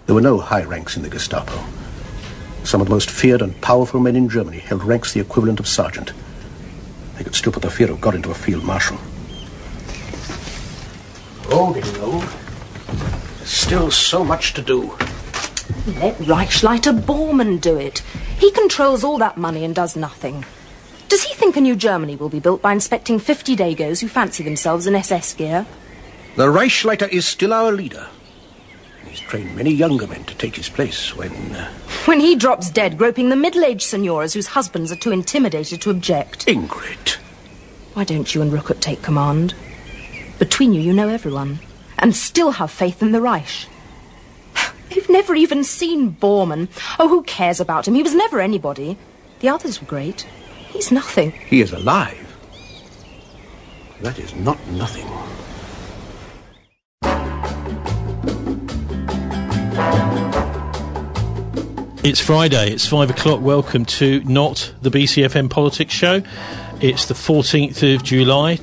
There were no high ranks in the Gestapo. Some of the most feared and powerful men in Germany held ranks the equivalent of sergeant. They could still put the fear of God into a field marshal. Oh, getting old. There's still so much to do. Let Reichsleiter Bormann do it. He controls all that money and does nothing. Does he think a new Germany will be built by inspecting 50 Dagos who fancy themselves in SS gear? The Reichsleiter is still our leader. He's trained many younger men to take his place when... When he drops dead, groping the middle-aged signoras whose husbands are too intimidated to object. Ingrid. Why don't you and Ruckert take command? Between you, you know everyone. And still have faith in the Reich. They've never even seen Bormann. Oh, who cares about him? He was never anybody. The others were great. He's nothing. He is alive. That is not nothing. It's Friday, it's 5 o'clock. Welcome to Not the BCFM Politics Show. It's the 14th of July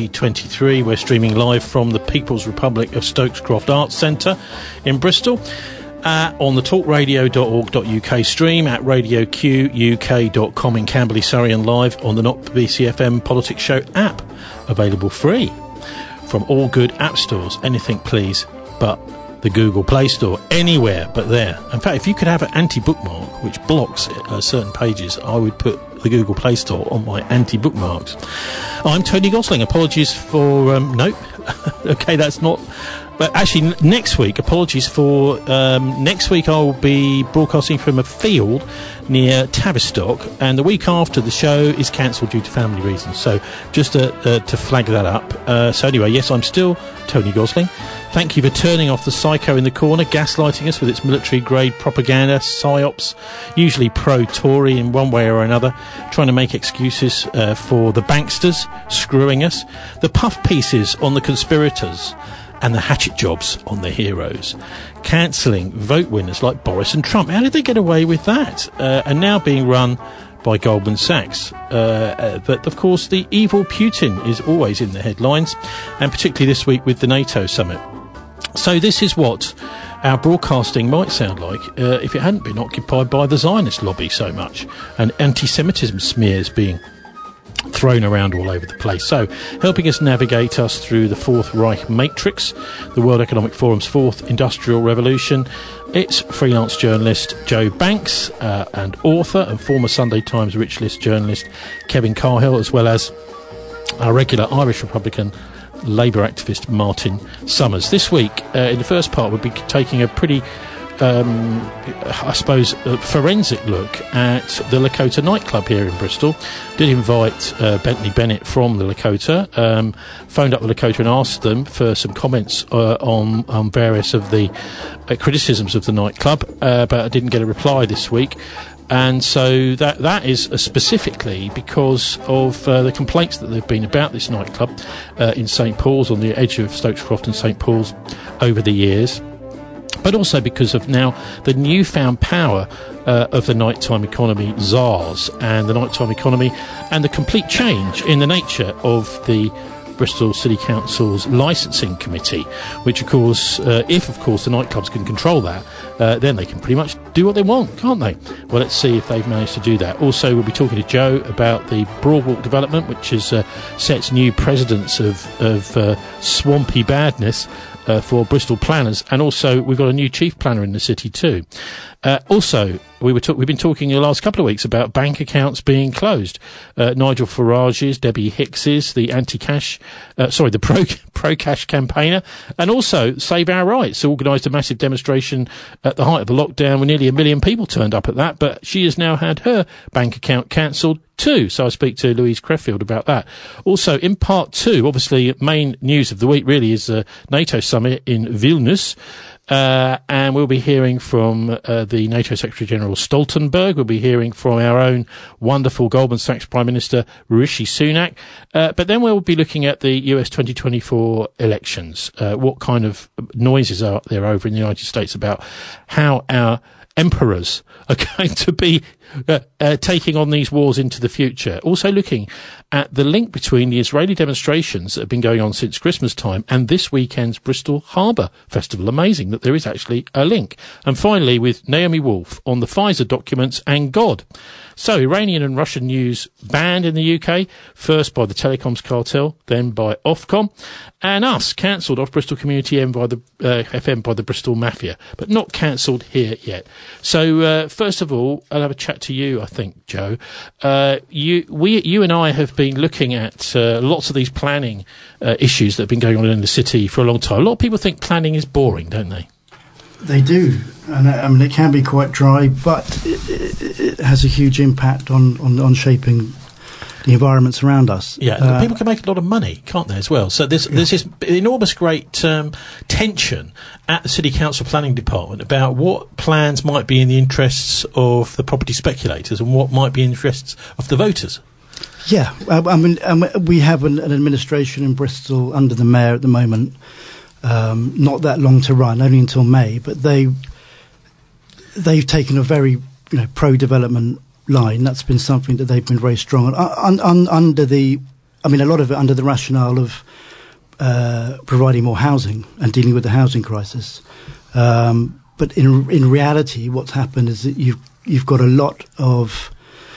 2023. We're streaming live from the People's Republic of Stokescroft Arts Centre in Bristol. On the talkradio.org.uk stream, at radioquk.com in Camberley, Surrey, and live on the Not the BCFM Politics Show app, available free from all good app stores. Anything, please, but the Google Play Store, anywhere but there. In fact, if you could have an anti-bookmark which blocks certain pages, I would put the Google Play Store on my anti-bookmarks. I'm Tony Gosling. Apologies for... no. Okay, that's not... But actually, next week, apologies for... next week I'll be broadcasting from a field near Tavistock, and the week after the show is cancelled due to family reasons. So just to flag that up. So anyway, yes, I'm still Tony Gosling. Thank you for turning off the psycho in the corner, gaslighting us with its military-grade propaganda, psyops, usually pro-Tory in one way or another, trying to make excuses for the banksters screwing us, the puff pieces on the conspirators, and the hatchet jobs on the heroes, cancelling vote winners like Boris and Trump. How did they get away with that? And now being run by Goldman Sachs. But, of course, the evil Putin is always in the headlines, and particularly this week with the NATO summit. So this is what our broadcasting might sound like if it hadn't been occupied by the Zionist lobby so much, and anti-Semitism smears being thrown around all over the place. So, helping us navigate us through the Fourth Reich matrix, the World Economic Forum's fourth industrial revolution, it's freelance journalist Joe Banks and author and former Sunday Times Rich List journalist Kevin Carhill, as well as our regular Irish Republican Labour activist Martin Summers. This week, in the first part, we'll be taking a pretty I suppose forensic look at the Lakota nightclub here in Bristol. Did invite Bentley Bennett from the Lakota, phoned up the Lakota and asked them for some comments on various of the criticisms of the nightclub, but I didn't get a reply this week. And so that is specifically because of the complaints that there have been about this nightclub in St Paul's, on the edge of Stokescroft and St Paul's, over the years. But also because of now the newfound power of the nighttime economy czars and the nighttime economy, and the complete change in the nature of the Bristol City Council's licensing committee, which of course, if of course the nightclubs can control that, then they can pretty much do what they want, can't they? Well, let's see if they've managed to do that. Also, we'll be talking to Joe about the Broadwalk development, which has sets new precedents of swampy badness for Bristol planners, and also we've got a new chief planner in the city too. Also, we've been talking the last couple of weeks about bank accounts being closed. Nigel Farage's, Debbie Hicks's, the the pro-cash campaigner, and also Save Our Rights organised a massive demonstration at the height of the lockdown where nearly 1 million people turned up at that, but she has now had her bank account cancelled too. So I speak to Louise Creffield about that. Also, in part two, obviously, main news of the week really is the NATO summit in Vilnius. And we'll be hearing from the NATO Secretary-General Stoltenberg. We'll be hearing from our own wonderful Goldman Sachs Prime Minister Rishi Sunak. But then we'll be looking at the US 2024 elections. What kind of noises are there over in the United States about how our emperors are going to be taking on these wars into the future. Also looking at the link between the Israeli demonstrations that have been going on since Christmas time and this weekend's Bristol Harbour Festival. Amazing that there is actually a link. And finally, with Naomi Wolf on the Pfizer documents and God. So, Iranian and Russian news banned in the UK, first by the telecoms cartel, then by Ofcom, and Us cancelled off Bristol Community FM by the Bristol Mafia, but not cancelled here yet. So, first of all, I'll have a chat to you, I think, Joe. You and I have been looking at lots of these planning issues that have been going on in the city for a long time. A lot of people think planning is boring, don't they? They do, and I mean it can be quite dry, but it has a huge impact on shaping the environments around us. Yeah, people can make a lot of money, can't they, as well? So there's this enormous great tension at the City Council Planning Department about what plans might be in the interests of the property speculators and what might be in the interests of the voters. Yeah, I mean we have an administration in Bristol under the mayor at the moment. Not that long to run, only until May, but they've taken a very pro-development line. That's been something that they've been very strong on. Under the rationale of providing more housing and dealing with the housing crisis. But in reality, what's happened is that you've got a lot of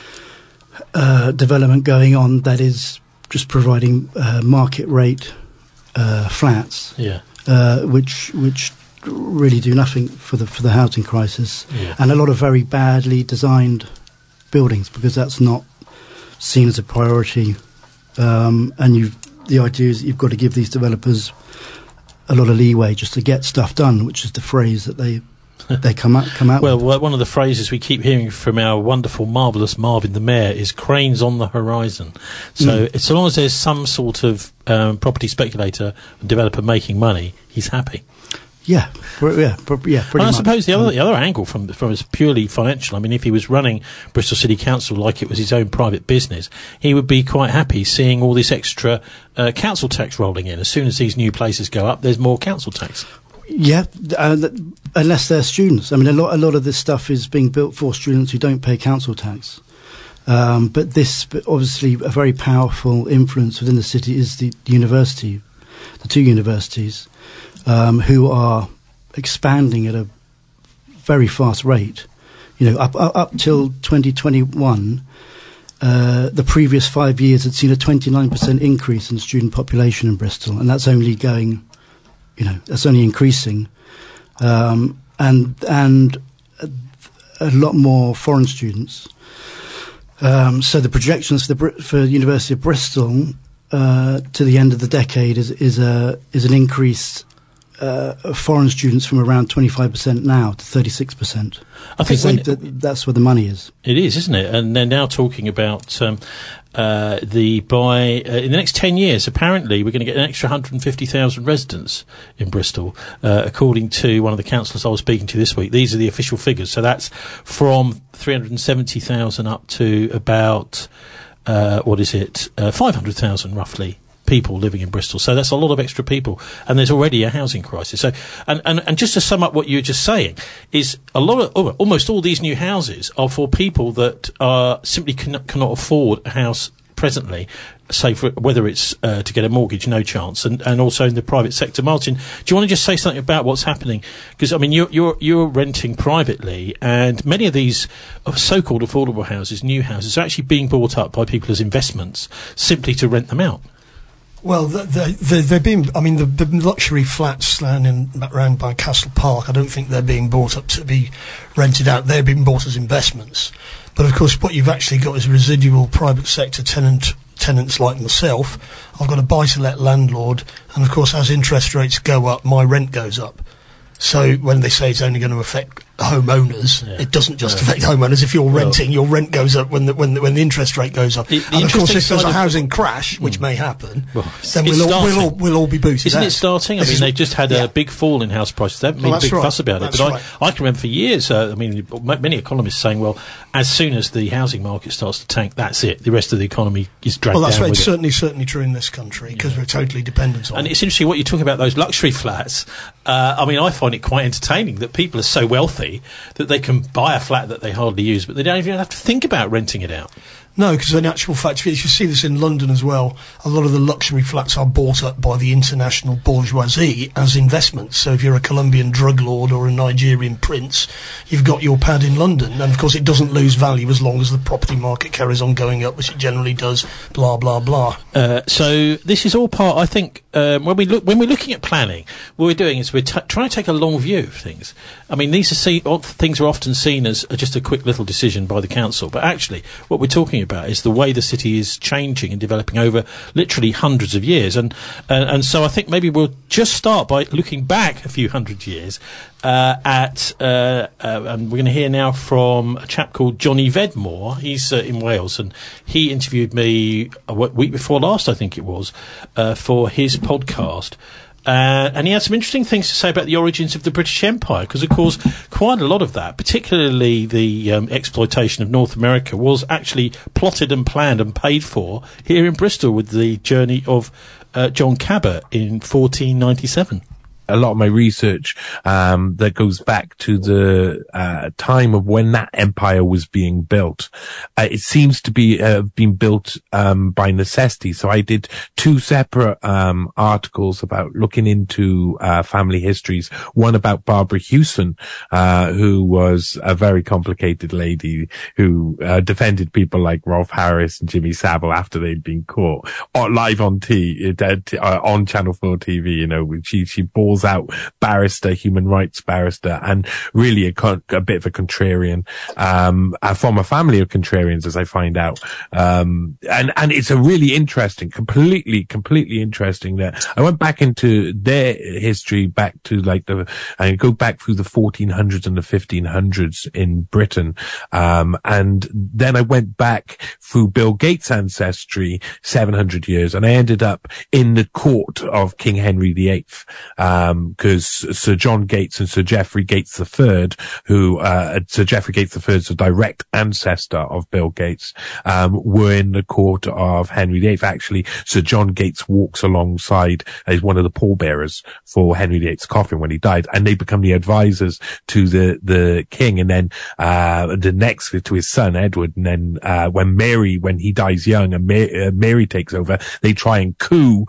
development going on that is just providing market rate flats. Yeah. Which really do nothing for the housing crisis, and a lot of very badly designed buildings because that's not seen as a priority. And the idea is you've got to give these developers a lot of leeway just to get stuff done, which is the phrase that they come out. Well, one of the phrases we keep hearing from our wonderful, marvellous Marvin the Mayor is "cranes on the horizon." So, so long as there's some sort of property speculator and developer making money, he's happy. Yeah, pretty much. I suppose the other angle from is purely financial. I mean, if he was running Bristol City Council like it was his own private business, he would be quite happy seeing all this extra council tax rolling in. As soon as these new places go up, there's more council tax. Yeah, unless they're students. I mean, a lot of this stuff is being built for students who don't pay council tax. But obviously, a very powerful influence within the city is the university, the two universities, who are expanding at a very fast rate. Up till 2021, the previous 5 years had seen a 29% increase in the student population in Bristol, and that's only going. That's only increasing, and a lot more foreign students. So the projections for the University of Bristol to the end of the decade is an increase of foreign students from around 25% now to 36%. I think that's where the money is. It is, isn't it? And they're now talking about in the next 10 years, apparently we're going to get an extra 150,000 residents in Bristol, according to one of the councillors I was speaking to this week. These are the official figures. So that's from 370,000 up to about 500,000 roughly people living in Bristol. So that's a lot of extra people, and there's already a housing crisis. So, and just to sum up what you were just saying, is a lot of almost all these new houses are for people that simply cannot afford a house presently. Say for whether it's to get a mortgage, no chance, and also in the private sector. Martin, do you want to just say something about what's happening? Because I mean, you're renting privately, and many of these so-called affordable houses, new houses, are actually being bought up by people as investments simply to rent them out. Well, they're being. I mean, the luxury flats around by Castle Park, I don't think they're being bought up to be rented out. They're being bought as investments. But of course, what you've actually got is residual private sector tenants like myself. I've got a buy-to-let landlord, and of course, as interest rates go up, my rent goes up. So when they say it's only going to affect homeowners, it doesn't just affect homeowners. If you're renting, your rent goes up when the interest rate goes up. And of course, if there's a housing crash, which may happen, then we'll all be booted. Isn't it starting? I mean, they've just had a big fall in house prices. They haven't made a big fuss about it. But I can remember for years, many economists saying, well, as soon as the housing market starts to tank, that's it. The rest of the economy is dragged down. Well, that's right. It's certainly true in this country because we're totally dependent on it. And it's interesting what you're talking about, those luxury flats. I mean, I find it quite entertaining that people are so wealthy money that they can buy a flat that they hardly use, but they don't even have to think about renting it out. No, because in actual fact, you see this in London as well. A lot of the luxury flats are bought up by the international bourgeoisie as investments. So if you're a Colombian drug lord or a Nigerian prince, you've got your pad in London. And of course, it doesn't lose value as long as the property market carries on going up, which it generally does. Blah blah blah. So this is all part. I think when we're looking at planning, what we're doing is we're trying to take a long view of things. I mean, things are often seen as just a quick little decision by the council, but actually, what we're talking about is the way the city is changing and developing over literally hundreds of years, and so I think maybe we'll just start by looking back a few hundred years and we're going to hear now from a chap called Johnny Vedmore. He's in Wales, and he interviewed me a week before last, I think it was, for his podcast. And he had some interesting things to say about the origins of the British Empire, because, of course, quite a lot of that, particularly the exploitation of North America, was actually plotted and planned and paid for here in Bristol with the journey of John Cabot in 1497. A lot of my research that goes back to the time of when that empire was being built. It seems to be being built by necessity. So I did two separate articles about looking into family histories. One about Barbara Hewson, who was a very complicated lady who defended people like Rolf Harris and Jimmy Savile after they'd been caught live on on Channel 4 TV. You know, she balls out barrister, human rights barrister, and really a bit of a contrarian, from a family of contrarians, as I find out. And it's a really interesting, completely interesting that I went back into their history back to I go back through the 1400s and the 1500s in Britain. And then I went back through Bill Gates' ancestry 700 years, and I ended up in the court of King Henry VIII, because Sir John Gates and Sir Geoffrey Gates III, who Sir Geoffrey Gates III is a direct ancestor of Bill Gates, were in the court of Henry VIII. Actually, Sir John Gates walks alongside as one of the pallbearers for Henry VIII's coffin when he died, and they become the advisors to the king, and then the next to his son Edward, and then when he dies young and Mary takes over, they try and coup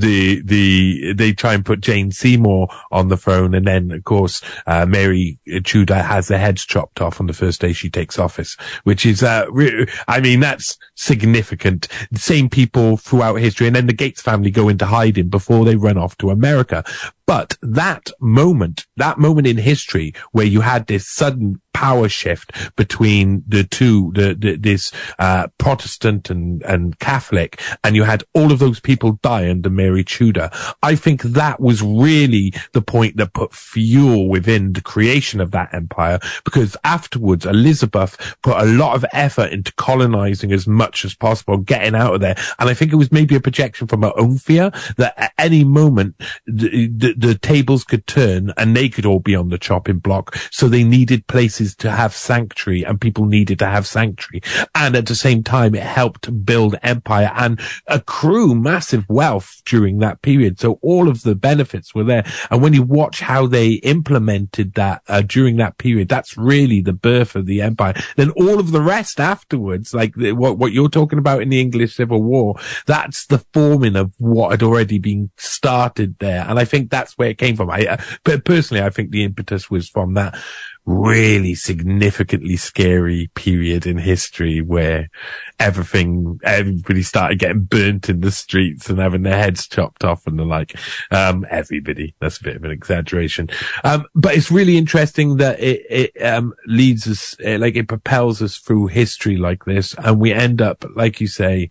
they try and put Jane Seymour on the throne, and then of course Mary Tudor has their heads chopped off on the first day she takes office, which is that's significant. The same people throughout history, and then the Gates family go into hiding before they run off to America. But that moment in history where you had this sudden power shift between the two, this Protestant and Catholic, and you had all of those people die under Mary Tudor, I think that was really the point that put fuel within the creation of that empire, because afterwards Elizabeth put a lot of effort into colonizing as much as possible, getting out of there. And I think it was maybe a projection from her own fear that at any moment the tables could turn and they could all be on the chopping block. So they needed places to have sanctuary, and people needed to have sanctuary. And at the same time, it helped build empire and accrue massive wealth during that period. So all of the benefits were there. And when you watch how they implemented that during that period, that's really the birth of the empire. Then all of the rest afterwards, like what you're talking about in the English Civil War, that's the forming of what had already been started there. And I think that's where it came from. But personally, I think the impetus was from that really significantly scary period in history where everybody started getting burnt in the streets and having their heads chopped off and the like. Everybody, that's a bit of an exaggeration. But it's really interesting that it leads us, it propels us through history like this, and we end up, like you say,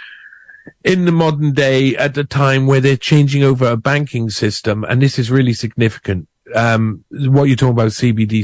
in the modern day at the time where they're changing over a banking system. And this is really significant. What you're talking about,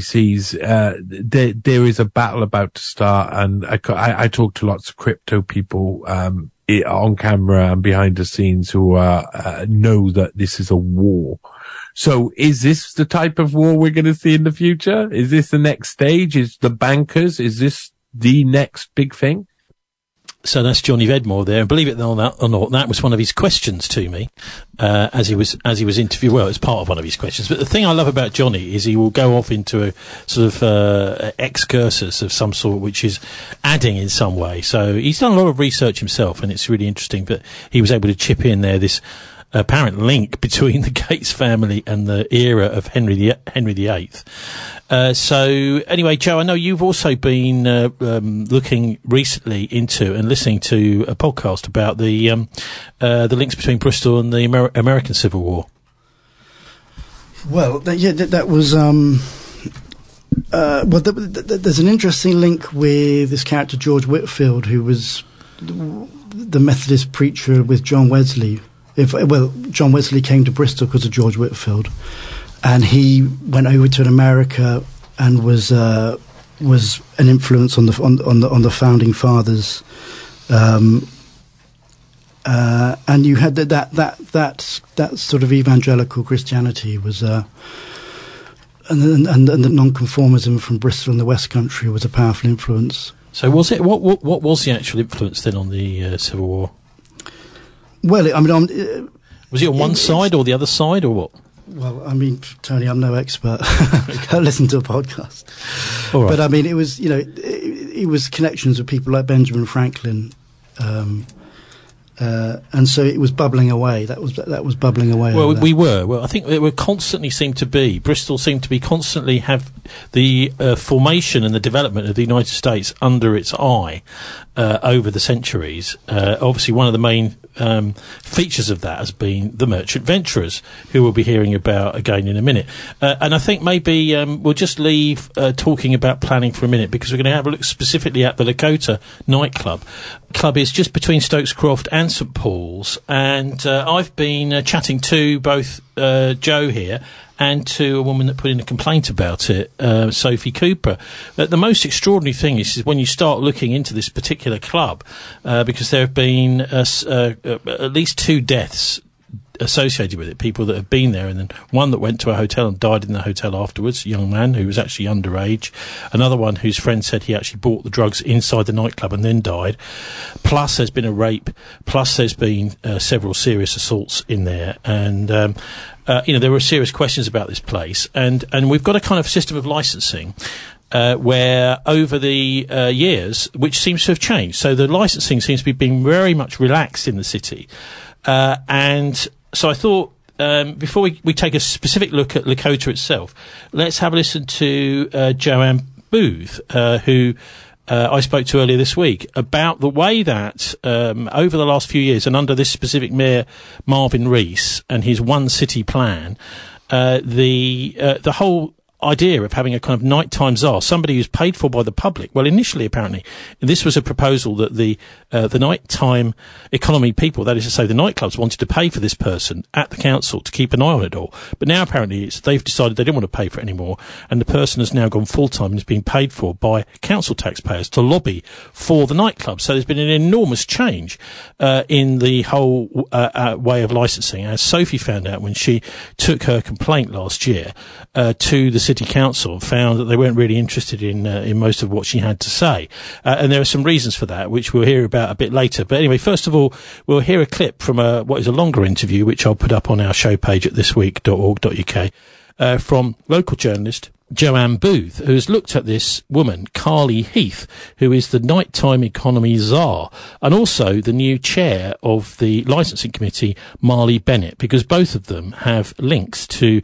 CBDCs, there is a battle about to start, and I talk to lots of crypto people on camera and behind the scenes who know that this is a war. So is this the type of war we're going to see in the future? Is this the next stage? Is the bankers, is this the next big thing? So that's Johnny Vedmore there, and believe it or not, that was one of his questions to me as he was interviewed. Well, it's part of one of his questions. But the thing I love about Johnny is he will go off into a sort of excursus of some sort, which is adding in some way. So he's done a lot of research himself, and it's really interesting that he was able to chip in there this apparent link between the Gates family and the era of Henry VIII. So anyway, Joe, I know you've also been looking recently into and listening to a podcast about the links between Bristol and the American Civil War. Well, that was. There's an interesting link with this character George Whitefield, who was the Methodist preacher with John Wesley. John Wesley came to Bristol because of George Whitefield, and he went over to America and was an influence on the founding fathers. And you had that sort of evangelical Christianity was, and the nonconformism from Bristol and the West Country was a powerful influence. So was it what was the actual influence then on the Civil War? Well, I mean, was it on one side or the other side, or what? Well, I mean, Tony, I'm no expert. I listen to a podcast. All right. But I mean, it was, it was connections with people like Benjamin Franklin, and so it was bubbling away. That was bubbling away. Well, I think it would constantly Bristol seemed to be constantly have the formation and the development of the United States under its eye over the centuries. Obviously, one of the main features of that has been the merchant venturers, who we'll be hearing about again in a minute. And I think maybe we'll just leave talking about planning for a minute, because we're going to have a look specifically at the Lakota nightclub. Club is just between Stokes Croft and St Paul's, and I've been chatting to both Joe here and to a woman that put in a complaint about it, Sophie Cooper. The most extraordinary thing is when you start looking into this particular club, because there have been at least 2 deaths associated with it, people that have been there, and then one that went to a hotel and died in the hotel afterwards, a young man who was actually underage, another one whose friend said he actually bought the drugs inside the nightclub and then died, plus there's been a rape, plus there's been several serious assaults in there, and there were serious questions about this place, and we've got a kind of system of licensing where over the years, which seems to have changed, so the licensing seems to be being very much relaxed in the city, and so I thought, before we take a specific look at Lakota itself, let's have a listen to Joanne Booth, who I spoke to earlier this week, about the way that over the last few years, and under this specific mayor, Marvin Rees, and his one city plan, the whole idea of having a kind of nighttime czar, somebody who's paid for by the public. Well, initially, apparently, this was a proposal that the nighttime economy people, that is to say the nightclubs, wanted to pay for this person at the council to keep an eye on it all. But now apparently they've decided they don't want to pay for it anymore, and the person has now gone full-time and is being paid for by council taxpayers to lobby for the nightclub. So there's been an enormous change in the whole way of licensing, as Sophie found out when she took her complaint last year to the City Council, found that they weren't really interested in most of what she had to say. And there are some reasons for that, which we'll hear about a bit later. But anyway, first of all, we'll hear a clip from what is a longer interview, which I'll put up on our show page at thisweek.org.uk, from local journalist Joanne Booth, who has looked at this woman, Carly Heath, who is the nighttime economy czar, and also the new chair of the licensing committee, Marley Bennett, because both of them have links to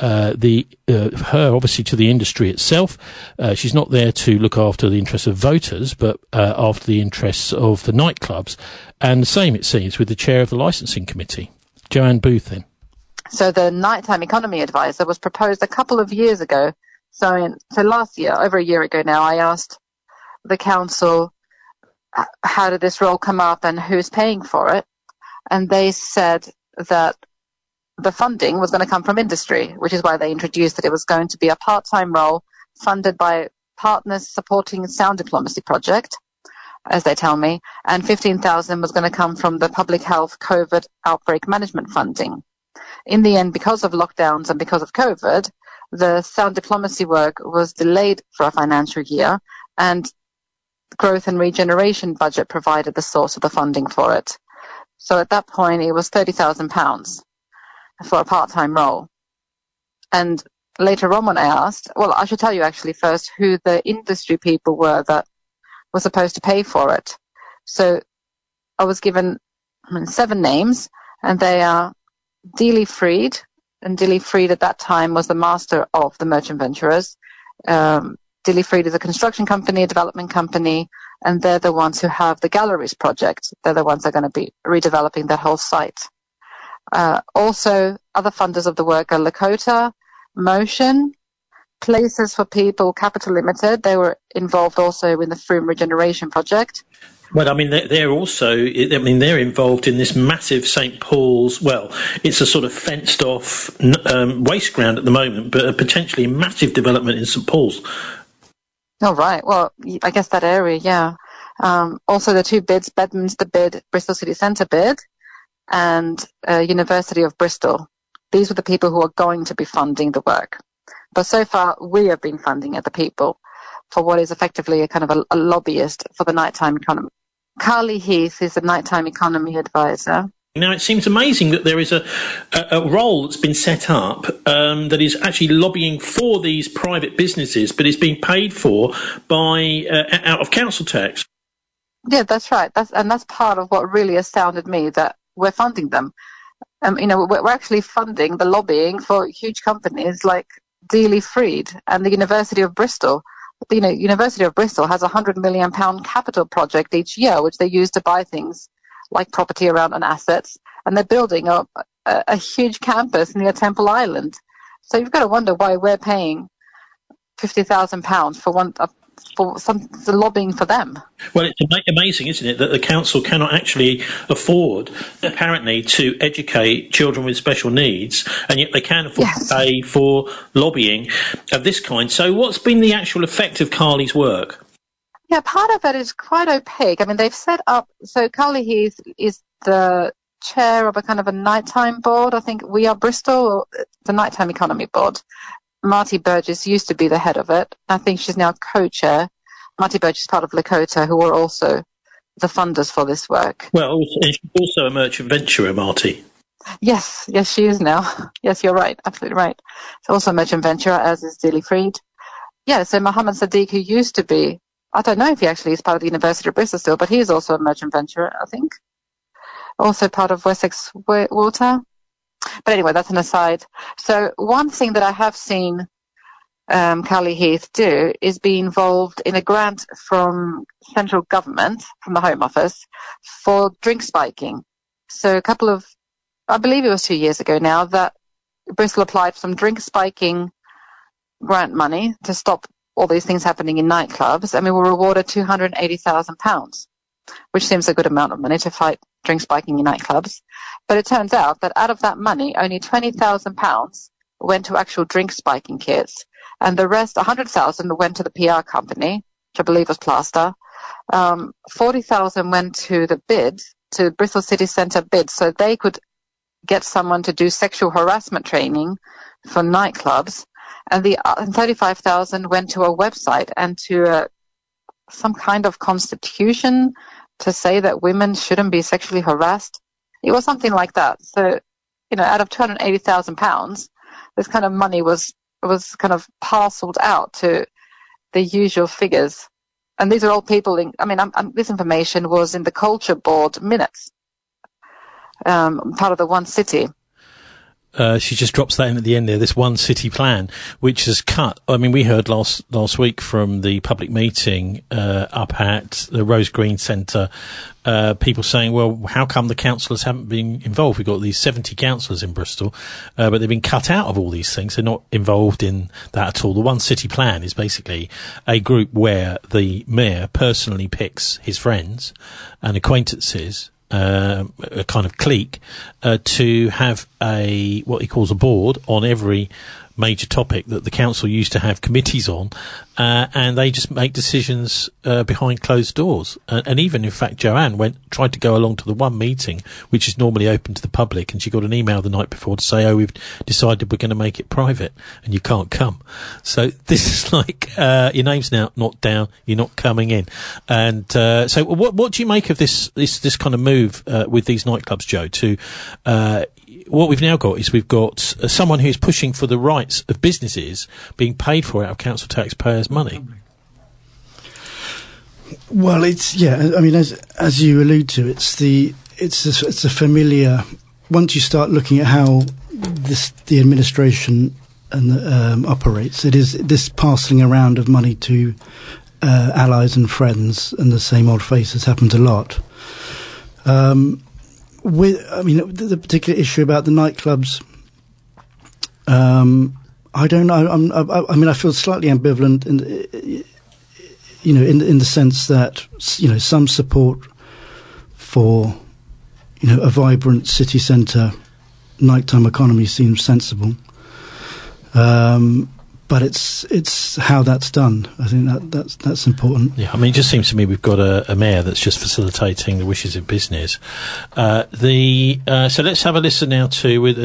her obviously to the industry itself. She's not there to look after the interests of voters, but after the interests of the nightclubs. And the same, it seems, with the chair of the licensing committee. Joanne Booth, then. So the nighttime economy advisor was proposed a couple of years ago. So last year, over a year ago now, I asked the council, how did this role come up and who's paying for it? And they said that the funding was going to come from industry, which is why they introduced that it was going to be a part-time role funded by partners supporting Sound Diplomacy Project, as they tell me, and $15,000 was going to come from the Public Health COVID Outbreak Management funding. In the end, because of lockdowns and because of COVID, the sound diplomacy work was delayed for a financial year, and growth and regeneration budget provided the source of the funding for it. So at that point, it was £30,000 for a part-time role. And later on when I asked, well, I should tell you actually first who the industry people were that were supposed to pay for it. So I was given 7 names, and they are Dealey Freed, and Dealey Freed at that time was the master of the Merchant Venturers. Dealey Freed is a construction company, a development company, and they're the ones who have the Galleries project. They're the ones that are going to be redeveloping that whole site. Also, other funders of the work are Lakota, Motion, Places for People, Capital Limited. They were involved also in the Frome Regeneration project. Well, I mean, they're also, I mean, they're involved in this massive St. Paul's, well, it's a sort of fenced off waste ground at the moment, but a potentially massive development in St. Paul's. Oh, right. Well, I guess that area, yeah. Also the 2 bids, Bedminster bid, Bristol City Centre bid, and University of Bristol. These were the people who are going to be funding the work. But so far, we have been funding it, the people, for what is effectively a kind of a lobbyist for the nighttime economy. Carly Heath is a nighttime economy advisor. Now, it seems amazing that there is a role that's been set up that is actually lobbying for these private businesses, but is being paid for by out of council tax. Yeah, that's right. That's part of what really astounded me, that we're funding them. We're actually funding the lobbying for huge companies like Dealey Freed and the University of Bristol. University of Bristol has a £100 million capital project each year, which they use to buy things like property around and assets, and they're building a huge campus near Temple Island. So you've got to wonder why we're paying £50,000 for some lobbying for them. Well, it's amazing, isn't it, that the council cannot actually afford, apparently, to educate children with special needs, and yet they can afford to pay for lobbying of this kind. So what's been the actual effect of Carly's work? Yeah, part of it is quite opaque. I mean, they've set up, so Carly Heath is the chair of a kind of a nighttime board. I think We Are Bristol, the Nighttime Economy Board. Marty Burgess used to be the head of it. I think she's now co-chair. Marty Burgess is part of Lakota, who are also the funders for this work. Well, and she's also a merchant venturer, Marty. Yes, she is now. Yes, you're right, absolutely right. She's also a merchant venturer, as is Dealey Freed. Yeah, so Mohammed Sadiq, who used to be, I don't know if he actually is part of the University of Bristol still, but he is also a merchant venturer, I think. Also part of Wessex Water. But anyway, that's an aside. So one thing that I have seen Carly Heath do is be involved in a grant from central government, from the Home Office, for drink spiking. So I believe it was 2 years ago now, that Bristol applied for some drink spiking grant money to stop all these things happening in nightclubs, and we were awarded £280,000, which seems a good amount of money to fight drink spiking in nightclubs. But it turns out that out of that money, only £20,000 went to actual drink spiking kits, and the rest, £100,000, went to the PR company, which I believe was Plaster. £40,000 went to the bid, to Bristol City Centre bid, so they could get someone to do sexual harassment training for nightclubs. And the £35,000 went to a website and to some kind of constitution to say that women shouldn't be sexually harassed. It was something like that. So, out of £280,000, this kind of money was kind of parceled out to the usual figures. And these are all people this information was in the Culture Board minutes, part of the One City. She just drops that in at the end there, this One City plan, which has cut. I mean, we heard last week from the public meeting up at the Rose Green Centre, people saying, well, how come the councillors haven't been involved? We've got these 70 councillors in Bristol, but they've been cut out of all these things. They're not involved in that at all. The One City plan is basically a group where the mayor personally picks his friends and acquaintances, a kind of clique, to have what he calls a board on every major topic that the council used to have committees on, and they just make decisions behind closed doors. And even, in fact, Joanne tried to go along to the one meeting, which is normally open to the public, and she got an email the night before to say, "Oh, we've decided we're going to make it private, and you can't come." So this is like, your name's now not down, you're not coming in. And so what do you make of this kind of move with these nightclubs, Joe, to what we've now got is we've got someone who's pushing for the rights of businesses being paid for out of council taxpayers' money. Well, I mean, as you allude to, it's a familiar. Once you start looking at how the administration operates, it is this parcelling around of money to allies and friends, and the same old faces happens a lot. The particular issue about the nightclubs, I don't know. I feel slightly ambivalent, in the sense that some support for a vibrant city centre nighttime economy seems sensible. But it's how that's done. I think that's important. Yeah, I mean, it just seems to me we've got a mayor that's just facilitating the wishes of business. So let's have a listen now to with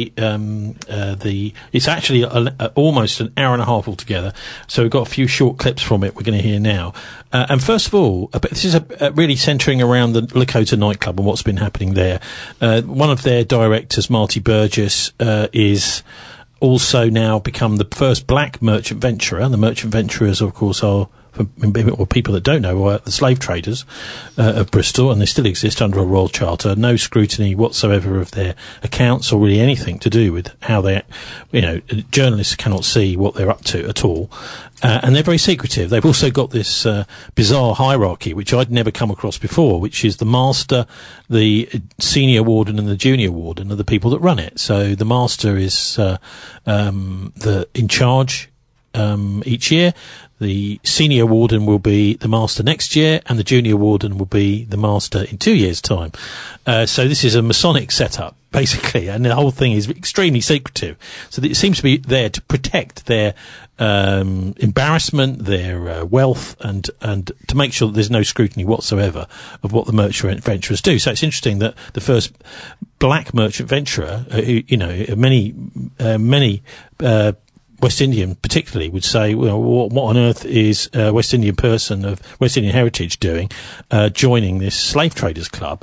it's actually almost an hour and a half altogether. So we've got a few short clips from it we're going to hear now. And first of all, this is really centering around the Lakota nightclub and what's been happening there. One of their directors, Marty Burgess, is also now become the first black merchant venturer. And the merchant venturers, of course, are, or people that don't know, are the slave traders of Bristol, and they still exist under a royal charter. No scrutiny whatsoever of their accounts or really anything to do with how they, journalists cannot see what they're up to at all. And they're very secretive. They've also got this bizarre hierarchy, which I'd never come across before, which is the master, the senior warden, and the junior warden are the people that run it. So the master is in charge each year. The senior warden will be the master next year, and the junior warden will be the master in 2 years' time. So this is a Masonic setup, basically, and the whole thing is extremely secretive. So it seems to be there to protect their embarrassment, their wealth, and to make sure that there's no scrutiny whatsoever of what the merchant venturers do. So it's interesting that the first black merchant venturer, many West Indian particularly would say, well, what on earth is a West Indian person of West Indian heritage doing joining this slave traders club?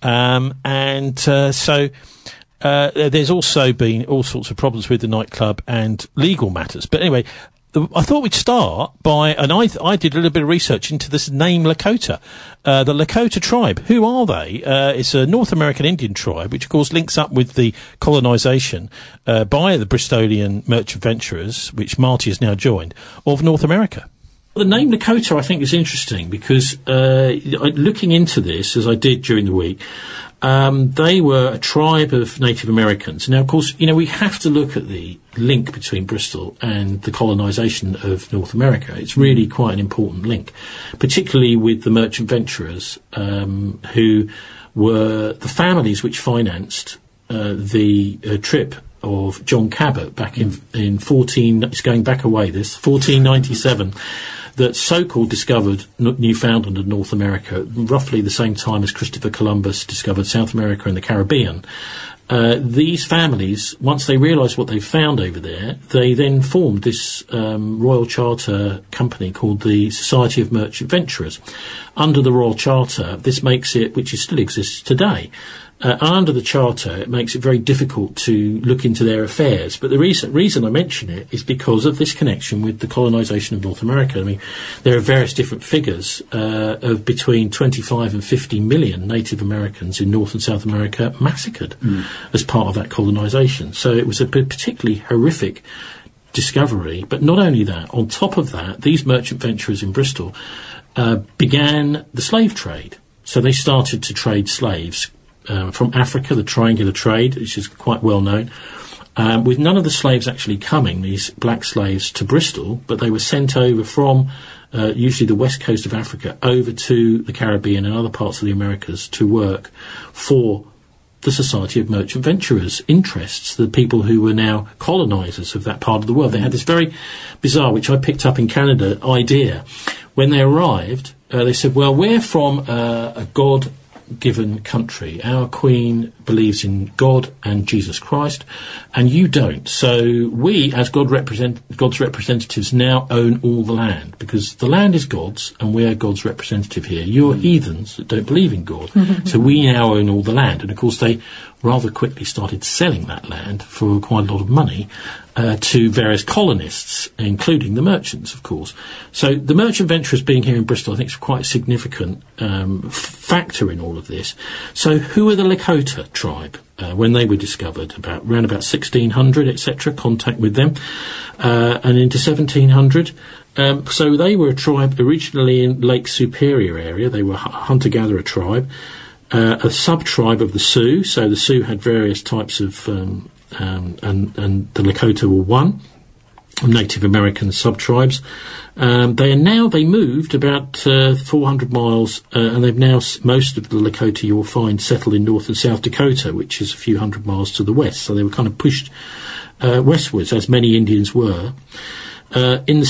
So there's also been all sorts of problems with the nightclub and legal matters. But anyway, I thought we'd start by, and I did a little bit of research into this name Lakota. The Lakota tribe, who are they? It's a North American Indian tribe, which of course links up with the colonisation by the Bristolian merchant venturers, which Marty has now joined, of North America. The name Lakota, I think, is interesting because looking into this, as I did during the week, they were a tribe of Native Americans. Now, of course, we have to look at the link between Bristol and the colonisation of North America. It's really quite an important link, particularly with the merchant venturers, who were the families which financed the trip of John Cabot back in 1497, that so-called discovered Newfoundland and North America, roughly the same time as Christopher Columbus discovered South America and the Caribbean. These families, once they realised what they found over there, they then formed this Royal Charter company called the Society of Merchant Venturers. Under the Royal Charter, this makes it, which still exists today, under the Charter, it makes it very difficult to look into their affairs. But the reason I mention it is because of this connection with the colonisation of North America. I mean, there are various different figures of between 25 and 50 million Native Americans in North and South America massacred as part of that colonisation. So it was a particularly horrific discovery. But not only that, on top of that, these merchant venturers in Bristol began the slave trade. So they started to trade slaves from Africa, the triangular trade, which is quite well known, with none of the slaves actually coming, these black slaves, to Bristol, but they were sent over from usually the west coast of Africa over to the Caribbean and other parts of the Americas to work for the Society of Merchant Venturers interests, the people who were now colonisers of that part of the world. They had this very bizarre, which I picked up in Canada, idea. When they arrived, they said, well, we're from a God-given country. Our Queen believes in God and Jesus Christ, and you don't. So we, as God's representatives, now own all the land, because the land is God's, and we're God's representative here. You're heathens that don't believe in God. So we now own all the land. And, of course, they rather quickly started selling that land for quite a lot of money to various colonists, including the merchants, of course. So the merchant venturers being here in Bristol, I think, is quite a significant factor in all of this. So who are the Lakota tribe? When they were discovered, around about 1600, etc., contact with them, and into 1700. So they were a tribe originally in Lake Superior area. They were a hunter-gatherer tribe, a sub-tribe of the Sioux. So the Sioux had various types of, and the Lakota were one. Native American sub-tribes. They moved about 400 miles, and they've now, most of the Lakota you'll find settled in North and South Dakota, which is a few hundred miles to the west. So they were kind of pushed westwards, as many Indians were. In the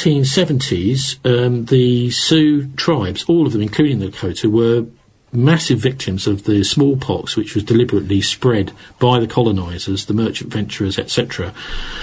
1770s, the Sioux tribes, all of them, including the Lakota, were massive victims of the smallpox, which was deliberately spread by the colonisers, the merchant venturers, etc.,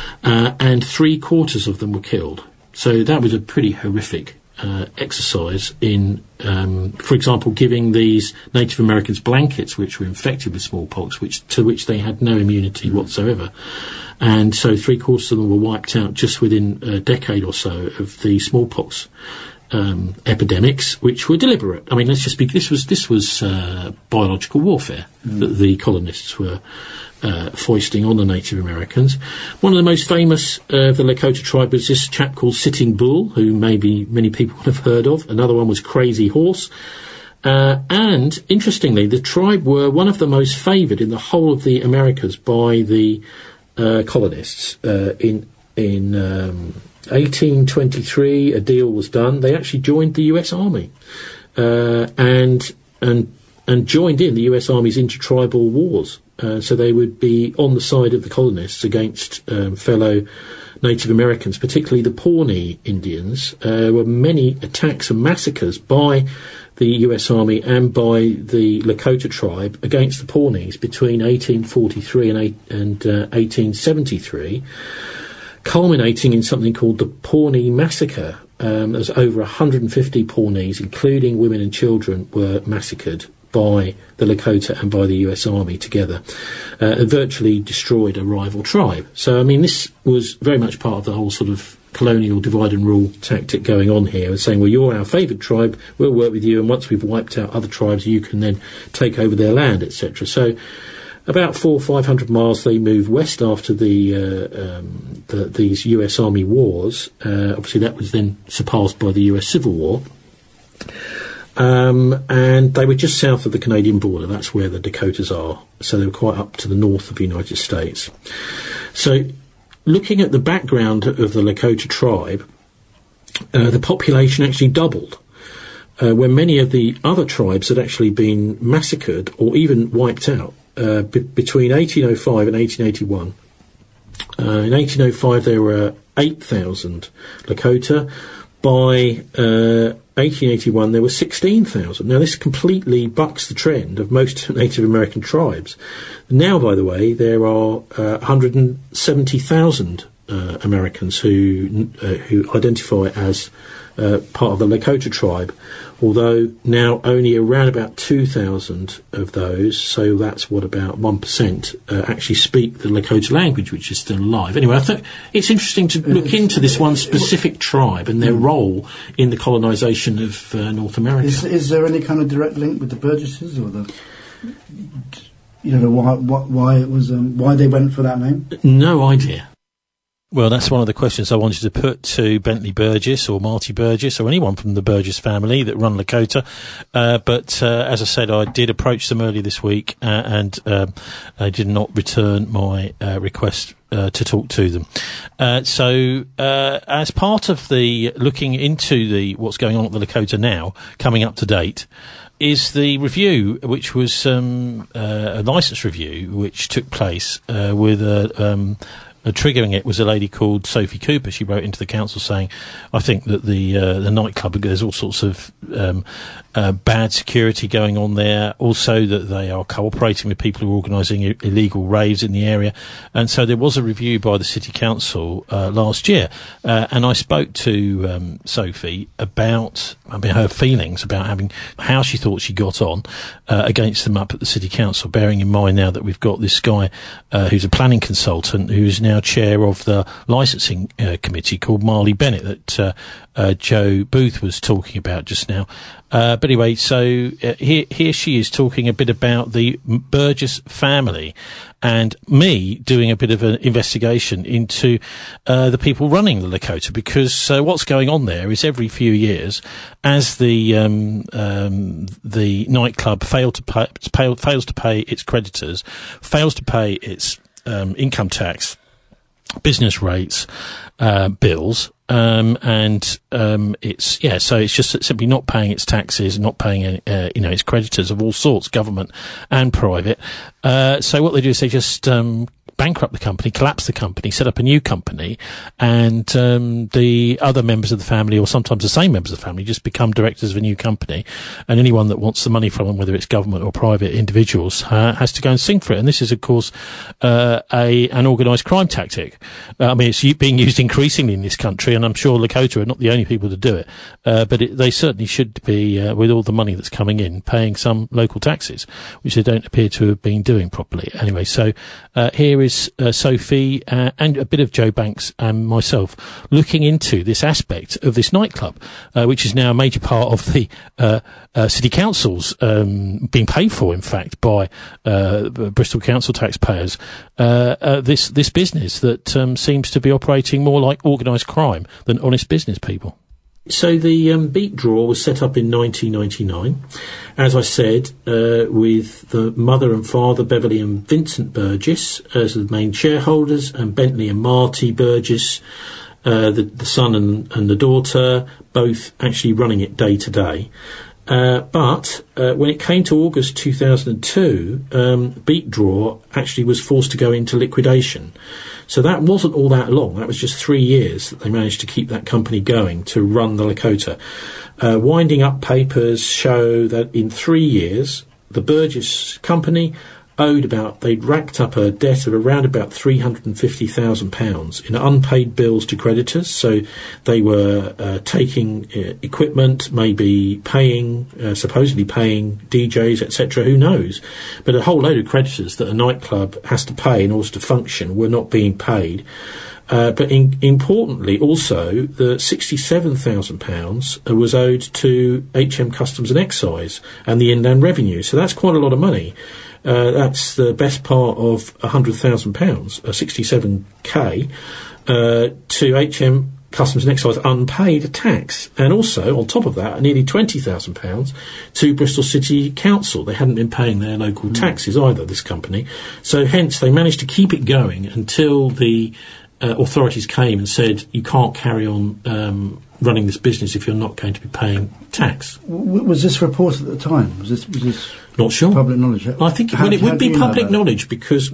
and 3/4 of them were killed. So that was a pretty horrific exercise in, for example, giving these Native Americans blankets which were infected with smallpox, to which they had no immunity whatsoever. And so 3/4 of them were wiped out just within a decade or so of the smallpox epidemics, which were deliberate. I mean, let's just be. This was biological warfare that the colonists were foisting on the Native Americans. One of the most famous of the Lakota tribe was this chap called Sitting Bull, who maybe many people would have heard of. Another one was Crazy Horse. And interestingly, the tribe were one of the most favoured in the whole of the Americas by the colonists. In 1823, a deal was done. They actually joined the U.S. Army and joined in the U.S. Army's intertribal wars. So they would be on the side of the colonists against fellow Native Americans, particularly the Pawnee Indians. There were many attacks and massacres by the U.S. Army and by the Lakota tribe against the Pawnees between 1843 and 1873. Culminating in something called the Pawnee Massacre. There was over 150 Pawnees, including women and children, were massacred by the Lakota and by the US Army together. It virtually destroyed a rival tribe. So, I mean, this was very much part of the whole sort of colonial divide and rule tactic going on here, saying, well, you're our favoured tribe, we'll work with you, and once we've wiped out other tribes, you can then take over their land, etc. So, about 400 or 500 miles, they moved west after these U.S. Army wars. Obviously, that was then surpassed by the U.S. Civil War. And they were just south of the Canadian border. That's where the Dakotas are. So they were quite up to the north of the United States. So, looking at the background of the Lakota tribe, the population actually doubled. When many of the other tribes had actually been massacred or even wiped out. Between 1805 and 1881. In 1805 there were 8,000 Lakota. By 1881 there were 16,000. Now this completely bucks the trend of most Native American tribes. Now, by the way, there are 170,000 Americans who identify as part of the Lakota tribe, although now only around about 2,000 of those, so that's about 1%, actually speak the Lakota language, which is still alive. Anyway, I think it's interesting to look into this one specific tribe and their role in the colonisation of North America. Is there any kind of direct link with the Burgesses, or the, why it was why they went for that name? No idea. Well, that's one of the questions I wanted to put to Bentley Burgess or Marty Burgess or anyone from the Burgess family that run Lakota. But as I said, I did approach them earlier this week and they did not return my request to talk to them. So as part of the looking into what's going on at the Lakota now, coming up to date, is the review, which was a licence review, which took place with triggering it was a lady called Sophie Cooper. She wrote into the council saying, I think that the nightclub, there's all sorts of bad security going on there, also that they are cooperating with people who are organising illegal raves in the area. And so there was a review by the City Council last year, and I spoke to Sophie about her feelings about how she thought she got on against them up at the City Council, bearing in mind now that we've got this guy who's a planning consultant who's now chair of the licensing committee called Marley Bennett that Joe Booth was talking about just now. But anyway, so here she is talking a bit about the Burgess family and me doing a bit of an investigation into the people running the Lakota, because what's going on there is every few years, as the nightclub fails to pay its creditors, fails to pay its income tax, business rates, bills, so it's just simply not paying its taxes, not paying its creditors of all sorts, government and private. So what they do is they just bankrupt the company, collapse the company, set up a new company, and the other members of the family, or sometimes the same members of the family, just become directors of a new company, and anyone that wants the money from them, whether it's government or private individuals, has to go and sing for it. And this is, of course, an organised crime tactic. It's being used increasingly in this country, and I'm sure Lakota are not the only people to do it, but they certainly should be, with all the money that's coming in, paying some local taxes, which they don't appear to have been doing properly. Anyway, so here is Sophie and a bit of Joe Banks and myself looking into this aspect of this nightclub, which is now a major part of the City Council's being paid for, in fact, by Bristol Council taxpayers. This business that seems to be operating more like organised crime than honest business people. So the Beat Drawer was set up in 1999, as I said, with the mother and father, Beverly and Vincent Burgess, as the main shareholders, and Bentley and Marty Burgess, the son and the daughter, both actually running it day to day. But when it came to August 2002, Beat Drawer actually was forced to go into liquidation. So that wasn't all that long. That was just 3 years that they managed to keep that company going to run the Lakota. Winding up papers show that in 3 years, the Burgess company they'd racked up a debt of around about £350,000 in unpaid bills to creditors. So they were taking equipment, maybe supposedly paying DJs, etc. Who knows? But a whole load of creditors that a nightclub has to pay in order to function were not being paid. But importantly, also, the £67,000 was owed to HM Customs and Excise and the Inland Revenue. So that's quite a lot of money. That's the best part of £100,000, $67,000, to HM Customs and Excise unpaid tax, and also on top of that, nearly £20,000 to Bristol City Council. They hadn't been paying their local taxes either, this company. So hence they managed to keep it going until the authorities came and said you can't carry on running this business if you're not going to be paying tax. Was this reported at the time? Was this not sure. Public knowledge? I think it would be public knowledge because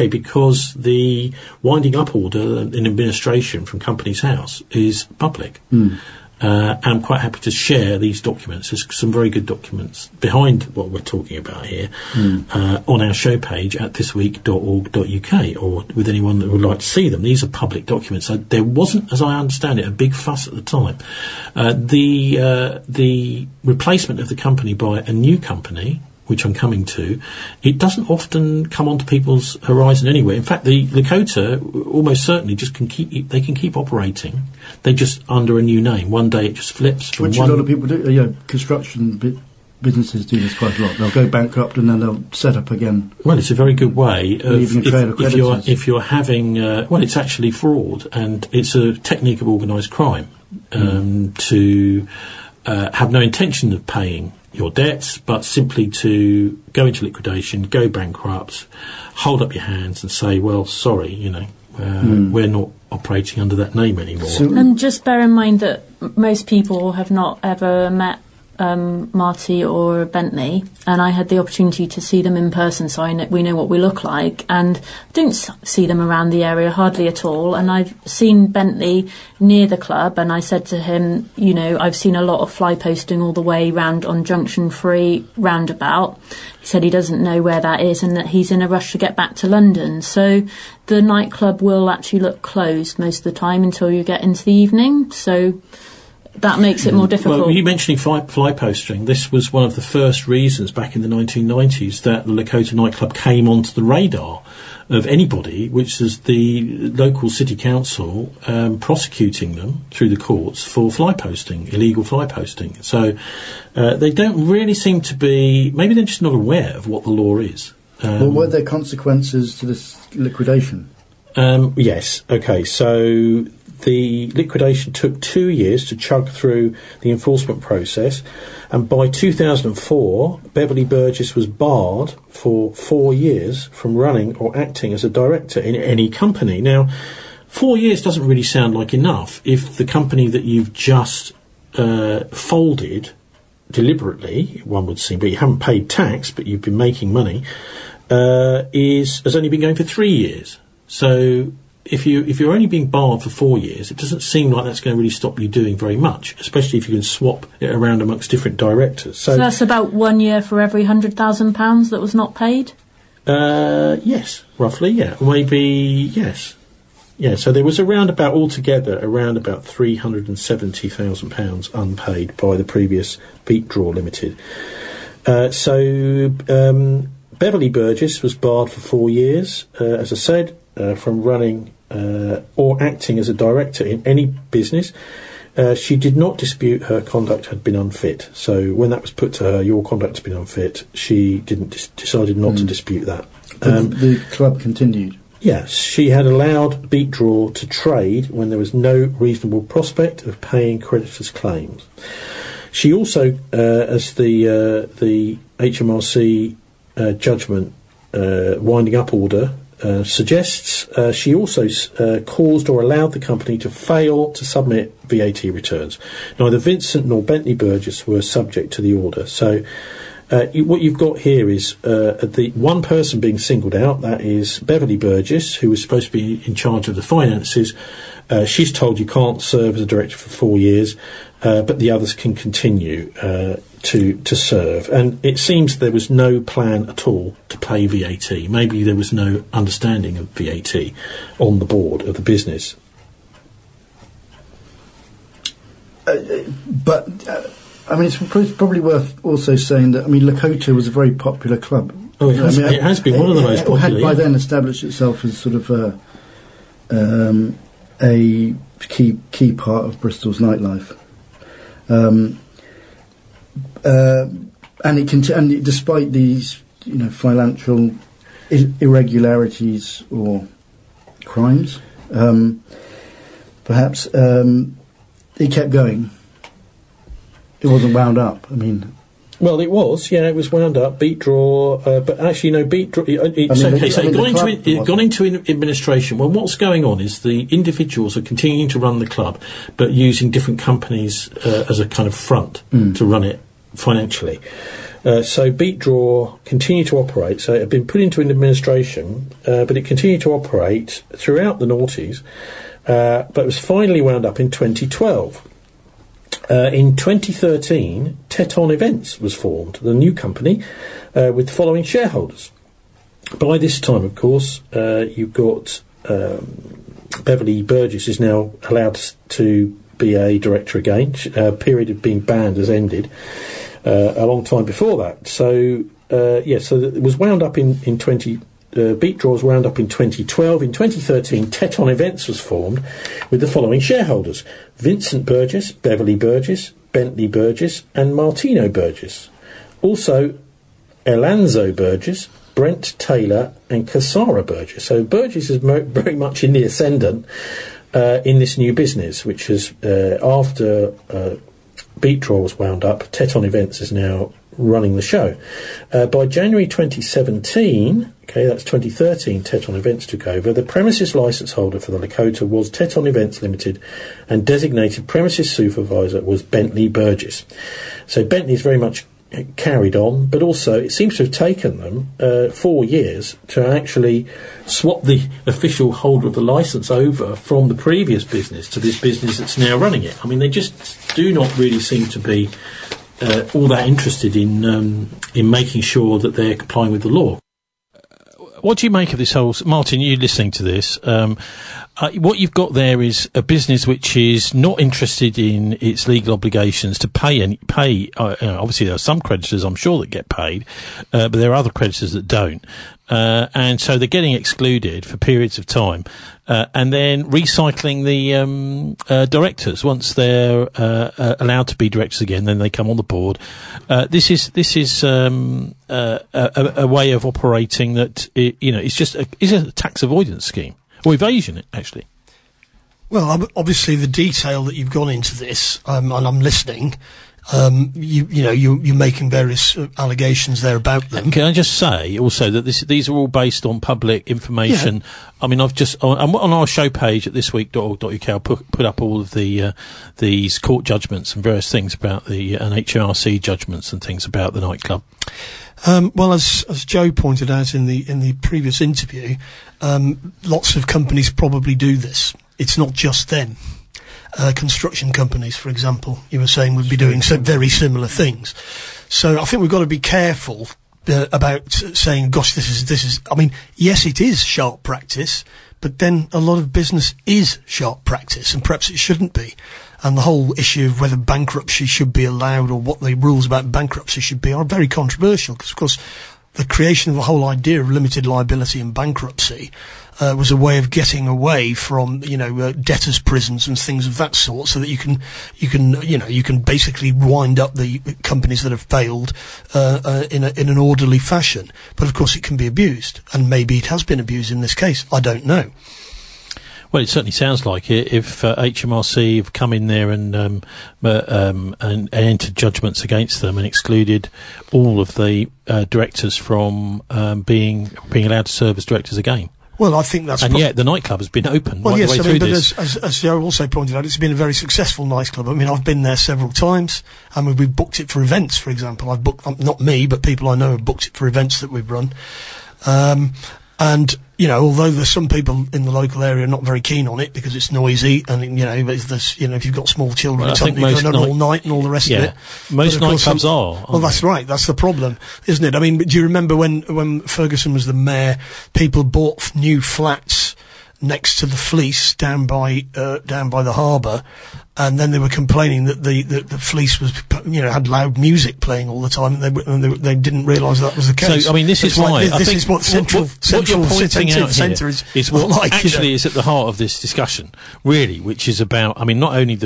the winding up order in administration from Companies House is public. I'm quite happy to share these documents. There's some very good documents behind what we're talking about here on our show page at thisweek.org.uk, or with anyone that would like to see them. These are public documents. There wasn't, as I understand it, a big fuss at the time. The replacement of the company by a new company, which I'm coming to, it doesn't often come onto people's horizon anyway. In fact, the Lakota almost certainly can keep operating. They just under a new name. One day it just flips from which a lot of people do. Construction businesses do this quite a lot. They'll go bankrupt and then they'll set up again. Well, it's a very good way of if you're having it's actually fraud, and it's a technique of organised crime to have no intention of paying your debts, but simply to go into liquidation, go bankrupt, hold up your hands and say, well, sorry, we're not operating under that name anymore. And just bear in mind that most people have not ever met Marty or Bentley, and I had the opportunity to see them in person, so we know what we look like, and I don't see them around the area hardly at all. And I've seen Bentley near the club, and I said to him, I've seen a lot of fly posting all the way round on Junction 3 roundabout. He said he doesn't know where that is and that he's in a rush to get back to London. So the nightclub will actually look closed most of the time until you get into the evening, so that makes it more difficult. Well, you mentioning fly posting, this was one of the first reasons back in the 1990s that the Lakota nightclub came onto the radar of anybody, which is the local city council prosecuting them through the courts for fly posting, illegal fly posting. So they don't really seem to be, maybe they're just not aware of what the law is. Well, were there consequences to this liquidation? Yes. Okay, so the liquidation took 2 years to chug through the enforcement process, and by 2004, Beverly Burgess was barred for 4 years from running or acting as a director in any company. Now, 4 years doesn't really sound like enough if the company that you've just folded deliberately, one would seem, but you haven't paid tax, but you've been making money, has only been going for 3 years. So if you're only being barred for 4 years, it doesn't seem like that's going to really stop you doing very much, especially if you can swap it around amongst different directors. So that's about 1 year for every £100,000 that was not paid? Yes, roughly, yeah. Maybe, yes. Yeah, so there was altogether around about £370,000 unpaid by the previous Beat Draw Limited. Beverly Burgess was barred for 4 years, as I said, from running or acting as a director in any business. She did not dispute her conduct had been unfit. So when that was put to her, your conduct has been unfit, she decided not to dispute that. The club continued? Yes, she had allowed Beat Draw to trade when there was no reasonable prospect of paying creditors' claims. She also, as the HMRC judgment winding up order suggests, she also caused or allowed the company to fail to submit VAT returns. Neither Vincent nor Bentley Burgess were subject to the order. So what you've got here is the one person being singled out, that is Beverly Burgess, who was supposed to be in charge of the finances. She's told you can't serve as a director for 4 years, but the others can continue to serve. And it seems there was no plan at all to pay VAT. Maybe there was no understanding of VAT on the board of the business. It's probably worth also saying that, Lakota was a very popular club. Oh, it has been one of the most popular. It had by then established itself as sort of a key part of Bristol's nightlife. And despite these, financial irregularities or crimes, perhaps it kept going. It wasn't wound up. Well, it was. Yeah, it was wound up. Beat Draw, but actually, no. Beat Draw. It gone into administration. Well, what's going on is the individuals are continuing to run the club, but using different companies as a kind of front to run it financially. So Beat Draw continued to operate. So it had been put into an administration, but it continued to operate throughout the noughties. But it was finally wound up in 2012. In 2013, Teton Events was formed, the new company, with the following shareholders. By this time, of course, you've got Beverly Burgess is now allowed to be a director again. Period of being banned has ended a long time before that. So, so it was wound up in Beat Draw was wound up in 2012. In 2013, Teton Events was formed with the following shareholders: Vincent Burgess, Beverly Burgess, Bentley Burgess, and Martino Burgess. Also, Elanzo Burgess, Brent Taylor, and Cassara Burgess. So Burgess is very much in the ascendant in this new business, which is after beat draws wound up, Teton Events is now running the show. By January 2017, that's 2013, Teton Events took over. The premises licence holder for the Lakota was Teton Events Limited, and designated premises supervisor was Bentley Burgess. So Bentley's very much carried on, but also it seems to have taken them 4 years to actually swap the official holder of the licence over from the previous business to this business that's now running it. I mean, they just do not really seem to be all that interested in making sure that they're complying with the law. What do you make of this whole... Martin, you listening to this, what you've got there is a business which is not interested in its legal obligations to pay. Obviously, there are some creditors, I'm sure, that get paid, but there are other creditors that don't. And so they're getting excluded for periods of time, and then recycling the directors. Once they're allowed to be directors again, then they come on the board. This is a way of operating that it's a tax avoidance scheme. Or evasion, actually. Well, obviously the detail that you've gone into this, and I'm listening, you're making various allegations there about them. Can I just say also that these are all based on public information? Yeah. I mean, I've just on our show page at thisweek.org.uk, I'll put up all of these court judgments and various things about the HMRC judgments and things about the nightclub. Well, as Joe pointed out in the previous interview, lots of companies probably do this. It's not just them. Construction companies, for example, you were saying, would be doing some very similar things. So I think we've got to be careful about saying, gosh, this is. I mean, yes, it is sharp practice, but then a lot of business is sharp practice, and perhaps it shouldn't be. And the whole issue of whether bankruptcy should be allowed or what the rules about bankruptcy should be are very controversial, because, of course, the creation of the whole idea of limited liability and bankruptcy was a way of getting away from, debtors' prisons and things of that sort, so that you can basically wind up the companies that have failed in an orderly fashion. But of course, it can be abused, and maybe it has been abused in this case. I don't know. Well, it certainly sounds like it. If HMRC have come in there and entered judgments against them and excluded all of the directors from being allowed to serve as directors again. Well, I think that's... And yet the nightclub has been open the way through this. But as Joe also pointed out, it's been a very successful nightclub. I mean, I've been there several times. I mean, we've booked it for events, for example. I've booked, not me, but people I know have booked it for events that we've run. And, although there's some people in the local area not very keen on it because it's noisy and, if you've got small children, it's something going on all night and all the rest of it. Most nightclubs are. Well, that's right. That's the problem, isn't it? I mean, do you remember when Ferguson was the mayor, people bought new flats next to the Fleece down by the harbour, and then they were complaining that the Fleece was, had loud music playing all the time, and they didn't realise that was the case. So, I mean, this is why this is what central centre is what like, actually is at the heart of this discussion, really, which is about, I mean, not only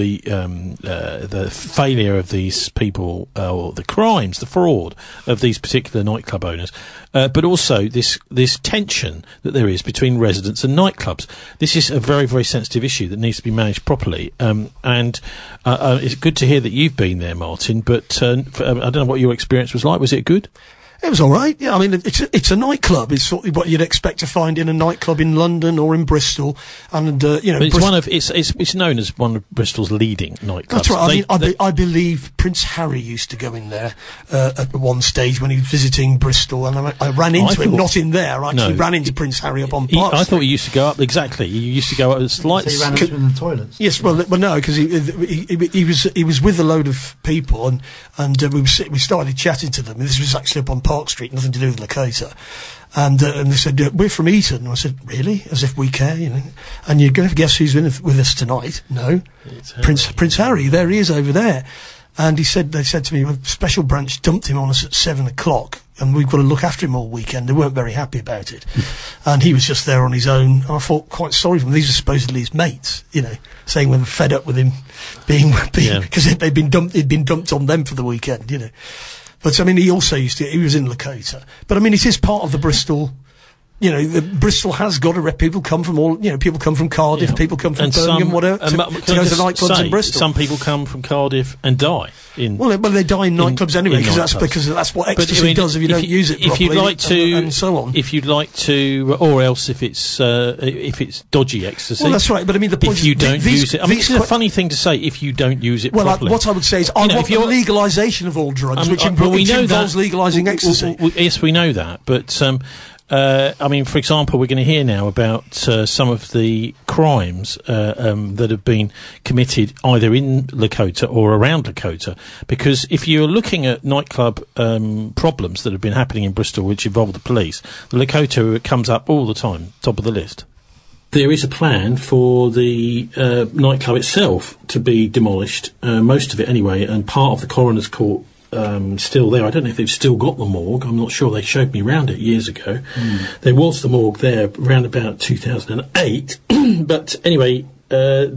the failure of these people, or the crimes, the fraud of these particular nightclub owners, but also this tension that there is between residents and nightclubs. This is a very, very sensitive issue that needs to be managed properly. And it's good to hear that you've been there, Martin, but I don't know what your experience was like. Was it good? It was all right. Yeah, I mean, it's a nightclub. It's sort of what you'd expect to find in a nightclub in London or in Bristol, and it's known as one of Bristol's leading nightclubs. That's right. I believe Prince Harry used to go in there at one stage when he was visiting Bristol, and I ran into him, not in there. I actually ran into Prince Harry up on Park Street. I thought he used to go up exactly. He used to go up the lights. So he ran into him in the toilets. Yes, well, no, because he was with a load of people, and we started chatting to them. This was actually up on Park Street, nothing to do with Lakota, and they said, we're from Eton. And I said, really? As if we care, And you're going to guess who's with us tonight? No, Prince Harry. There he is over there. And they said to me, a special branch dumped him on us at 7:00, and we've got to look after him all weekend. They weren't very happy about it, and he was just there on his own. I felt quite sorry for him. These are supposedly his mates, saying we're fed up with him being because he'd been dumped on them for the weekend, But I mean, he also he was in Lakota. But I mean, it is part of the Bristol Bristol has got people come from all, people come from Cardiff, people come from Birmingham, whatever, to go to nightclubs in Bristol. Some people come from Cardiff and die well, they die in nightclubs anyway, because that's what ecstasy does if you don't use it properly. If you'd like to, and so on. If you'd like to, or else if it's dodgy ecstasy. Well, that's right. But I mean, the point if you don't use it, this is a funny thing to say. If you don't use it properly, what I would say is, I want the legalisation of all drugs, which involves legalising ecstasy. Yes, we know that, but. For example, we're going to hear now about some of the crimes that have been committed either in Lakota or around Lakota. Because if you're looking at nightclub problems that have been happening in Bristol, which involve the police, Lakota comes up all the time, top of the list. There is a plan for the nightclub itself to be demolished, most of it anyway, and part of the coroner's court still there. I don't know if they've still got the morgue. I'm not sure. They showed me round it years ago. There was the morgue there around about 2008. But anyway, there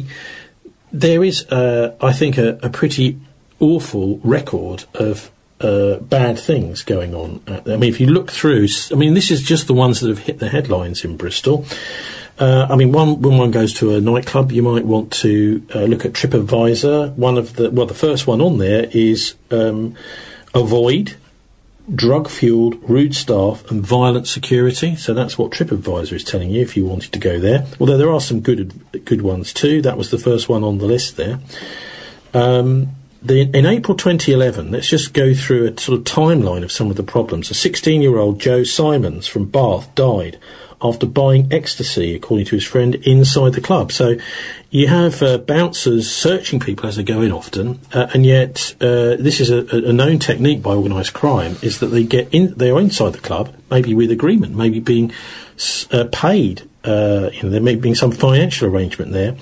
is, I think, a pretty awful record of bad things going on. If you look through, this is just the ones that have hit the headlines in Bristol. When one goes to a nightclub, you might want to look at TripAdvisor. The first one on there is avoid drug-fueled, rude staff and violent security. So that's what TripAdvisor is telling you if you wanted to go there. Although there are some good ones too. That was the first one on the list there. In April 2011, let's just go through a sort of timeline of some of the problems. A 16-year-old Joe Simons from Bath died after buying ecstasy, according to his friend, inside the club. So you have bouncers searching people as they go in often, and yet this is a known technique by organised crime, is that they are inside the club, maybe with agreement, maybe being paid, there may be some financial arrangement there.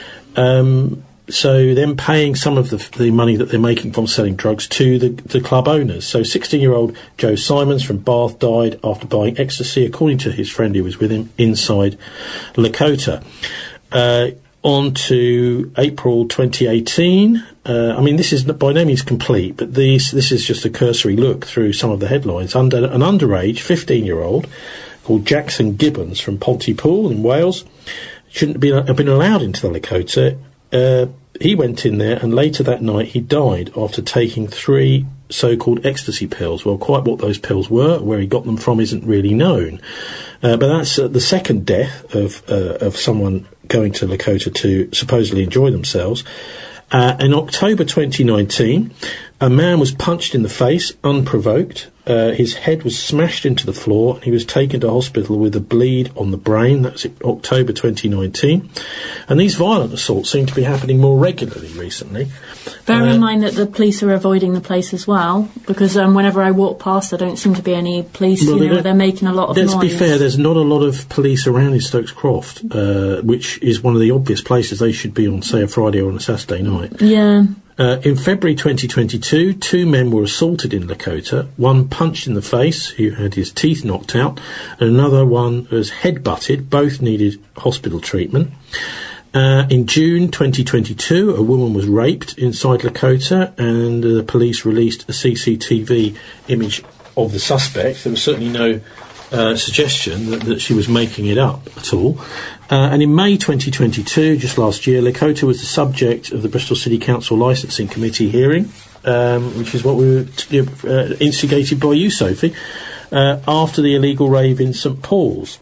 So then paying some of the money that they're making from selling drugs to the club owners. So 16-year-old Joe Simons from Bath died after buying ecstasy, according to his friend who was with him, inside Lakota. On to April 2018. This is by no means complete, but this is just a cursory look through some of the headlines. An underage 15-year-old called Jackson Gibbons from Pontypool in Wales shouldn't have been allowed into the Lakota. He went in there, and later that night he died after taking 3 so-called ecstasy pills. Well, quite what those pills were, where he got them from, isn't really known. But that's the second death of someone going to Lakota to supposedly enjoy themselves. In October 2019, a man was punched in the face, unprovoked. His head was smashed into the floor, and he was taken to hospital with a bleed on the brain. That's October 2019. And these violent assaults seem to be happening more regularly recently. Bear in mind that the police are avoiding the place as well, because whenever I walk past, there don't seem to be any police. They're making a lot of noise. Let's be fair, there's not a lot of police around in Stokes Croft, which is one of the obvious places they should be on, say, a Friday or on a Saturday night. Yeah. In February 2022, 2 men were assaulted in Lakota. One punched in the face, who had his teeth knocked out, and another one was head-butted. Both needed hospital treatment. In June 2022, a woman was raped inside Lakota, and the police released a CCTV image of the suspect. There was certainly no suggestion that she was making it up at all. And in May 2022, just last year, Lakota was the subject of the Bristol City Council Licensing Committee hearing, which is what we were instigated by you, Sophie, after the illegal rave in St Paul's.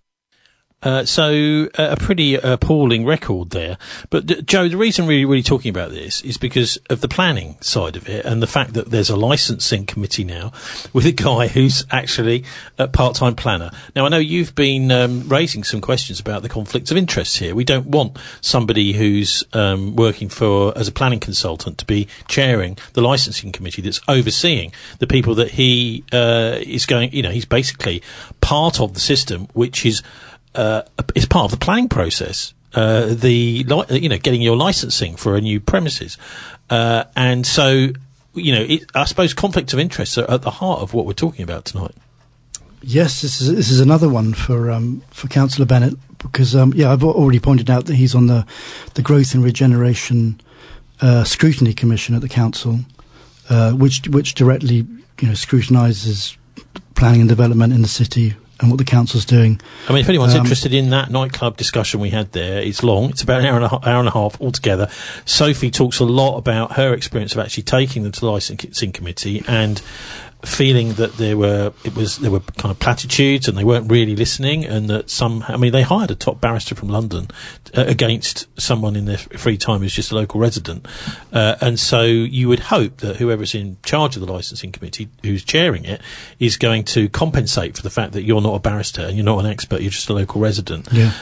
So a pretty appalling record there. But, Joe, the reason we're really talking about this is because of the planning side of it and the fact that there's a licensing committee now with a guy who's actually a part-time planner. Now, I know you've been raising some questions about the conflicts of interest here. We don't want somebody who's working as a planning consultant to be chairing the licensing committee that's overseeing the people that he is going, he's basically part of the system, which is part of the planning process, getting your licensing for a new premises. And so, I suppose conflicts of interest are at the heart of what we're talking about tonight. Yes, this is another one for Councillor Bennett, because, I've already pointed out that he's on the Growth and Regeneration Scrutiny Commission at the Council, which directly, scrutinises planning and development in the city and what the council's doing. I mean, if anyone's interested in that nightclub discussion we had there, it's long. It's about an hour and a half altogether. Sophie talks a lot about her experience of actually taking them to the licensing committee and feeling that there were kind of platitudes and they weren't really listening, and that they hired a top barrister from London against someone in their free time who's just a local resident, and so you would hope that whoever's in charge of the licensing committee, who's chairing it, is going to compensate for the fact that you're not a barrister and you're not an expert, you're just a local resident. Yeah.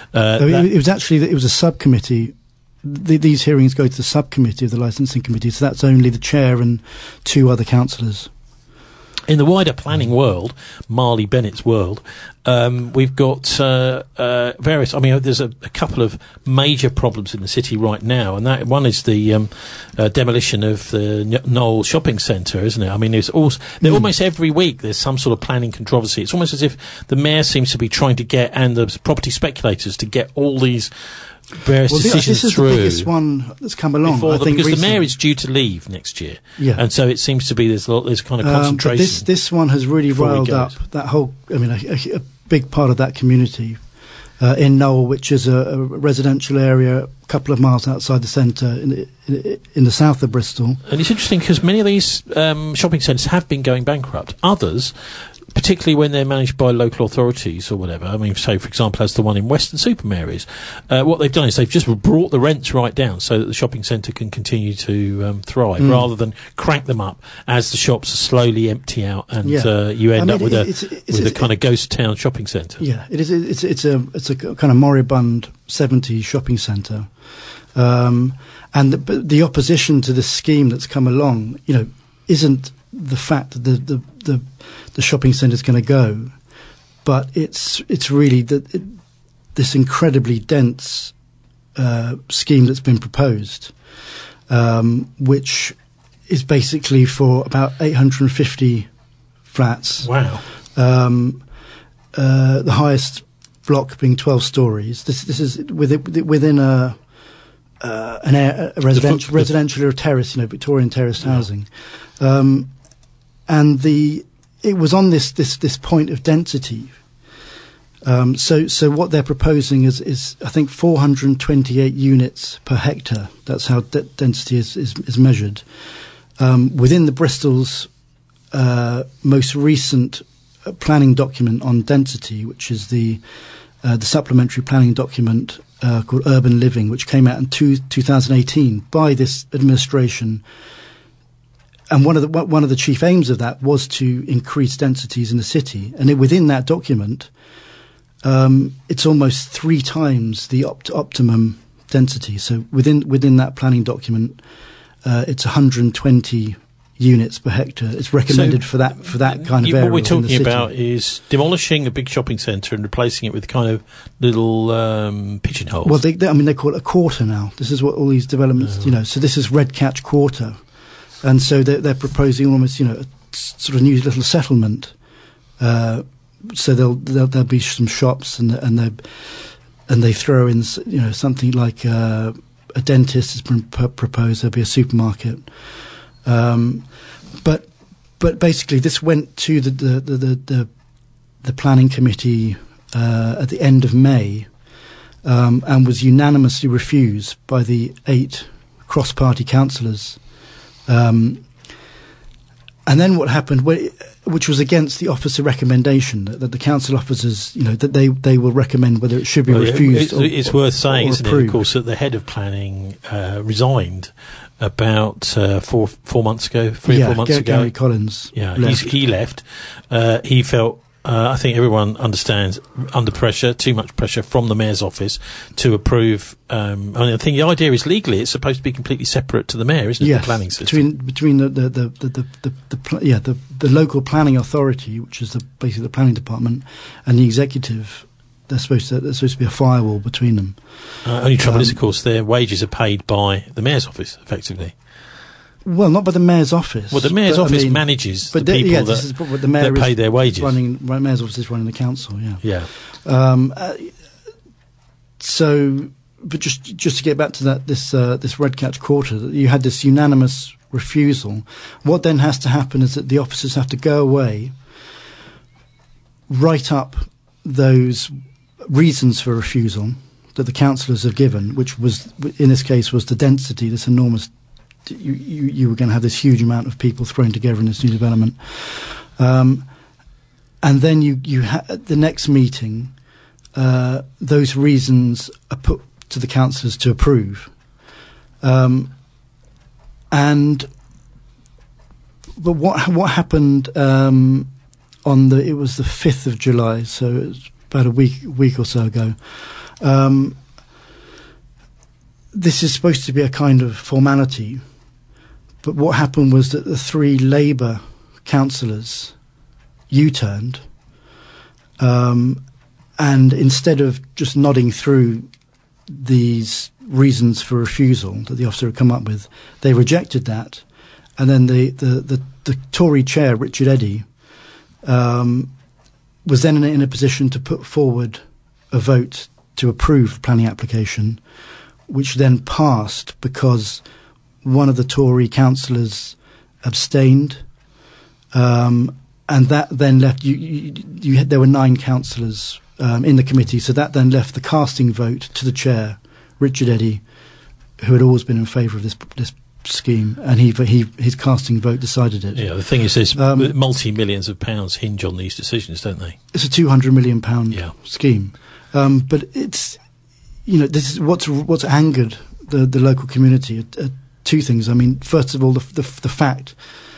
It was a subcommittee. These hearings go to the subcommittee of the licensing committee, so that's only the chair and 2 other councillors. In the wider planning world, Marley Bennett's world, we've got various. I mean, there's a couple of major problems in the city right now, and that one is the demolition of the Knoll shopping centre, isn't it? I mean, almost every week there's some sort of planning controversy. It's almost as if the mayor seems to be trying to get, and the property speculators, to get all these various decisions this is through. The biggest one that's come along, because the mayor is due to leave next year, and so it seems to be there's kind of concentration. But this one has really riled up that whole. I mean, a big part of that community in Knoll, which is a residential area a couple of miles outside the centre in the south of Bristol. And it's interesting because many of these shopping centres have been going bankrupt. Others, particularly when they're managed by local authorities or whatever. I mean, say, for example, as the one in Weston-super-Mare is, what they've done is they've just brought the rents right down so that the shopping centre can continue to thrive, rather than crank them up as the shops slowly empty out and you end up with a kind of ghost town shopping centre. Yeah, it is. It's a kind of moribund 70s shopping centre, and the opposition to this scheme that's come along, isn't the fact that the shopping centre is going to go, but it's really this incredibly dense scheme that's been proposed, which is basically for about 850 flats. Wow. The highest block being 12 stories. This is within a residential or terrace, Victorian terraced housing, and it was on this point of density. So what they're proposing is I think 428 units per hectare. That's how density is measured. Within the Bristol's most recent planning document on density, which is the supplementary planning document called Urban Living, which came out in 2018 by this administration. And one of the chief aims of that was to increase densities in the city. And within that document, it's almost 3 times the optimum density. So within that planning document, it's 120 units per hectare. It's recommended for that kind of area. What we're talking about is demolishing a big shopping centre and replacing it with kind of little pigeonholes. Well, they call it a quarter now. This is what all these developments, So this is Redcatch Quarter. And so they're proposing almost, a sort of new little settlement. So there'll be some shops, and they throw in, something like a dentist has been proposed. There'll be a supermarket, but basically this went to the planning committee at the end of May, and was unanimously refused by the 8 cross-party councillors. And then what happened, which was against the officer recommendation, that the council officers, that they will recommend whether it should be refused. It's worth saying, isn't it, of course, that the head of planning resigned about 4 months ago, 3 or 4 months ago. Gary Collins. Yeah, left. He left. He felt. I think everyone understands under pressure, too much pressure from the mayor's office to approve. I think the idea is legally it's supposed to be completely separate to the mayor, isn't it? Yes, the planning system between the local planning authority, which is basically the planning department, and the executive. There's supposed to be a firewall between them. Only trouble is, of course, their wages are paid by the mayor's office, effectively. Well, not by the mayor's office. Well, the mayor's office manages the people that pay their wages. The mayor's office is running the council, Yeah. But just to get back to this Redcatch Quarter, you had this unanimous refusal. What then has to happen is that the officers have to go away, write up those reasons for refusal that the councillors have given, which was, in this case, was the density, this enormous, you were going to have this huge amount of people thrown together in this new development. And then at the next meeting, those reasons are put to the councillors to approve. But what happened it was the 5th of July, so it was about a week or so ago. This is supposed to be a kind of formality, but what happened was that the 3 Labour councillors U-turned, and instead of just nodding through these reasons for refusal that the officer had come up with, they rejected that, and then the Tory chair, Richard Eddy, was then in a position to put forward a vote to approve the planning application, which then passed because one of the Tory councillors abstained, and that then left there were 9 councillors in the committee, so that then left the casting vote to the chair, Richard Eddy, who had always been in favour of this scheme, and his casting vote decided it. Yeah, the thing is, there's multi-millions of pounds hinge on these decisions, don't they? It's a £200 million scheme, but it's, this is what's angered the local community. 2 things. I mean, first of all, the fact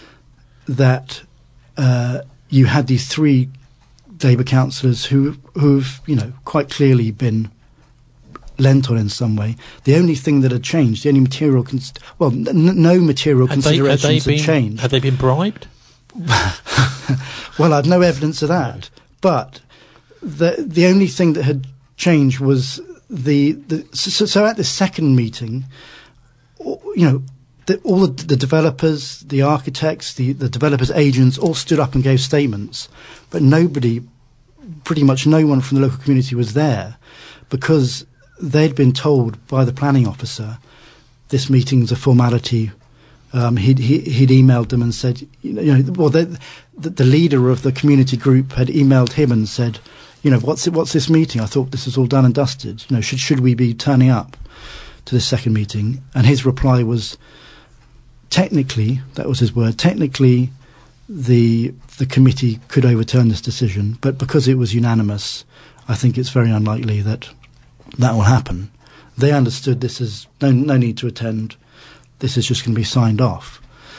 that you had these 3 Labour councillors who've quite clearly been lent on in some way. The only thing that had changed, the only material, no material considerations had changed. Had they been bribed? Well, I've no evidence of that. But the only thing that had changed was so at the second meeting, all the developers, the architects, the developers' agents all stood up and gave statements, but pretty much no one from the local community was there, because they'd been told by the planning officer this meeting's a formality. He'd emailed them and said, the leader of the community group had emailed him and said, what's this meeting? I thought this was all done and dusted. Should we be turning up to this second meeting? And his reply was, technically, that was his word, technically the committee could overturn this decision, but because it was unanimous, I think it's very unlikely that will happen. They understood this is no need to attend. This is just going to be signed off.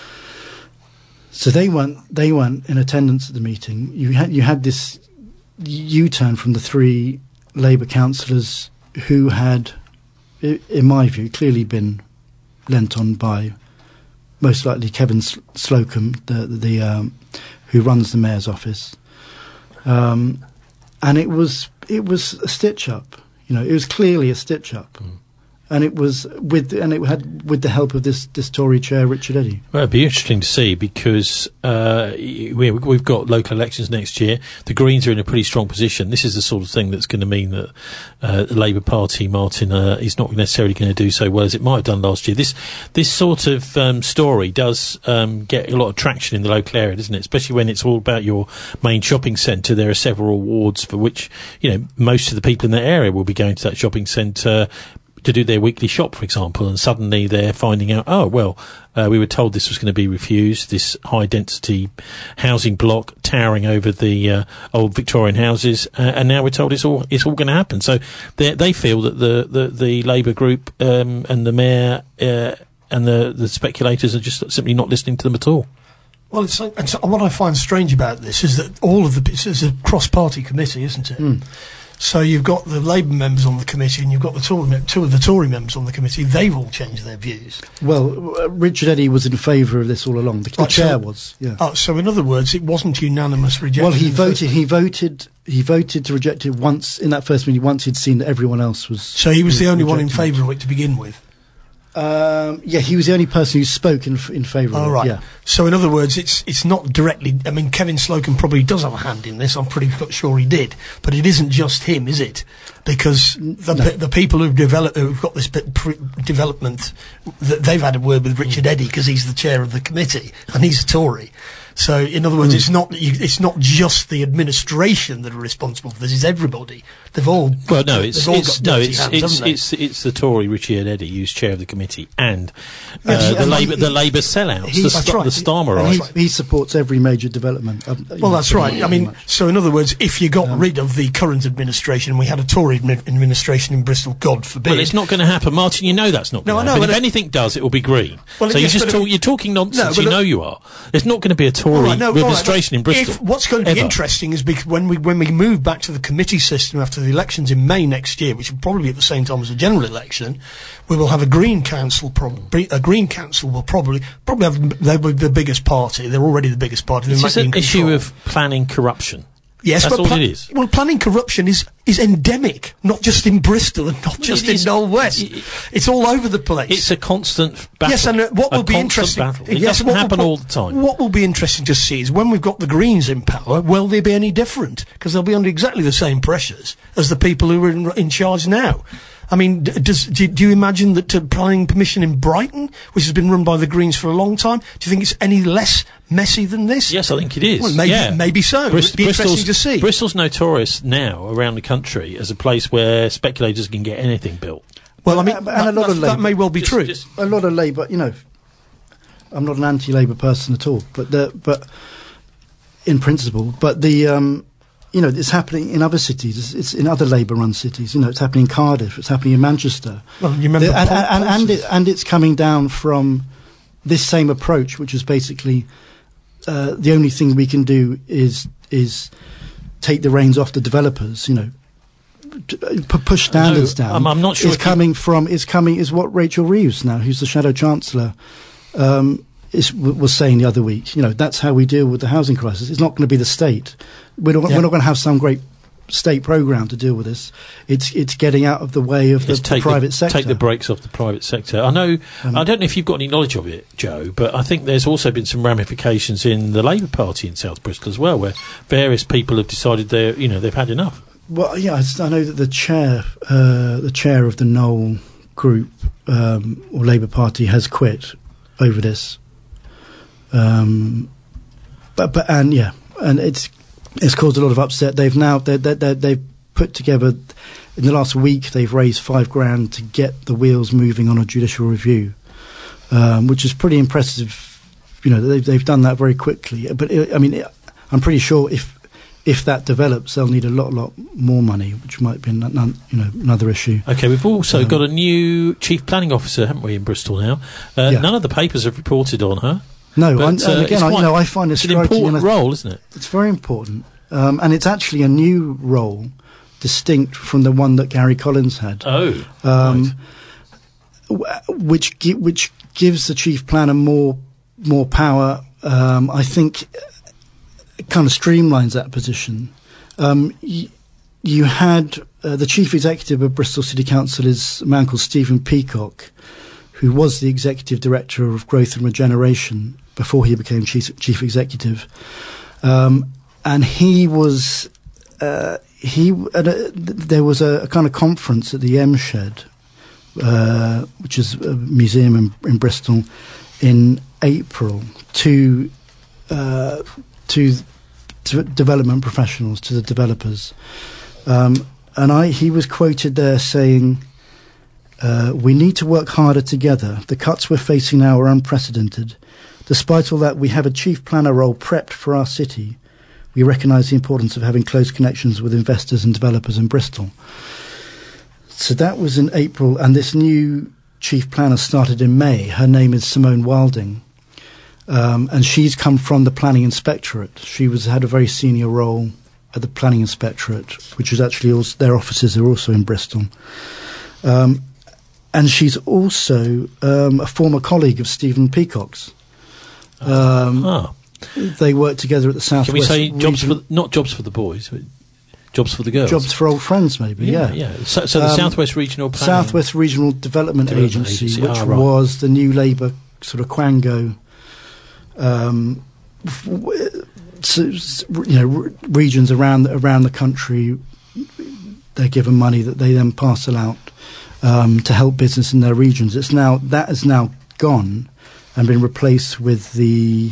So they weren't in attendance at the meeting. You had this U-turn from the 3 Labour councillors who had, in my view, clearly been lent on by most likely Kevin Slocum, the who runs the mayor's office, and it was a stitch up. It was clearly a stitch up. And it had with the help of this Tory chair, Richard Eddy. Well, it'd be interesting to see, because we've got local elections next year. The Greens are in a pretty strong position. This is the sort of thing that's going to mean that the Labour Party, Martin, is not necessarily going to do so well as it might have done last year. This sort of story does get a lot of traction in the local area, doesn't it? Especially when it's all about your main shopping centre. There are several wards for which most of the people in that area will be going to that shopping centre to do their weekly shop, for example, and suddenly they're finding out, we were told this was going to be refused, this high-density housing block towering over the old Victorian houses, and now we're told it's all going to happen. So they feel that the Labour group and the mayor and the speculators are just simply not listening to them at all. Well, it's what I find strange about this is that it's a cross-party committee, isn't it? So you've got the Labour members on the committee, and you've got two of the Tory members on the committee. They've all changed their views. Well, Richard Eddy was in favour of this all along. The chair was. Yeah. So in other words, it wasn't unanimous rejection. Well, he voted to reject it once in that first meeting. Once he'd seen that everyone else was. So he was the only one in favour of it to begin with. He was the only person who spoke in favour of it. Right. Yeah. So, in other words, it's not directly. I mean, Kevin Slocum probably does have a hand in this. I'm pretty sure he did, but it isn't just him, is it? Because the people who've got this development, they've had a word with Richard Eddy because he's the chair of the committee and he's a Tory. So, in other words, it's not just the administration that are responsible for this; it's everybody. They've all it's the Tory Richard Eddy who's chair of the committee and the Labour sellouts, the Starmer. He supports every major development. Well, that's right. I mean, so in other words, if you got rid of the current administration and we had a Tory administration in Bristol, God forbid. Well, it's not going to happen, Martin. You know that's not going to happen. If anything does, it will be Green. Well, so you're talking nonsense. You know you are. There's not going to be a Tory administration in Bristol. What's going to be interesting is because when we move back to the committee system after the elections in May next year, which will probably be at the same time as the general election, we will have a Green Council. A Green Council will probably have the biggest party. They're already the biggest party. It's just an issue of planning corruption. Yes, that's but all it is. Well, planning corruption is endemic, not just in Bristol and not just in Knoll West. It's all over the place. It's a constant battle. Yes, and what will be interesting... It doesn't happen all the time. What will be interesting to see is when we've got the Greens in power, will they be any different? Because they'll be under exactly the same pressures as the people who are in charge now. I mean, do you imagine that planning permission in Brighton, which has been run by the Greens for a long time, do you think it's any less messy than this? Yes, I think it is. Well, maybe so. It'd be interesting to see. Bristol's notorious now around the country as a place where speculators can get anything built. Well, I mean, that may well be true. A lot of Labour, I'm not an anti-Labour person at all, but in principle, but it's happening in other cities. It's in other Labour-run cities. It's happening in Cardiff. It's happening in Manchester. Well, you remember, and it's coming down from this same approach, which is basically the only thing we can do is take the reins off the developers. Push standards down. I'm not sure. Is what Rachel Reeves now, who's the Shadow Chancellor, was saying the other week. That's how we deal with the housing crisis. It's not going to be the state. We're not going to have some great state programme to deal with this. It's getting out of the way of the private sector. Take the brakes off the private sector. I know. I don't know if you've got any knowledge of it, Joe, but I think there's also been some ramifications in the Labour Party in South Bristol as well, where various people have decided they've had enough. Well, yeah, I know that the chair of the Knoll group or Labour Party has quit over this. And it's caused a lot of upset. They've put together in the last week. They've raised $5,000 to get the wheels moving on a judicial review, which is pretty impressive. They've done that very quickly. But I'm pretty sure if that develops, they'll need a lot more money, which might be another issue. Okay, we've also got a new chief planning officer, haven't we, in Bristol now? None of the papers have reported on her. No, and again, I find it striking. It's an important role, isn't it? It's very important, and it's actually a new role, distinct from the one that Gary Collins had. Right. Which gives the chief planner more power. I think it kind of streamlines that position. You had the chief executive of Bristol City Council is a man called Stephen Peacock, who was the executive director of Growth and Regeneration before he became chief executive, and he was there was a kind of conference at the M Shed, which is a museum in Bristol, in April to development professionals, to the developers, and he was quoted there saying, we need to work harder together. The cuts we're facing now are unprecedented. Despite all that, we have a chief planner role prepped for our city. We recognise the importance of having close connections with investors and developers in Bristol. So that was in April, and this new chief planner started in May. Her name is Simone Wilding, and she's come from the Planning Inspectorate. She had a very senior role at the Planning Inspectorate, which is actually also, their offices are also in Bristol. And she's also a former colleague of Stephen Peacock's. They worked together at the South West. Can we say not jobs for the boys, but jobs for the girls? Jobs for old friends, maybe, yeah. So the Southwest Regional Planning... Southwest Regional Development Agency, which was the new Labour sort of Quango regions around the country, they're given money that they then parcel out to help business in their regions. That has now gone and been replaced with the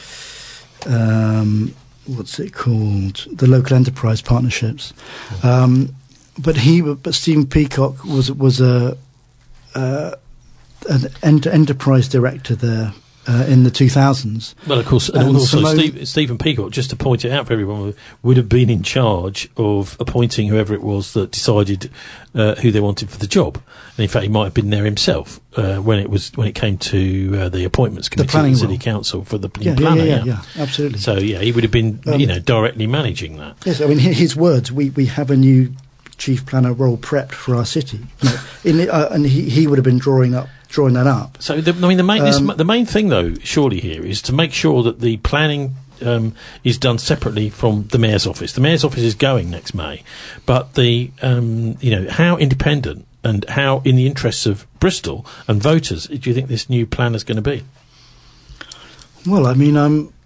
what's it called? The local enterprise partnerships. But Stephen Peacock was an enterprise director there in the 2000s. Well, of course, and also Stephen Peacock, just to point it out for everyone, would have been in charge of appointing whoever it was that decided who they wanted for the job. And in fact, he might have been there himself when it came to the appointments committee of the city council for the planner. Yeah, absolutely. So he would have been directly managing that. Yes, I mean his words. We have a new chief planner role prepped for our city, and he would have been drawing that up. So the main thing though, surely here, is to make sure that the planning is done separately from the mayor's office. The mayor's office is going next May, but the how independent and how in the interests of Bristol and voters do you think this new plan is going to be? Well, I mean,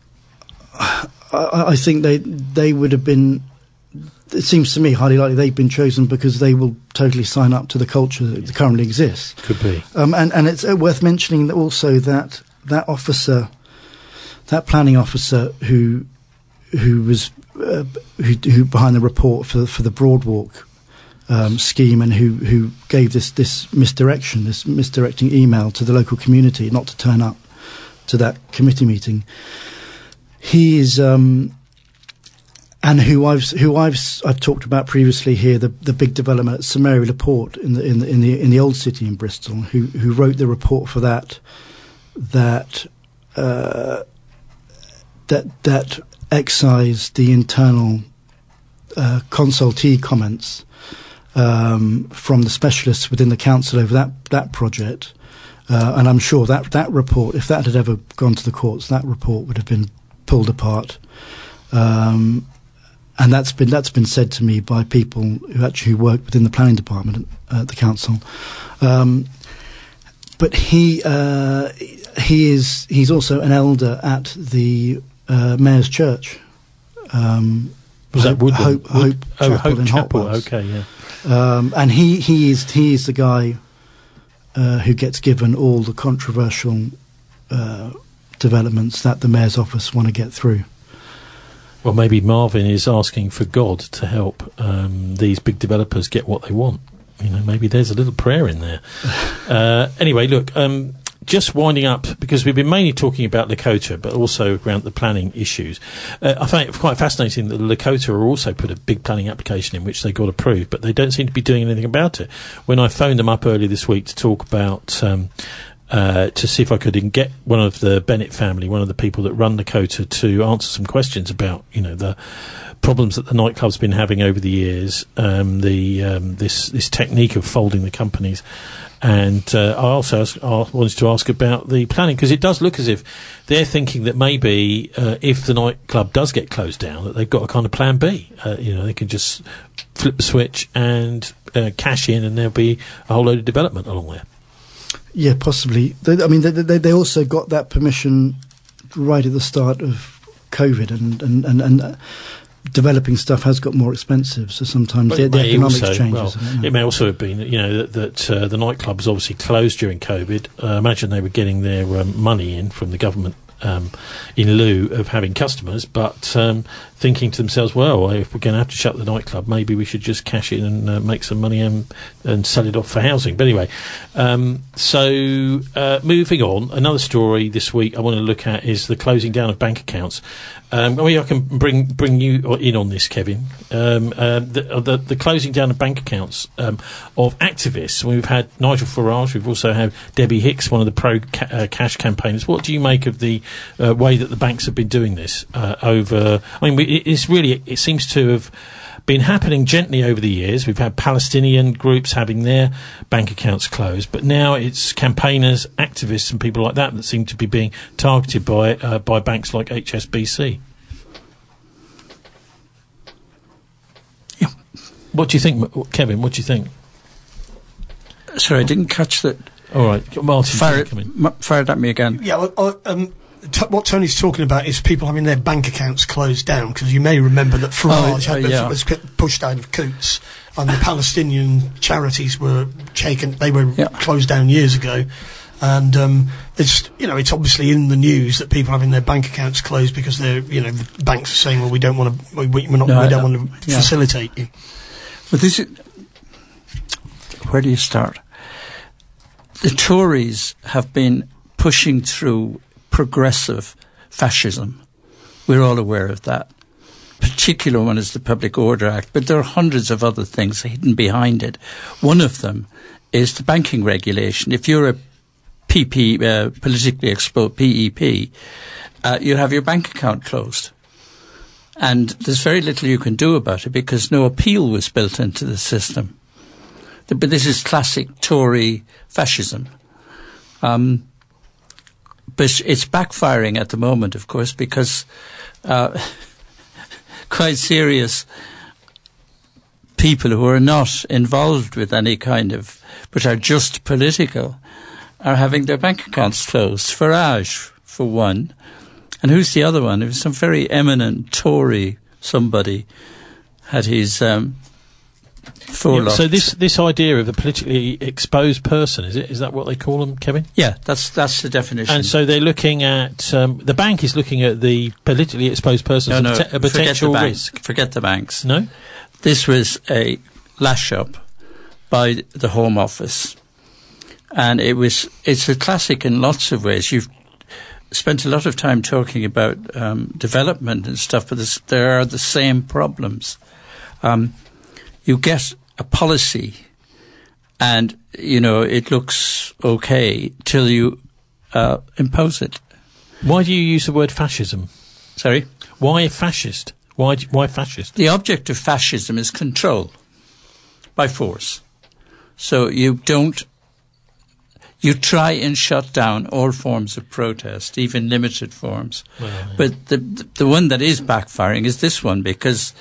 I think they would have been. It seems to me highly likely they've been chosen because they will totally sign up to the culture that currently exists. Could be. And it's worth mentioning that also that officer, that planning officer who was behind the report for the Broadwalk scheme and who gave this misdirecting email to the local community not to turn up to that committee meeting. He is. And who I've talked about previously here, the big development at Sir Mary Le Port in the old city in Bristol, who wrote the report for that excised the internal consultee comments from the specialists within the council over that project, and I'm sure that report, if that had ever gone to the courts, that report would have been pulled apart. And that's been said to me by people who actually work within the planning department at the council. But he's also an elder at the Mayor's Church. Was that Woodland? Hope Chapel in Hotwells. Okay, yeah. And he is the guy who gets given all the controversial developments that the Mayor's office want to get through. Well, maybe Marvin is asking for God to help these big developers get what they want. Maybe there's a little prayer in there. Anyway, look, just winding up, because we've been mainly talking about Lakota, but also around the planning issues. I find it quite fascinating that Lakota also put a big planning application in which they got approved, but they don't seem to be doing anything about it. When I phoned them up earlier this week to talk about to see if I could get one of the Bennett family, one of the people that run Lakota, to answer some questions about, the problems that the nightclub's been having over the years, this technique of folding the companies. And I also wanted to ask about the planning, because it does look as if they're thinking that maybe if the nightclub does get closed down, that they've got a kind of plan B. They can just flip the switch and cash in, and there'll be a whole load of development along there. Yeah, possibly. They also got that permission right at the start of COVID, and developing stuff has got more expensive, so sometimes the economics changes. It may also have been, that the nightclubs obviously closed during COVID. I imagine they were getting their money in from the government in lieu of having customers, but thinking to themselves, well, if we're going to have to shut the nightclub, maybe we should just cash in and make some money and sell it off for housing. But anyway, so moving on, another story this week I want to look at is the closing down of bank accounts. I can bring you in on this, Kevin. The closing down of bank accounts of activists. We've had Nigel Farage. We've also had Debbie Hicks, one of the pro-cash campaigners. What do you make of the way that the banks have been doing this over? It seems to have been happening gently over the years. We've had Palestinian groups having their bank accounts closed, but now it's campaigners, activists and people like that seem to be being targeted by banks like HSBC. Yeah. What do you think, Kevin? What do you think? Sorry, I didn't catch that. All right, Martin, fire it at me again. Yeah, what Tony's talking about is people having their bank accounts closed down, because you may remember that Farage was pushed out of Coutts, and the Palestinian charities were closed down years ago. And it's obviously in the news that people having their bank accounts closed because they're, the banks are saying, well, we don't want to, we don't want to facilitate you. But where do you start? The Tories have been pushing through progressive fascism. We're all aware of that. Particular one is the Public Order Act, but there are hundreds of other things hidden behind it. One of them is the banking regulation. If you're a politically exposed PEP, you have your bank account closed. And there's very little you can do about it because no appeal was built into the system. But this is classic Tory fascism. But it's backfiring at the moment, of course, because quite serious people who are not involved with any kind of, but are just political, are having their bank accounts closed. Farage, for one. And who's the other one? It was some very eminent Tory somebody had his forelocked. So this idea of a politically exposed person, is that what they call them, Kevin? Yeah, that's the definition. And so they're looking at, the bank is looking at the politically exposed person as a potential risk. Forget the banks. No? This was a lash-up by the Home Office. And it's a classic in lots of ways. You've spent a lot of time talking about development and stuff, but there are the same problems. You get a policy and, it looks okay till you impose it. Why do you use the word fascism? Sorry? Why fascist? Why fascist? The object of fascism is control by force. So you try and shut down all forms of protest, even limited forms. Well, but the one that is backfiring is this one because,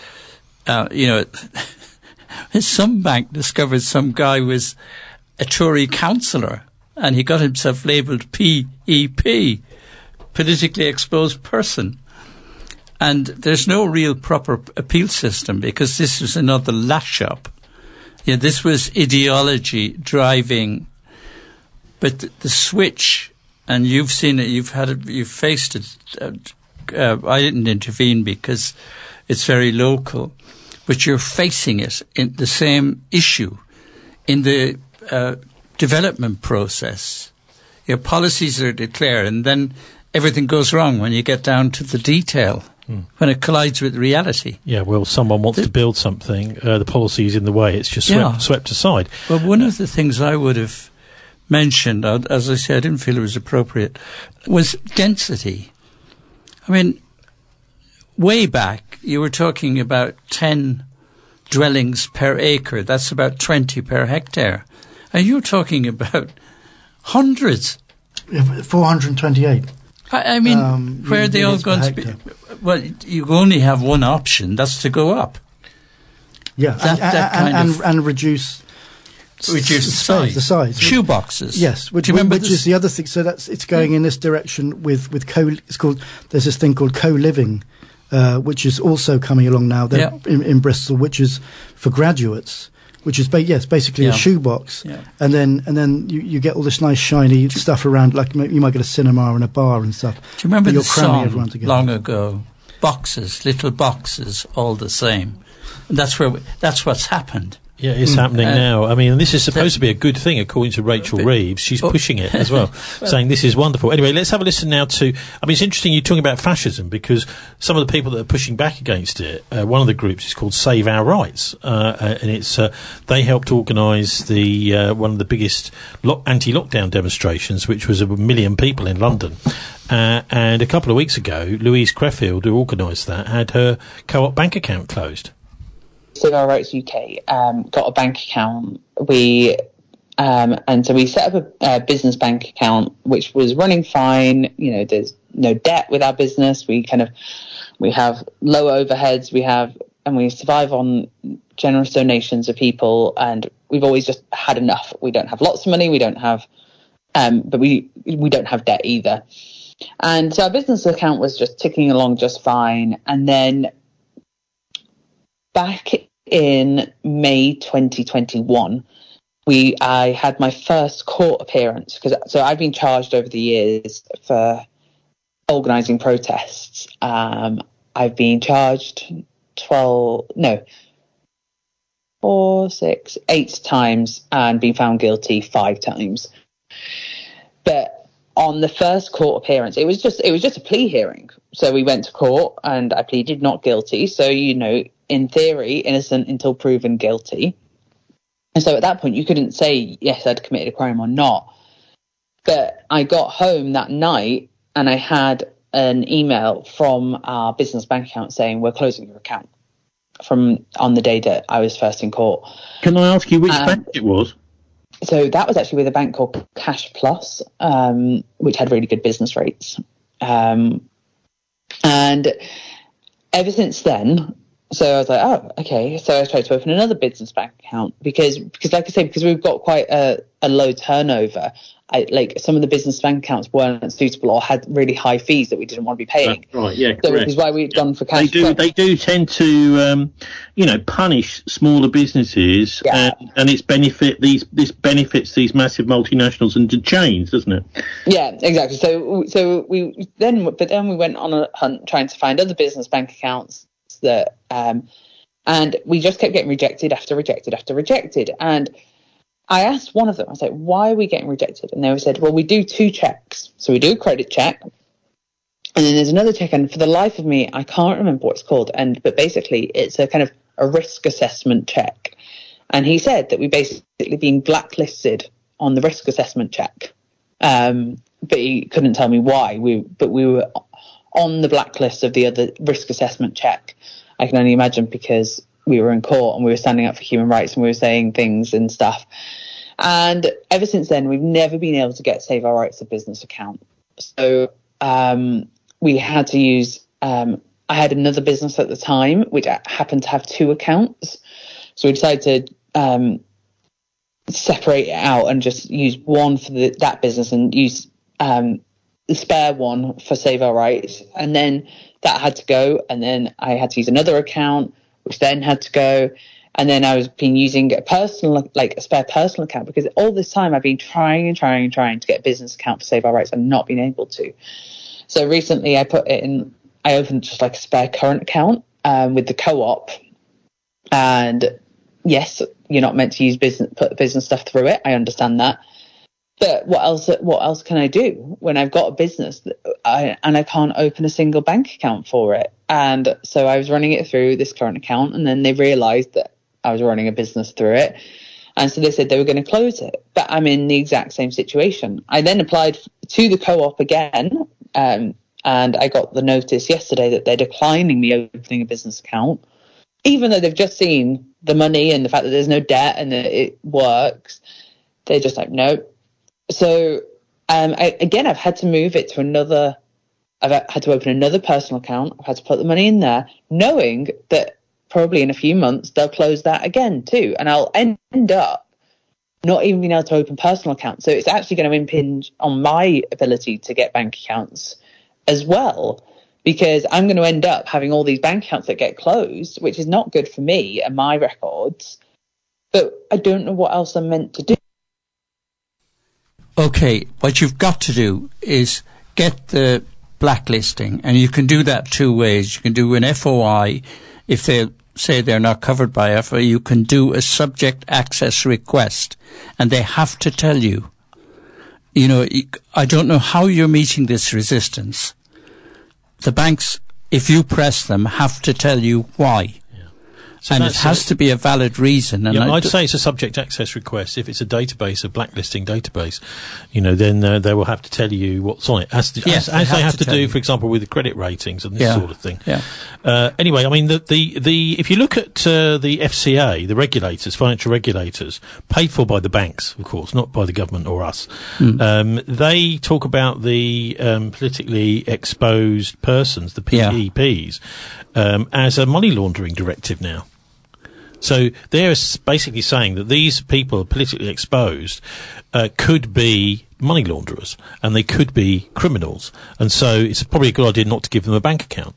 some bank discovered some guy was a Tory councillor and he got himself labelled PEP, politically exposed person. And there's no real proper appeal system because this was another lash-up. This was ideology driving. But the switch, and you've seen it, you've faced it. I didn't intervene because it's very local, but you're facing it in the same issue in the development process. Your policies are declared, and then everything goes wrong when you get down to the detail. When it collides with reality. Yeah, well, someone wants to build something, the policy is in the way, it's just swept aside. Well, one of the things I would have mentioned, as I said, I didn't feel it was appropriate, was density. I mean, way back, you were talking about 10 dwellings per acre. That's about 20 per hectare. And you're talking about hundreds. 428. I mean, where are they all going to be? Well, you only have one option. That's to go up. Yeah, and reduce the size. The size. Shoe boxes. Yes, which is the other thing. So it's going in this direction with there's this thing called co-living, which is also coming along now in Bristol, which is for graduates. Which is basically a shoebox, and then you get all this nice shiny stuff around. Like you might get a cinema and a bar and stuff. Do you remember the song long ago? Boxes, little boxes, all the same. And that's what's happened. Yeah, it's happening now. I mean, this is supposed to be a good thing, according to Rachel Reeves. She's pushing it as well, saying this is wonderful. Anyway, let's have a listen now to... I mean, it's interesting you're talking about fascism, because some of the people that are pushing back against it, one of the groups is called Save Our Rights, and it's they helped organise the one of the biggest anti-lockdown demonstrations, which was 1 million people in London. And a couple of weeks ago, Louise Creffield, who organised that, had her Co-op bank account closed. Save Our Rights UK got a bank account. And so we set up a business bank account, which was running fine. There's no debt with our business. We have low overheads. We survive on generous donations of people, and we've always just had enough. We don't have lots of money. We don't have, but we don't have debt either. And so our business account was just ticking along just fine. And then back in May 2021, I had my first court appearance, so I've been charged over the years for organising protests. I've been charged 8 times and been found guilty 5 times. But on the first court appearance, it was just a plea hearing. So we went to court and I pleaded not guilty. So, in theory, innocent until proven guilty. And so at that point, you couldn't say, yes, I'd committed a crime or not. But I got home that night and I had an email from our business bank account saying, we're closing your account on the day that I was first in court. Can I ask you which bank it was? So that was actually with a bank called Cash Plus, which had really good business rates. And ever since then, so I was like, oh, okay. So I tried to open another business bank account because like I say, because we've got quite a low turnover, some of the business bank accounts weren't suitable or had really high fees that we didn't want to be paying. Right, yeah, so correct. Which is why we've gone for Cash Plus. They do tend to, punish smaller businesses, and this benefits these massive multinationals and chains, doesn't it? Yeah, exactly. So we went on a hunt trying to find other business bank accounts that, and we just kept getting rejected after rejected after rejected. And I asked one of them, I was like, why are we getting rejected? And they said, well, we do 2 checks. So we do a credit check, and then there's another check. And for the life of me, I can't remember what it's called. But basically, it's a kind of a risk assessment check. And he said that we basically been blacklisted on the risk assessment check. But he couldn't tell me why. But we were on the blacklist of the other risk assessment check. I can only imagine because we were in court and we were standing up for human rights and we were saying things and stuff. And ever since then, we've never been able to get Save Our Rights a business account. So we had to use, I had another business at the time, which happened to have 2 accounts. So we decided to separate it out and just use one for that business and use the spare one for Save Our Rights. And then that had to go. And then I had to use another account, which then had to go. And then I was been using a spare personal account, because all this time I've been trying to get a business account for Save Our Rights and not been able to. So recently I opened just like a spare current account with the co-op. And yes, you're not meant to put business stuff through it. I understand that. But what else can I do when I've got a business and I can't open a single bank account for it? And so I was running it through this current account, and then they realised that I was running a business through it. And so they said they were going to close it. But I'm in the exact same situation. I then applied to the co-op again, and I got the notice yesterday that they're declining me opening a business account, even though they've just seen the money and the fact that there's no debt and that it works. They're just like, no. So I've had to move it to another. I've had to open another personal account. I've had to put the money in there, knowing that probably in a few months they'll close that again too, and I'll end up not even being able to open personal accounts. So it's actually going to impinge on my ability to get bank accounts as well, because I'm going to end up having all these bank accounts that get closed, which is not good for me and my records. But I don't know what else I'm meant to do. Okay, what you've got to do is get the blacklisting, and you can do that 2 ways. You can do an FOI if they say they're not covered by FOI. You can do a subject access request, and they have to tell you. I don't know how you're meeting this resistance. The banks, if you press them, have to tell you why. So and it has to be a valid reason. And I'd say it's a subject access request. If it's a database, a blacklisting database, then they will have to tell you what's on it, as they have to do, for example, with the credit ratings and this sort of thing. Yeah. Anyway, I mean, the if you look at the FCA, the regulators, financial regulators, paid for by the banks, of course, not by the government or us, they talk about the politically exposed persons, the PEPs, as a money laundering directive now. So they're basically saying that these people politically exposed could be money launderers and they could be criminals. And so it's probably a good idea not to give them a bank account.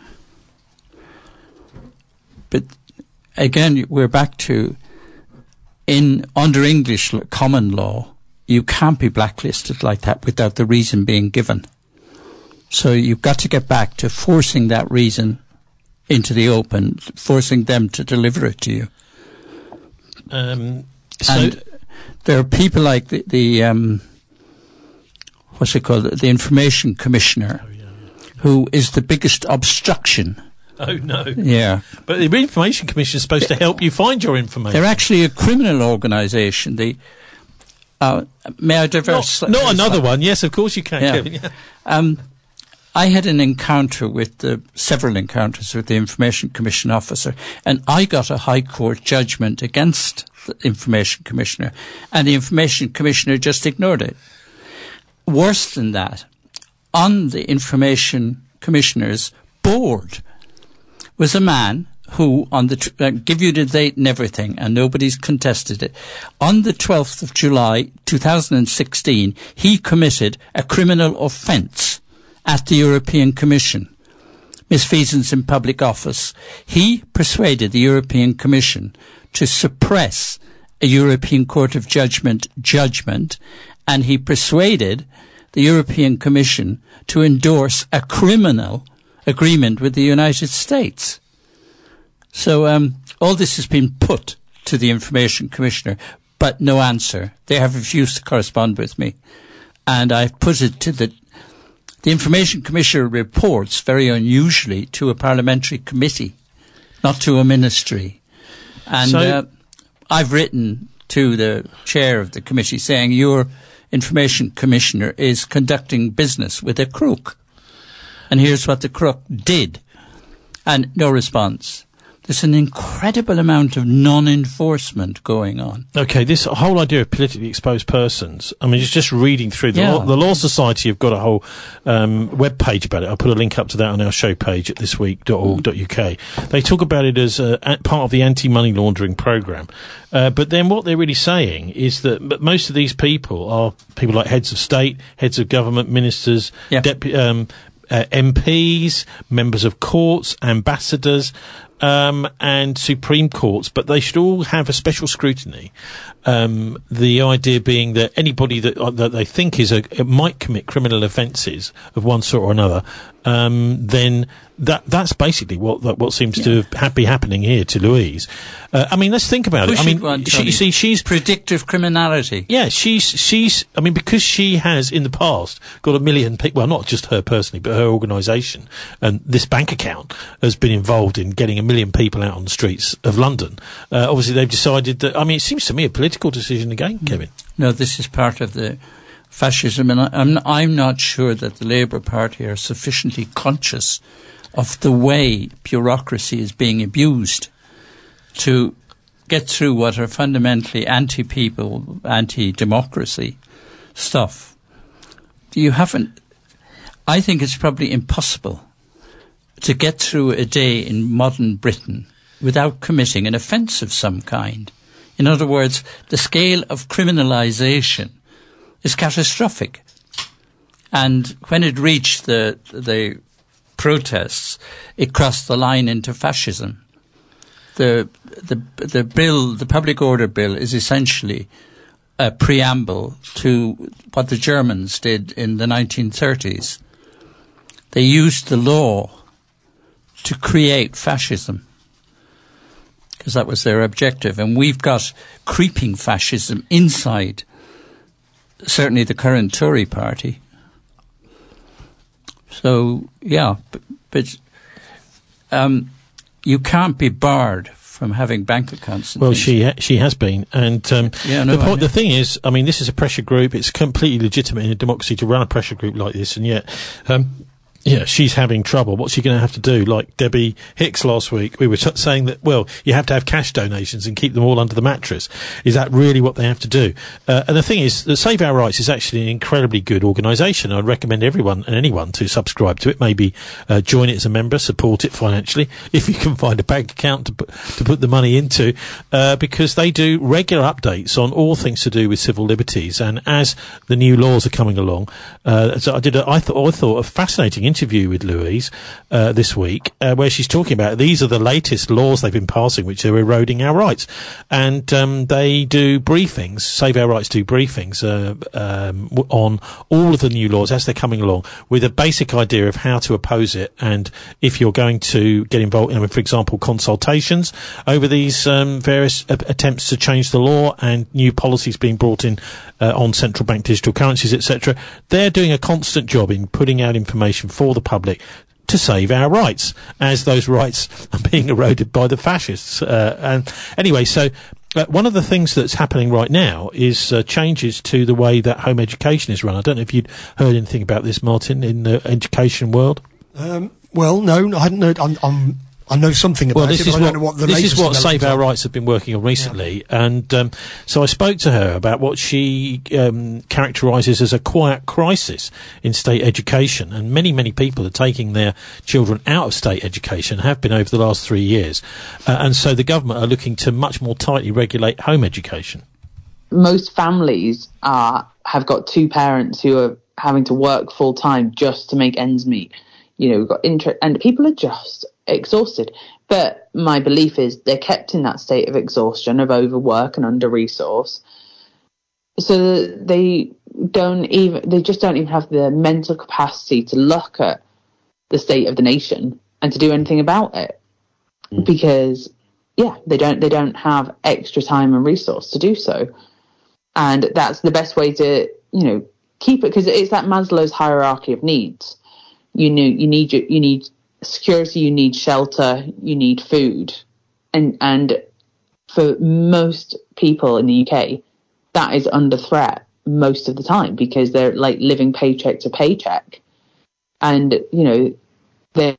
But again, we're back to under English common law, you can't be blacklisted like that without the reason being given. So you've got to get back to forcing that reason into the open, forcing them to deliver it to you. And there are people like the what's it called, the Information Commissioner, who is the biggest obstruction. Oh, no. Yeah. But the Information Commission is supposed to help you find your information. They're actually a criminal organisation. May I diverse? Not another one. Yes, of course you can, yeah. Kevin. Yeah. I had an encounter several encounters with the Information Commission officer, and I got a High Court judgment against the Information Commissioner, and the Information Commissioner just ignored it. Worse than that, on the Information Commissioner's board was a man who, give you the date and everything, and nobody's contested it. On the 12th of July 2016, he committed a criminal offence at the European Commission. Misfeasance in public office. He persuaded the European Commission to suppress a European Court of Judgment, and he persuaded the European Commission to endorse a criminal agreement with the United States. So all this has been put to the Information Commissioner, but no answer. They have refused to correspond with me. And I've put it to the Information Commissioner reports, very unusually, to a parliamentary committee, not to a ministry. And I've written to the chair of the committee saying your Information Commissioner is conducting business with a crook. And here's what the crook did. And no response. There's an incredible amount of non-enforcement going on. Okay, this whole idea of politically exposed persons, I mean, just reading through the Law Society have got a whole web page about it. I'll put a link up to that on our show page at thisweek.org.uk. They talk about it as part of the anti-money laundering programme. But then what they're really saying is that most of these people are people like heads of state, heads of government, ministers, MPs, members of courts, ambassadors, and Supreme Courts, but they should all have a special scrutiny. The idea being that anybody that they think might commit criminal offences of one sort or another, then that's basically what seems to be happening here to Louise. I mean, let's think about it. I mean, she's predictive criminality. Yeah, she's. I mean, because she has in the past got 1 million people. Well, not just her personally, but her organisation and this bank account has been involved in getting 1 million people out on the streets of London. Obviously, they've decided that. I mean, it seems to me a political decision again, Kevin. No, this is part of the fascism, and I'm not sure that the Labour Party are sufficiently conscious of the way bureaucracy is being abused to get through what are fundamentally anti-people, anti-democracy stuff. I think it's probably impossible to get through a day in modern Britain without committing an offence of some kind. In other words, the scale of criminalisation is catastrophic. And when it reached the protests, it crossed the line into fascism. The bill, the public order bill, is essentially a preamble to what the Germans did in the 1930s. They used the law to create fascism, because that was their objective. And we've got creeping fascism inside, certainly the current Tory party. So, yeah, but you can't be barred from having bank accounts. Well, she has been, and the thing is, I mean, this is a pressure group. It's completely legitimate in a democracy to run a pressure group like this, and yet Yeah, she's having trouble. What's she going to have to do? Like Debbie Hicks last week, we were saying that, well, you have to have cash donations and keep them all under the mattress. Is that really what they have to do? And the thing is that Save Our Rights is actually an incredibly good organisation. I'd recommend everyone and anyone to subscribe to it. Maybe join it as a member, support it financially, if you can find a bank account to put the money into, because they do regular updates on all things to do with civil liberties. And as the new laws are coming along, so I thought a fascinating interview with Louise this week, where she's talking about these are the latest laws they've been passing which are eroding our rights, and they do briefings. Save Our Rights do briefings on all of the new laws as they're coming along, with a basic idea of how to oppose it, and if you're going to get involved in, for example, consultations over these various attempts to change the law and new policies being brought in on central bank digital currencies, etc. They're doing a constant job in putting out information for the public to save our rights, as those rights are being eroded by the fascists. And anyway, so one of the things that's happening right now is changes to the way that home education is run. I don't know if you'd heard anything about this, Martin, in the education world. Well, no, I hadn't heard. I know something about it, but I don't know what the latest. This is what Save Our Rights have been working on recently, and so I spoke to her about what she characterises as a quiet crisis in state education, and many people are taking their children out of state education, have been over the last 3 years, and so the government are looking to much more tightly regulate home education. Most families have got two parents who are having to work full time just to make ends meet. You know, we've got and people are just exhausted. But my belief is they're kept in that state of exhaustion, of overwork and under-resource, so that they just don't even have the mental capacity to look at the state of the nation and to do anything about it. Because they don't have extra time and resource to do so. And that's the best way to, keep it, because it's that Maslow's hierarchy of needs. You need security, you need shelter, you need food, and for most people in the UK, that is under threat most of the time, because they're like living paycheck to paycheck, and they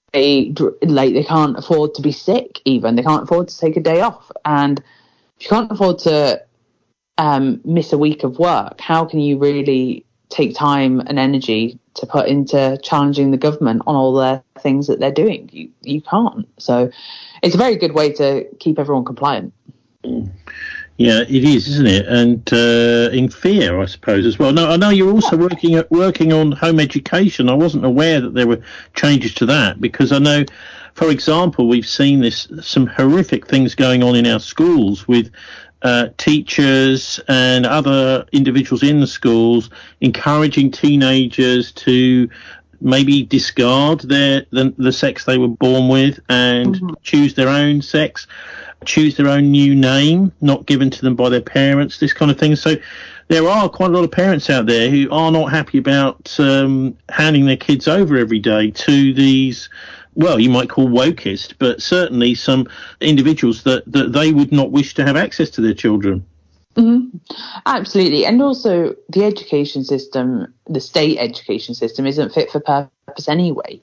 can't afford to be sick. Even they can't afford to take a day off, and if you can't afford to miss a week of work, how can you really take time and energy to put into challenging the government on all the things that they're doing? You can't. So it's a very good way to keep everyone compliant. Yeah, it is, isn't it? And in fear, I suppose, as well. No, I know you're also working on home education. I wasn't aware that there were changes to that, because I know, for example, we've seen some horrific things going on in our schools with teachers and other individuals in the schools encouraging teenagers to maybe discard the sex they were born with and choose their own sex, choose their own new name, not given to them by their parents, this kind of thing. So there are quite a lot of parents out there who are not happy about handing their kids over every day to these, well, you might call wokeist, but certainly some individuals that they would not wish to have access to their children. Mm-hmm. Absolutely. And also the education system, the state education system, isn't fit for purpose anyway.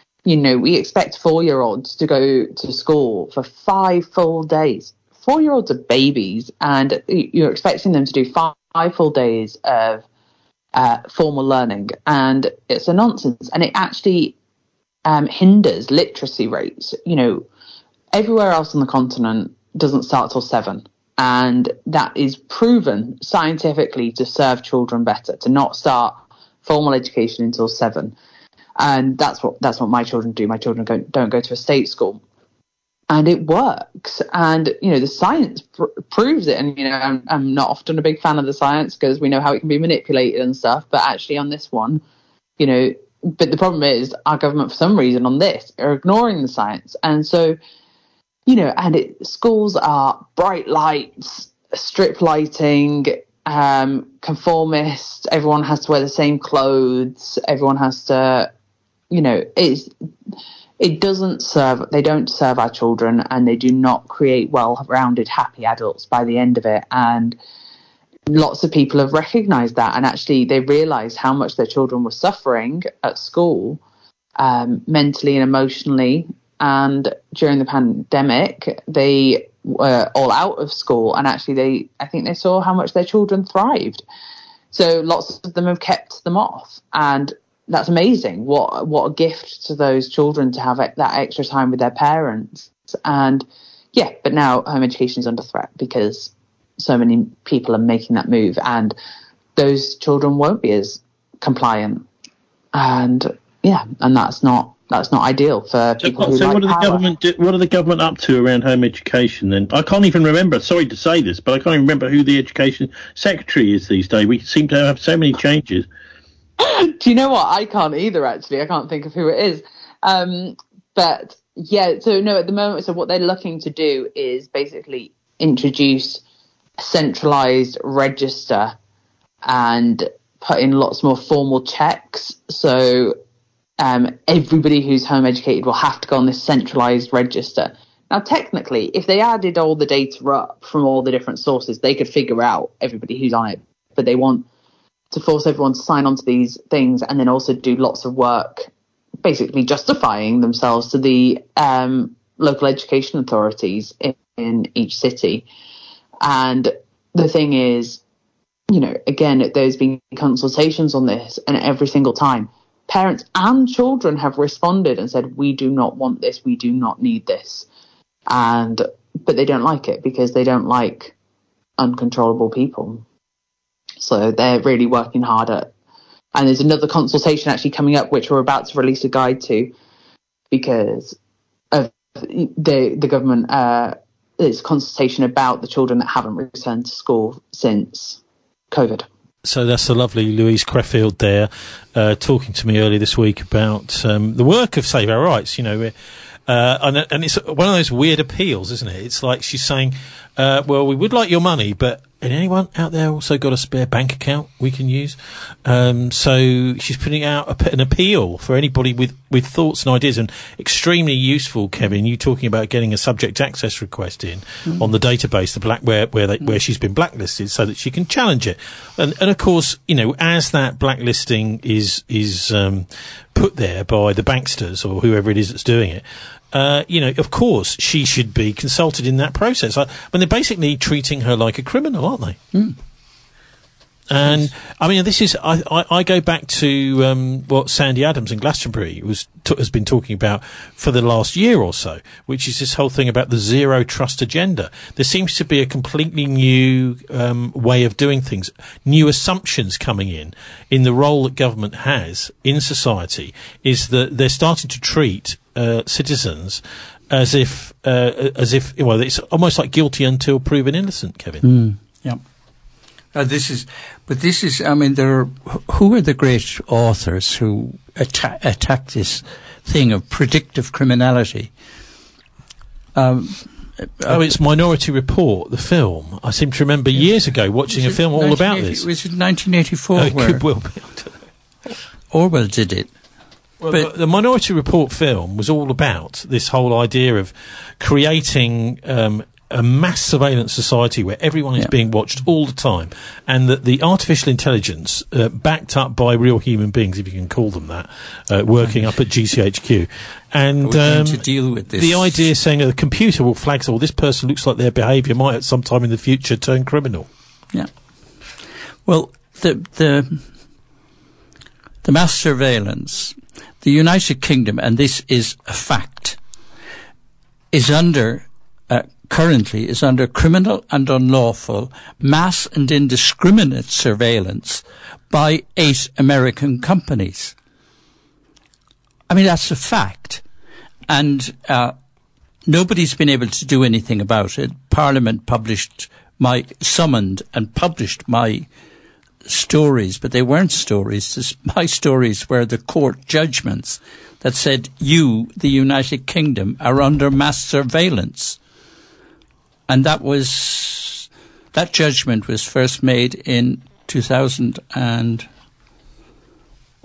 We expect 4-year-olds to go to school for 5 full days. 4-year-olds are babies, and you're expecting them to do 5 full days of formal learning. And it's a nonsense. And it actually hinders literacy rates. Everywhere else on the continent doesn't start till 7, and that is proven scientifically to serve children better, to not start formal education until 7. And that's what my children do. My children don't go to a state school, and it works. And the science proves it. And I'm not often a big fan of the science, because we know how it can be manipulated and stuff. But actually, on this one, but the problem is our government, for some reason, on this, are ignoring the science. And so, schools are bright lights, strip lighting, conformist. Everyone has to wear the same clothes. Everyone has to, it doesn't serve, they don't serve our children, and they do not create well-rounded, happy adults by the end of it. And lots of people have recognised that, and actually they realised how much their children were suffering at school, mentally and emotionally. And during the pandemic, they were all out of school, and actually I think they saw how much their children thrived. So lots of them have kept them off, and that's amazing. What a gift to those children to have that extra time with their parents. And yeah, but now home education is under threat because so many people are making that move, and those children won't be as compliant. And yeah, and that's not ideal for people who like what power. What are the government up to around home education then? I can't even remember, sorry to say this, but I can't even remember who the education secretary is these days. We seem to have so many changes. Do you know what? I can't either, actually. I can't think of who it is. But yeah, so no, at the moment, so what they're looking to do is basically introduce a centralised register and put in lots more formal checks. So everybody who's home educated will have to go on this centralised register. Now, technically, if they added all the data up from all the different sources, they could figure out everybody who's on it. But they want to force everyone to sign on to these things and then also do lots of work, basically justifying themselves to the local education authorities in each city. And the thing is, you know, again, there's been consultations on this, and every single time, parents and children have responded and said, we do not want this, we do not need this. But they don't like it because they don't like uncontrollable people. So they're really working hard at, and there's another consultation actually coming up, which we're about to release a guide to, because of the government, there's a consultation about the children that haven't returned to school since COVID. So that's the lovely Louise Creffield there, talking to me earlier this week about the work of Save Our Rights. You know, and it's one of those weird appeals, isn't it? It's like she's saying, well, we would like your money, but anyone out there also got a spare bank account we can use? So she's putting out an appeal for anybody with thoughts and ideas, and extremely useful, Kevin, you talking about getting a subject access request in on the database, where she's been blacklisted, so that she can challenge it. And of course, you know, as that blacklisting is put there by the banksters or whoever it is that's doing it, you know, of course, she should be consulted in that process. I mean, they're basically treating her like a criminal, aren't they? Mm. And I mean, this is I go back to what Sandy Adams in Glastonbury has been talking about for the last year or so, which is this whole thing about the zero trust agenda. There seems to be a completely new way of doing things, new assumptions coming in the role that government has in society. Is that they're starting to treat citizens as if well, it's almost like guilty until proven innocent, Kevin. Mm. Yeah. This is, I mean, who are the great authors who attack this thing of predictive criminality? It's Minority Report, the film. I seem to remember years ago watching a film all about this. Was it 1984? It could well be. Orwell did it. Well, but the Minority Report film was all about this whole idea of creating a mass surveillance society where everyone is being watched all the time, and that the artificial intelligence, backed up by real human beings, if you can call them that, working up at GCHQ. And to deal with this. The idea saying that the computer will flag, oh, this person looks like their behaviour might at some time in the future turn criminal. Yeah. Well, the mass surveillance, the United Kingdom, and this is a fact, currently is under criminal and unlawful mass and indiscriminate surveillance by 8 American companies. I mean, that's a fact. And nobody's been able to do anything about it. Parliament summoned and published my stories, but they weren't stories. My stories were the court judgments that said, you, the United Kingdom, are under mass surveillance. And that judgment was first made in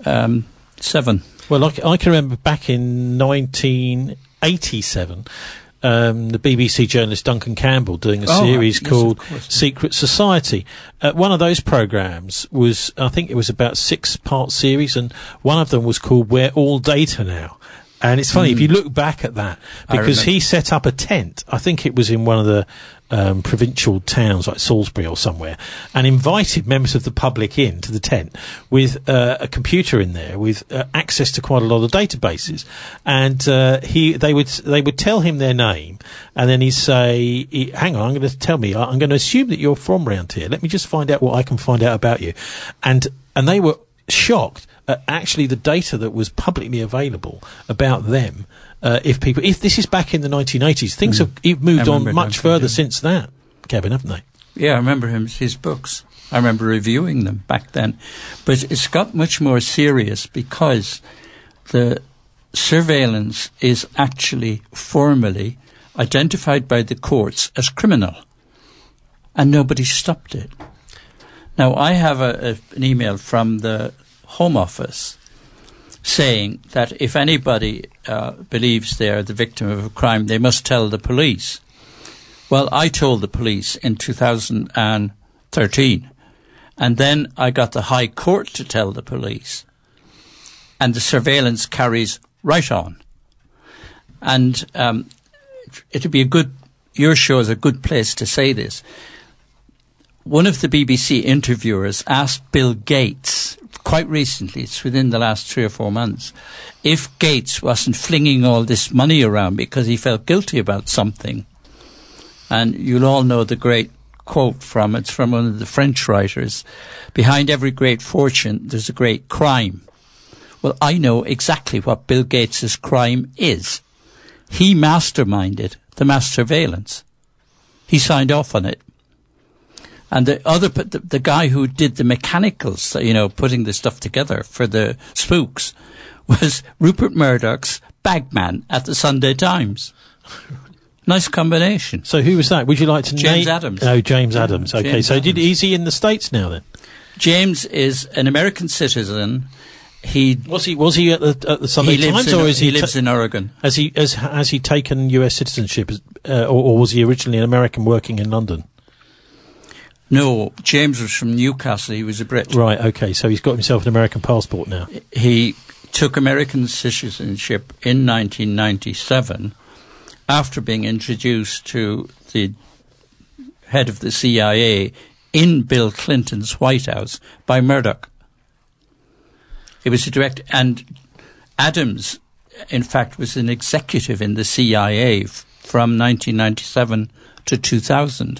2007. Well, I can remember back in 1987, the BBC journalist Duncan Campbell doing a series called Secret Society. One of those programmes was, I think it was about 6-part series, and one of them was called We're All Data Now. And it's funny, if you look back at that, because he set up a tent, I think it was in one of the provincial towns like Salisbury or somewhere, and invited members of the public in to the tent with a computer in there with access to quite a lot of databases. And they would tell him their name, and then he'd say, hang on, I'm going to assume that you're from round here. Let me just find out what I can find out about you. And they were shocked at actually the data that was publicly available about them. If this is back in the 1980s, things have moved on much further since that, Kevin, haven't they? Yeah, I remember his books. I remember reviewing them back then. But it's got much more serious because the surveillance is actually formally identified by the courts as criminal, and nobody stopped it. Now, I have an email from the Home Office saying that if anybody believes they're the victim of a crime, they must tell the police. Well, I told the police in 2013, and then I got the High Court to tell the police, and the surveillance carries right on. And it'd be your show is a good place to say this. One of the BBC interviewers asked Bill Gates quite recently, it's within the last 3 or 4 months, if Gates wasn't flinging all this money around because he felt guilty about something. And you'll all know the great quote from one of the French writers, behind every great fortune there's a great crime. Well, I know exactly what Bill Gates' crime is. He masterminded the mass surveillance. He signed off on it. And the guy who did the mechanicals, putting the stuff together for the spooks, was Rupert Murdoch's bagman at the Sunday Times. Nice combination. So who was that? Would you like to name? James Adams. Oh, James Adams. Okay, James so Adams. Is he in the States now then? James is an American citizen. Was he at the Sunday Times, or he lives in Oregon? Has he taken U.S. citizenship, or was he originally an American working in London? No, James was from Newcastle. He was a Brit. Right, okay, so he's got himself an American passport now. He took American citizenship in 1997 after being introduced to the head of the CIA in Bill Clinton's White House by Murdoch. It was a direct... And Adams, in fact, was an executive in the CIA from 1997 to 2000.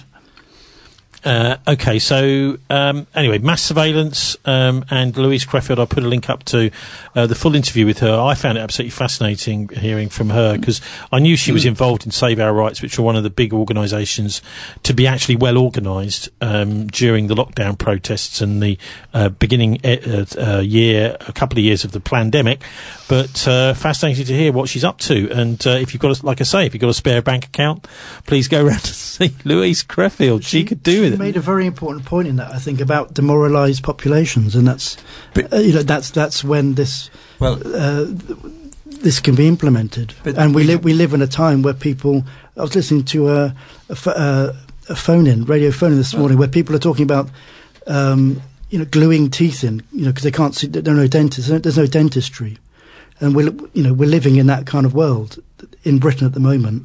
Okay, so anyway, mass surveillance, and Louise Crefeld, I put a link up to the full interview with her. I found it absolutely fascinating hearing from her, because I knew she was involved in Save Our Rights, which are one of the big organisations to be actually well organised during the lockdown protests and the beginning a couple of years of the pandemic. But fascinating to hear what she's up to. And if you've got, if you've got a spare bank account, please go around to see Louise Crefeld. She could do with it. She made a very important point in that, I think, about demoralised populations, and that's when this this can be implemented. And we live in a time where people. I was listening to a radio phone-in this morning, where people are talking about gluing teeth in, because they can't see. There are no dentists. There's no dentistry, and we're living in that kind of world in Britain at the moment.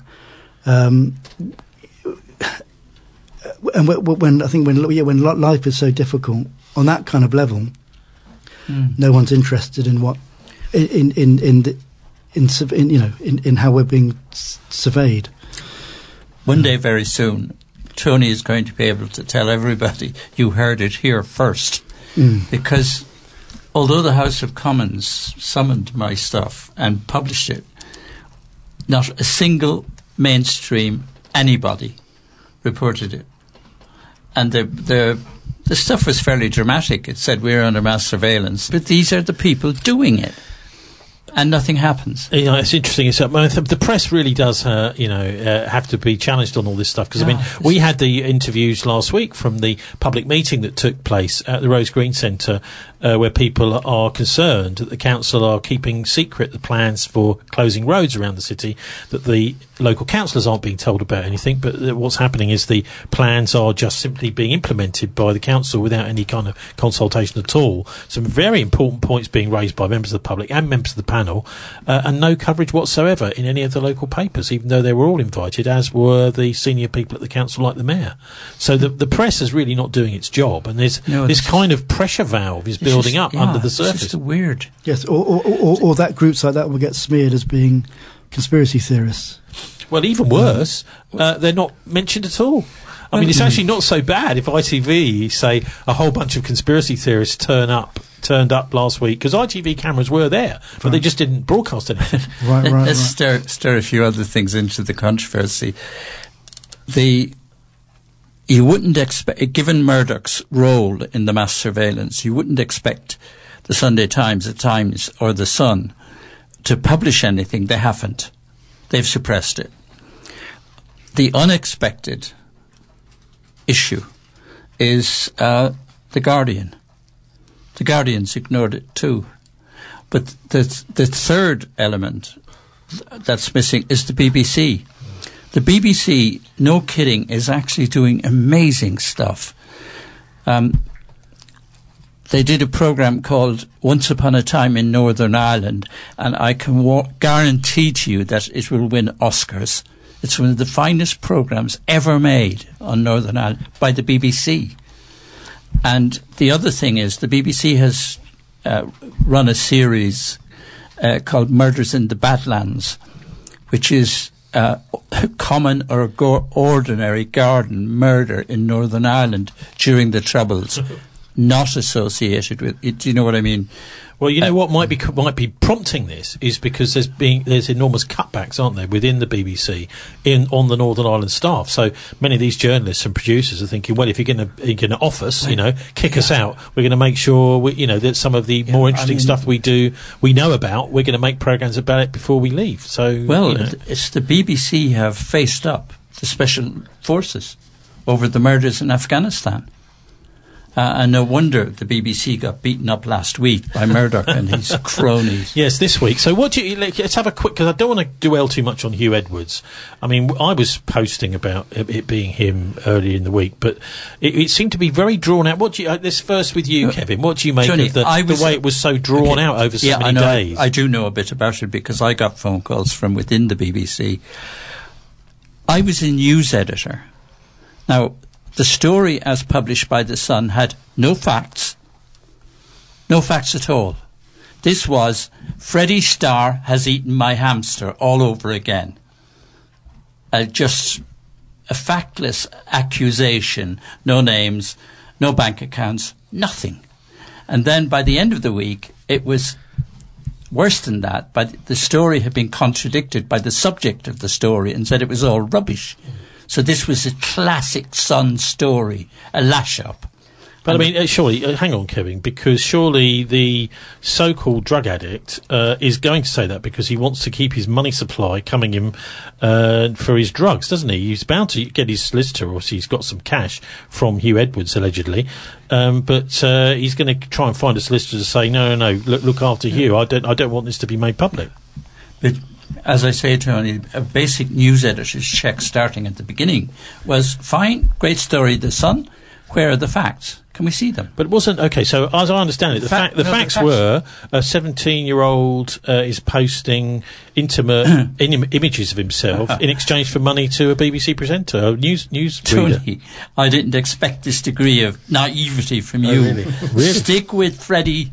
And when life is so difficult on that kind of level, no one's interested in what in how we're being surveyed. One day, very soon, Tony is going to be able to tell everybody you heard it here first, because although the House of Commons summoned my stuff and published it, not a single mainstream anybody reported it. And the stuff was fairly dramatic. It said we're under mass surveillance, but these are the people doing it, and nothing happens. It's interesting. The press really does, have to be challenged on all this stuff, because we had the interviews last week from the public meeting that took place at the Rose Green Centre where people are concerned that the council are keeping secret the plans for closing roads around the city, that the local councillors aren't being told about anything, but what's happening is the plans are just simply being implemented by the council without any kind of consultation at all. Some very important points being raised by members of the public and members of the panel, and no coverage whatsoever in any of the local papers, even though they were all invited, as were the senior people at the council, like the mayor. So the press is really not doing its job, and there's this kind of pressure valve is building up under the surface. It's just weird. Yes, or that groups like that will get smeared as being conspiracy theorists. Well, even worse, they're not mentioned at all. I mean, it's actually not so bad if ITV say a whole bunch of conspiracy theorists turned up last week, because ITV cameras were there, but they just didn't broadcast anything. Let's stir a few other things into the controversy. You wouldn't expect, given Murdoch's role in the mass surveillance, you wouldn't expect the Sunday Times, the Times, or the Sun to publish anything. They haven't. They've suppressed it. The unexpected issue is The Guardian. The Guardian's ignored it too. But the third element that's missing is the BBC. The BBC, no kidding, is actually doing amazing stuff. They did a programme called Once Upon a Time in Northern Ireland, and I can guarantee to you that it will win Oscars. It's one of the finest programmes ever made on Northern Ireland by the BBC. And the other thing is the BBC has run a series called Murders in the Badlands, which is common or ordinary garden murder in Northern Ireland during the Troubles, not associated with it. Do you know what I mean? Well, you know what might be prompting this is because there's enormous cutbacks, aren't there, within the BBC on the Northern Ireland staff. So many of these journalists and producers are thinking, well, if you're going to off us, kick us out, we're going to make sure that some of the more interesting stuff we know about, we're going to make programmes about it before we leave. So it's the BBC have faced up the special forces over the murders in Afghanistan. And no wonder the BBC got beaten up last week by Murdoch and his cronies. Yes, this week. So let's have a quick, because I don't want to dwell too much on Hugh Edwards. I mean, I was posting about it being him earlier in the week, but it seemed to be very drawn out. This first with you, Kevin, what do you make Johnny, of the way it was so drawn out over so many days? I do know a bit about it because I got phone calls from within the BBC. I was a news editor. Now, the story as published by The Sun had no facts at all. This was, Freddie Starr has eaten my hamster all over again. Just a factless accusation, no names, no bank accounts, nothing. And then by the end of the week, it was worse than that. But the story had been contradicted by the subject of the story and said it was all rubbish. So this was a classic Sun story, a lash-up. But I mean, surely, hang on, Kevin, because surely the so-called drug addict is going to say that because he wants to keep his money supply coming in for his drugs, doesn't he? He's bound to get his solicitor, or he's got some cash from Hugh Edwards, allegedly. But he's going to try and find a solicitor to say, no, look after Hugh. I don't want this to be made public. But as I say, Tony, a basic news editor's check starting at the beginning was, fine, great story, The Sun, where are the facts? Can we see them? But it wasn't, okay, so as I understand it, the facts were a 17-year-old is posting intimate images of himself in exchange for money to a BBC presenter, a news reader. Tony, I didn't expect this degree of naivety from you. Really? Really? Stick with Freddie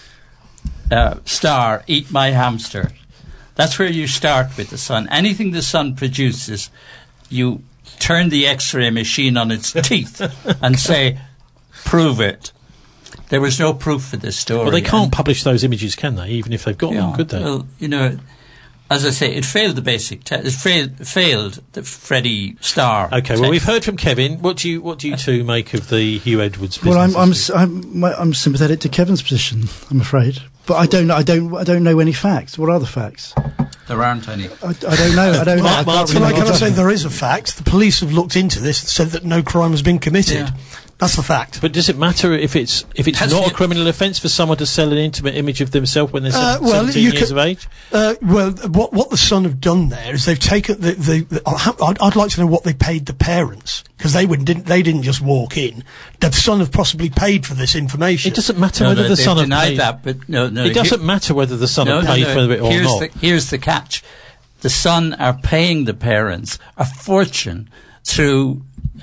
Starr, eat my hamster. That's where you start with The Sun. Anything The Sun produces, you turn the X-ray machine on its teeth and say, prove it. There was no proof for this story. Well, they can't publish those images, can they? Even if they've got them, could they? Well, as I say, it failed the basic test. It failed the Freddie Starr. Okay, test. well, we've heard from Kevin. What do you two make of the Hugh Edwards Well, business? I'm sympathetic to Kevin's position, I'm afraid. But I don't know any facts. What are the facts? There aren't any. I don't know. Can I say there is a fact? The police have looked into this and said that no crime has been committed. Yeah. That's the fact. But does it matter if it's not a criminal offence for someone to sell an intimate image of themselves when they're 17 years of age? What the Sun have done there is they've taken I'd like to know what they paid the parents, because they didn't just walk in. The Sun have possibly paid for this information. It doesn't matter whether the Sun have paid that, but no. It doesn't matter whether the Sun have paid for it or not. Here's the catch: the Sun are paying the parents a fortune through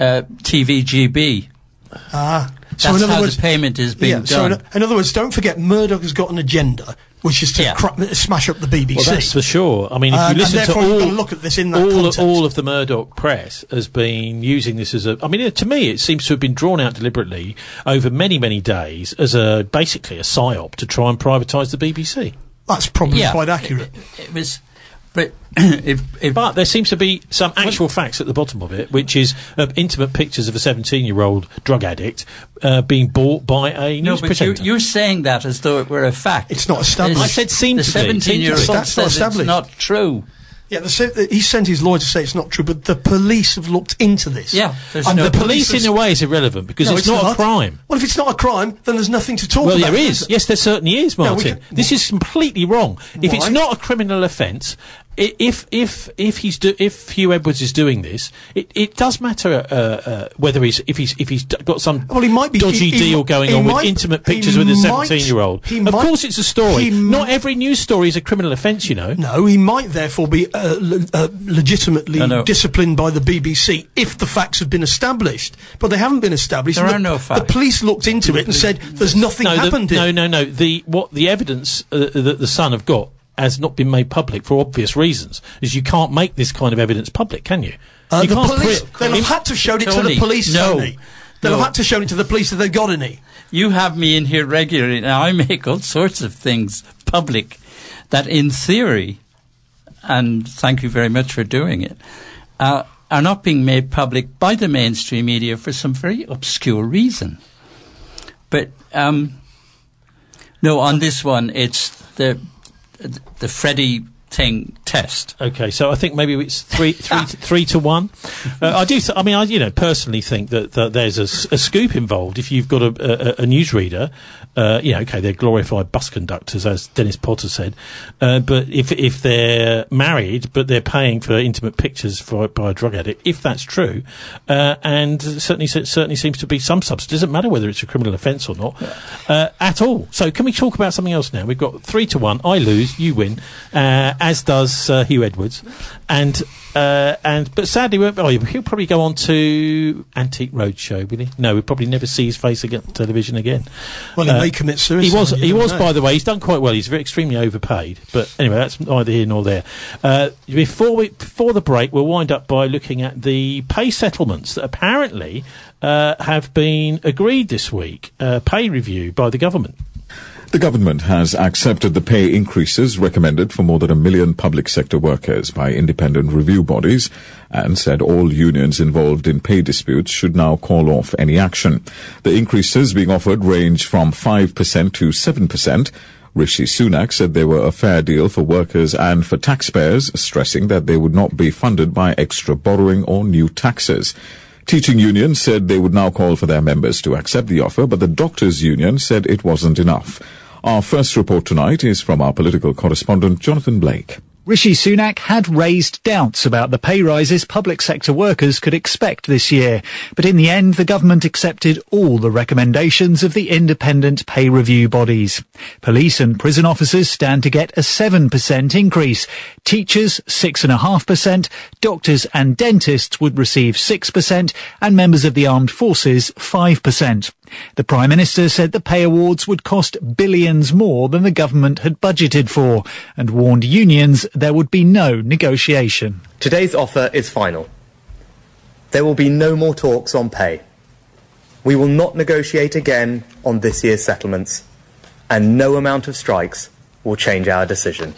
TVGB. That's so in other how words, the payment is being done. So in other words, don't forget, Murdoch has got an agenda, which is to smash up the BBC. Well, that's for sure. I mean, if you listen to look at this in that context. all of the Murdoch press has been using this as I mean, to me, it seems to have been drawn out deliberately over many, many days as basically a psyop to try and privatise the BBC. That's probably quite accurate. It was. But but there seems to be some actual facts at the bottom of it, which is intimate pictures of a 17-year-old drug addict being bought by a news presenter. You're saying that as though it were a fact. It's not established. I said seemed to be. The 17-year-old says it's not true. Yeah, he sent his lawyer to say it's not true, but the police have looked into this. Yeah, and the police in a way is irrelevant because it's not a crime. Well, if it's not a crime, then there's nothing to talk about. Well, there is. Yes, there certainly is, Martin. This is completely wrong. If it's not a criminal offence, if Hugh Edwards is doing this, it does matter whether he's got some dodgy deal going on with intimate pictures with a 17-year-old. Of course, it's a story. Not every news story is a criminal offence, you know. No, he might therefore be legitimately disciplined by the BBC if the facts have been established, but they haven't been established. There are no facts. The police looked into it and said there's nothing happened here. No. The evidence that the Sun have got has not been made public for obvious reasons. Is you can't make this kind of evidence public, can you? They'll have had to show it to the police, Tony. They'll have had to show it to the police if they've got any. You have me in here regularly. Now, I make all sorts of things public that, in theory, and thank you very much for doing it, are not being made public by the mainstream media for some very obscure reason. But, no, on this one, it's the Freddie thing test. Okay, so I think maybe it's 3 to 1. I personally think that there's a scoop involved if you've got a newsreader. They're glorified bus conductors, as Dennis Potter said. But if they're married, but they're paying for intimate pictures by a drug addict, if that's true, and certainly seems to be some substance. It doesn't matter whether it's a criminal offence or not at all. So can we talk about something else now? We've got 3 to 1. I lose, you win. As does Hugh Edwards, but sadly, he'll probably go on to Antique Roadshow, will he? No, we'll probably never see his face again on television again. Well, he may commit suicide. He was, by the way. He's done quite well. He's extremely overpaid. But anyway, that's neither here nor there. Before the break, we'll wind up by looking at the pay settlements that apparently have been agreed this week. Pay review by the government. The government has accepted the pay increases recommended for more than 1 million public sector workers by independent review bodies and said all unions involved in pay disputes should now call off any action. The increases being offered range from 5% to 7%. Rishi Sunak said they were a fair deal for workers and for taxpayers, stressing that they would not be funded by extra borrowing or new taxes. Teaching unions said they would now call for their members to accept the offer, but the doctors' union said it wasn't enough. Our first report tonight is from our political correspondent, Jonathan Blake. Rishi Sunak had raised doubts about the pay rises public sector workers could expect this year, but in the end the government accepted all the recommendations of the independent pay review bodies. Police and prison officers stand to get a 7% increase, teachers 6.5%, doctors and dentists would receive 6%, and members of the armed forces 5%. The Prime Minister said the pay awards would cost billions more than the government had budgeted for, and warned unions there would be no negotiation. Today's offer is final. There will be no more talks on pay. We will not negotiate again on this year's settlements, and no amount of strikes will change our decision.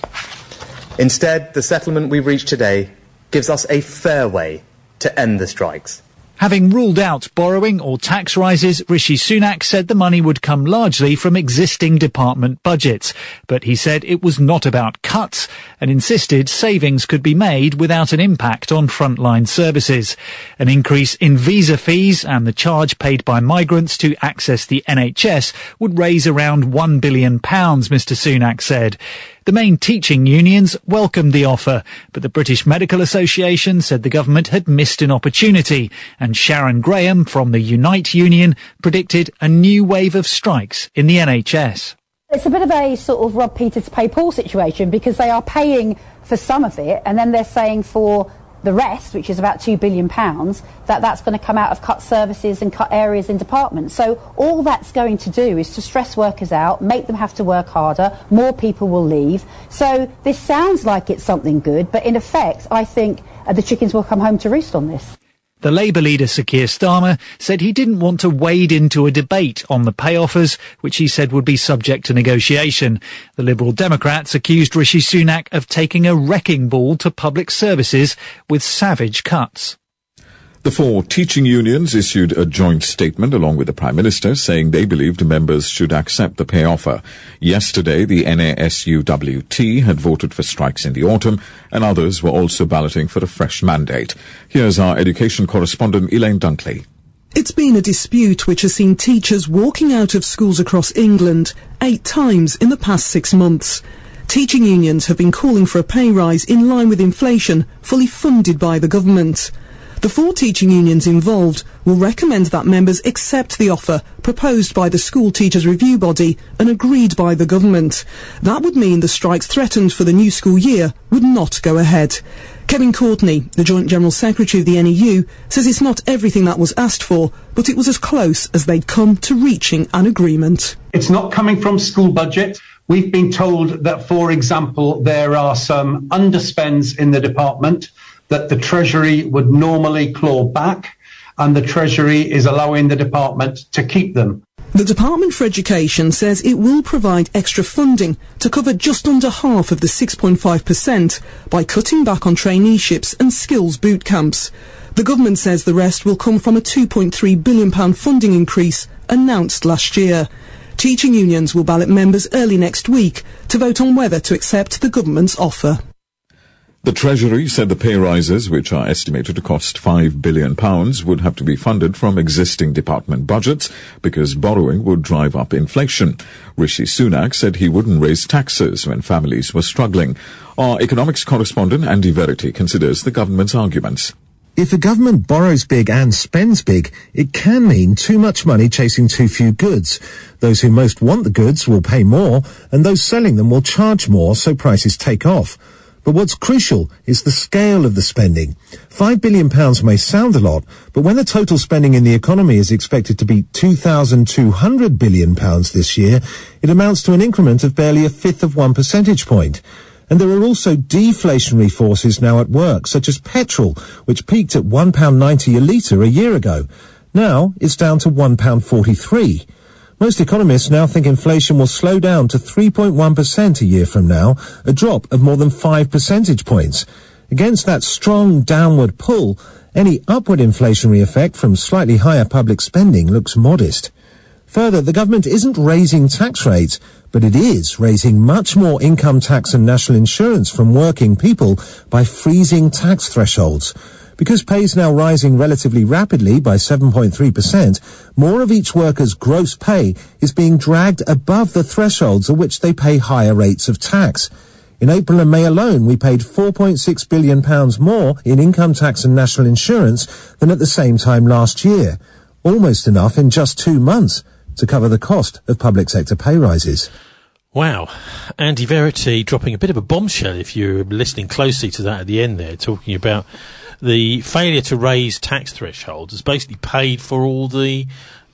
Instead, the settlement we've reached today gives us a fair way to end the strikes. Having ruled out borrowing or tax rises, Rishi Sunak said the money would come largely from existing department budgets. But he said it was not about cuts and insisted savings could be made without an impact on frontline services. An increase in visa fees and the charge paid by migrants to access the NHS would raise around £1 billion, Mr Sunak said. The main teaching unions welcomed the offer, but the British Medical Association said the government had missed an opportunity, and Sharon Graham from the Unite Union predicted a new wave of strikes in the NHS. It's a bit of a sort of rob Peter to pay Paul situation, because they are paying for some of it, and then they're saying for the rest, which is about £2 billion, that's going to come out of cut services and cut areas in departments. So all that's going to do is to stress workers out, make them have to work harder, more people will leave. So this sounds like it's something good, but in effect, I think the chickens will come home to roost on this. The Labour leader, Sir Keir Starmer, said he didn't want to wade into a debate on the pay offers, which he said would be subject to negotiation. The Liberal Democrats accused Rishi Sunak of taking a wrecking ball to public services with savage cuts. The 4 teaching unions issued a joint statement along with the Prime Minister saying they believed members should accept the pay offer. Yesterday, the NASUWT had voted for strikes in the autumn, and others were also balloting for a fresh mandate. Here's our education correspondent Elaine Dunkley. It's been a dispute which has seen teachers walking out of schools across England 8 times in the past 6 months. Teaching unions have been calling for a pay rise in line with inflation, fully funded by the government. The 4 teaching unions involved will recommend that members accept the offer proposed by the School Teachers Review Body and agreed by the government. That would mean the strikes threatened for the new school year would not go ahead. Kevin Courtney, the Joint General Secretary of the NEU, says it's not everything that was asked for, but it was as close as they'd come to reaching an agreement. It's not coming from school budget. We've been told that, for example, there are some underspends in the department that the Treasury would normally claw back, and the Treasury is allowing the department to keep them. The Department for Education says it will provide extra funding to cover just under half of the 6.5% by cutting back on traineeships and skills boot camps. The government says the rest will come from a £2.3 billion funding increase announced last year. Teaching unions will ballot members early next week to vote on whether to accept the government's offer. The Treasury said the pay rises, which are estimated to cost £5 billion, would have to be funded from existing department budgets because borrowing would drive up inflation. Rishi Sunak said he wouldn't raise taxes when families were struggling. Our economics correspondent Andy Verity considers the government's arguments. If a government borrows big and spends big, it can mean too much money chasing too few goods. Those who most want the goods will pay more, and those selling them will charge more, so prices take off. But what's crucial is the scale of the spending. £5 billion may sound a lot, but when the total spending in the economy is expected to be £2,200 billion this year, it amounts to an increment of barely 1/5 of 1 percentage point. And there are also deflationary forces now at work, such as petrol, which peaked at £1.90 a litre a year ago. Now it's down to £1.43. Most economists now think inflation will slow down to 3.1% a year from now, a drop of more than 5 percentage points. Against that strong downward pull, any upward inflationary effect from slightly higher public spending looks modest. Further, the government isn't raising tax rates, but it is raising much more income tax and national insurance from working people by freezing tax thresholds. Because pay is now rising relatively rapidly by 7.3%, more of each worker's gross pay is being dragged above the thresholds at which they pay higher rates of tax. In April and May alone, we paid £4.6 billion more in income tax and national insurance than at the same time last year, almost enough in just 2 months to cover the cost of public sector pay rises. Wow. Andy Verity dropping a bit of a bombshell, if you're listening closely to that at the end there, talking about the failure to raise tax thresholds has basically paid for all the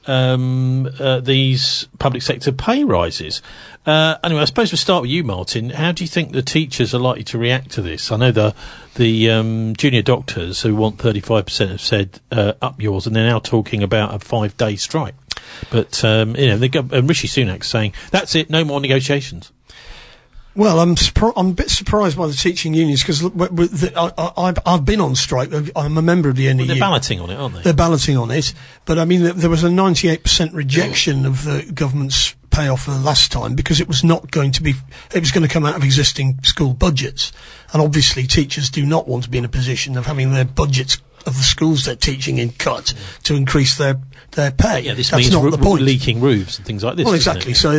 these public sector pay rises. Anyway, I suppose we'll start with you, Martin. How do you think the teachers are likely to react to this? I know the junior doctors who want 35% have said up yours, and they're now talking about a 5-day strike. But and Rishi Sunak's saying that's it, no more negotiations. Well, I'm a bit surprised by the teaching unions because I've been on strike. I'm a member of the NEU. Well, they're balloting on it, aren't they? They're balloting on it. But, I mean, there was a 98% rejection of the government's pay offer last time because it was not going to be... It was going to come out of existing school budgets. And obviously teachers do not want to be in a position of having their budgets of the schools they're teaching in cut to increase their pay. Yeah, this That's means not the point. leaking roofs and things like this. Well, exactly. So,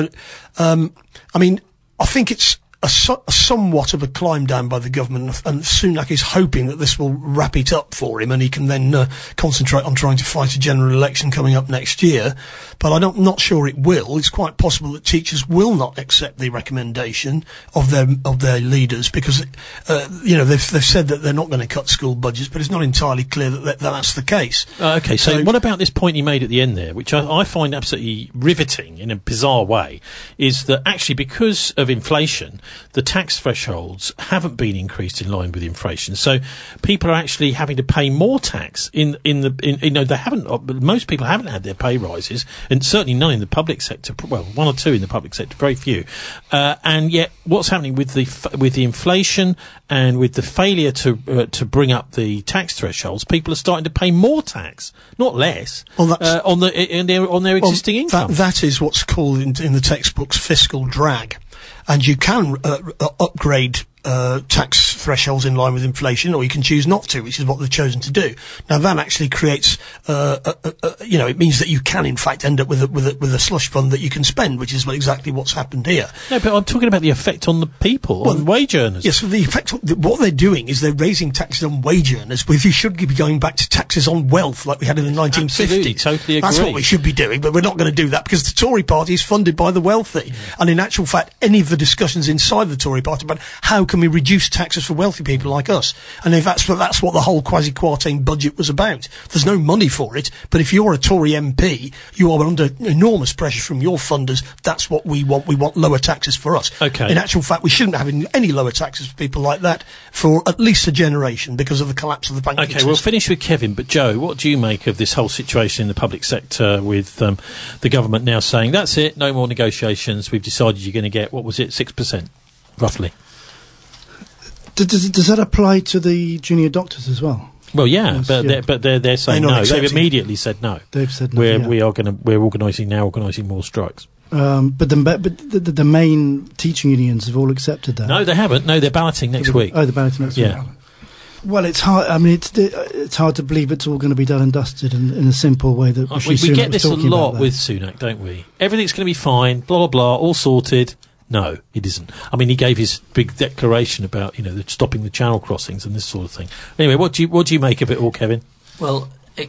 I mean, I think it's somewhat of a climb down by the government, and Sunak is hoping that this will wrap it up for him and he can then concentrate on trying to fight a general election coming up next year. But I'm not sure it will. It's quite possible that teachers will not accept the recommendation of their leaders because, they've said that they're not going to cut school budgets, but it's not entirely clear that that's the case. Okay, so what about this point you made at the end there, which I find absolutely riveting in a bizarre way, is that actually because of inflation, the tax thresholds haven't been increased in line with inflation. So people are actually having to pay more tax they haven't, most people haven't had their pay rises, and certainly none in the public sector. Well, one or two in the public sector, very few. And yet what's happening with the inflation and with the failure to bring up the tax thresholds, people are starting to pay more tax, not less, on their existing income. That is what's called in the textbooks fiscal drag. And you can upgrade tax thresholds in line with inflation, or you can choose not to, which is what they've chosen to do. Now that actually creates, it means that you can in fact end up with a slush fund that you can spend, which is exactly what's happened here. No, but I'm talking about the effect on the people, on wage earners. Yes, the effect. What they're doing is they're raising taxes on wage earners. But you should be going back to taxes on wealth, like we had in the 1950s. Absolutely, totally agree. That's what we should be doing, but we're not going to do that because the Tory party is funded by the wealthy. And in actual fact, any of the discussions inside the Tory party about how can we reduce taxes for wealthy people like us, and if that's what the whole quasi-quartain budget was about. There's no money for it, but if you're a Tory MP, you are under enormous pressure from your funders. That's what we want. We want lower taxes for us. Okay. In actual fact, we shouldn't have any lower taxes for people like that for at least a generation because of the collapse of the banking system. Okay, we'll finish with Kevin, but Joe, what do you make of this whole situation in the public sector with the government now saying, that's it, no more negotiations, we've decided you're going to get, what was it, 6%, roughly? Does that apply to the junior doctors as well? Well, yeah, yes, but they're saying no. They've immediately said no. They've said no. We're organising more strikes. But the main teaching unions have all accepted that. No, they haven't. No, they're balloting next week. Oh, they're balloting next week. Well, it's hard. I mean, it's hard to believe it's all going to be done and dusted in a simple way that we get this a lot with Sunak, don't we? Everything's going to be fine. Blah blah blah. All sorted. No, it isn't. I mean, he gave his big declaration about, stopping the channel crossings and this sort of thing. Anyway, what do you make of it all, Kevin? Well,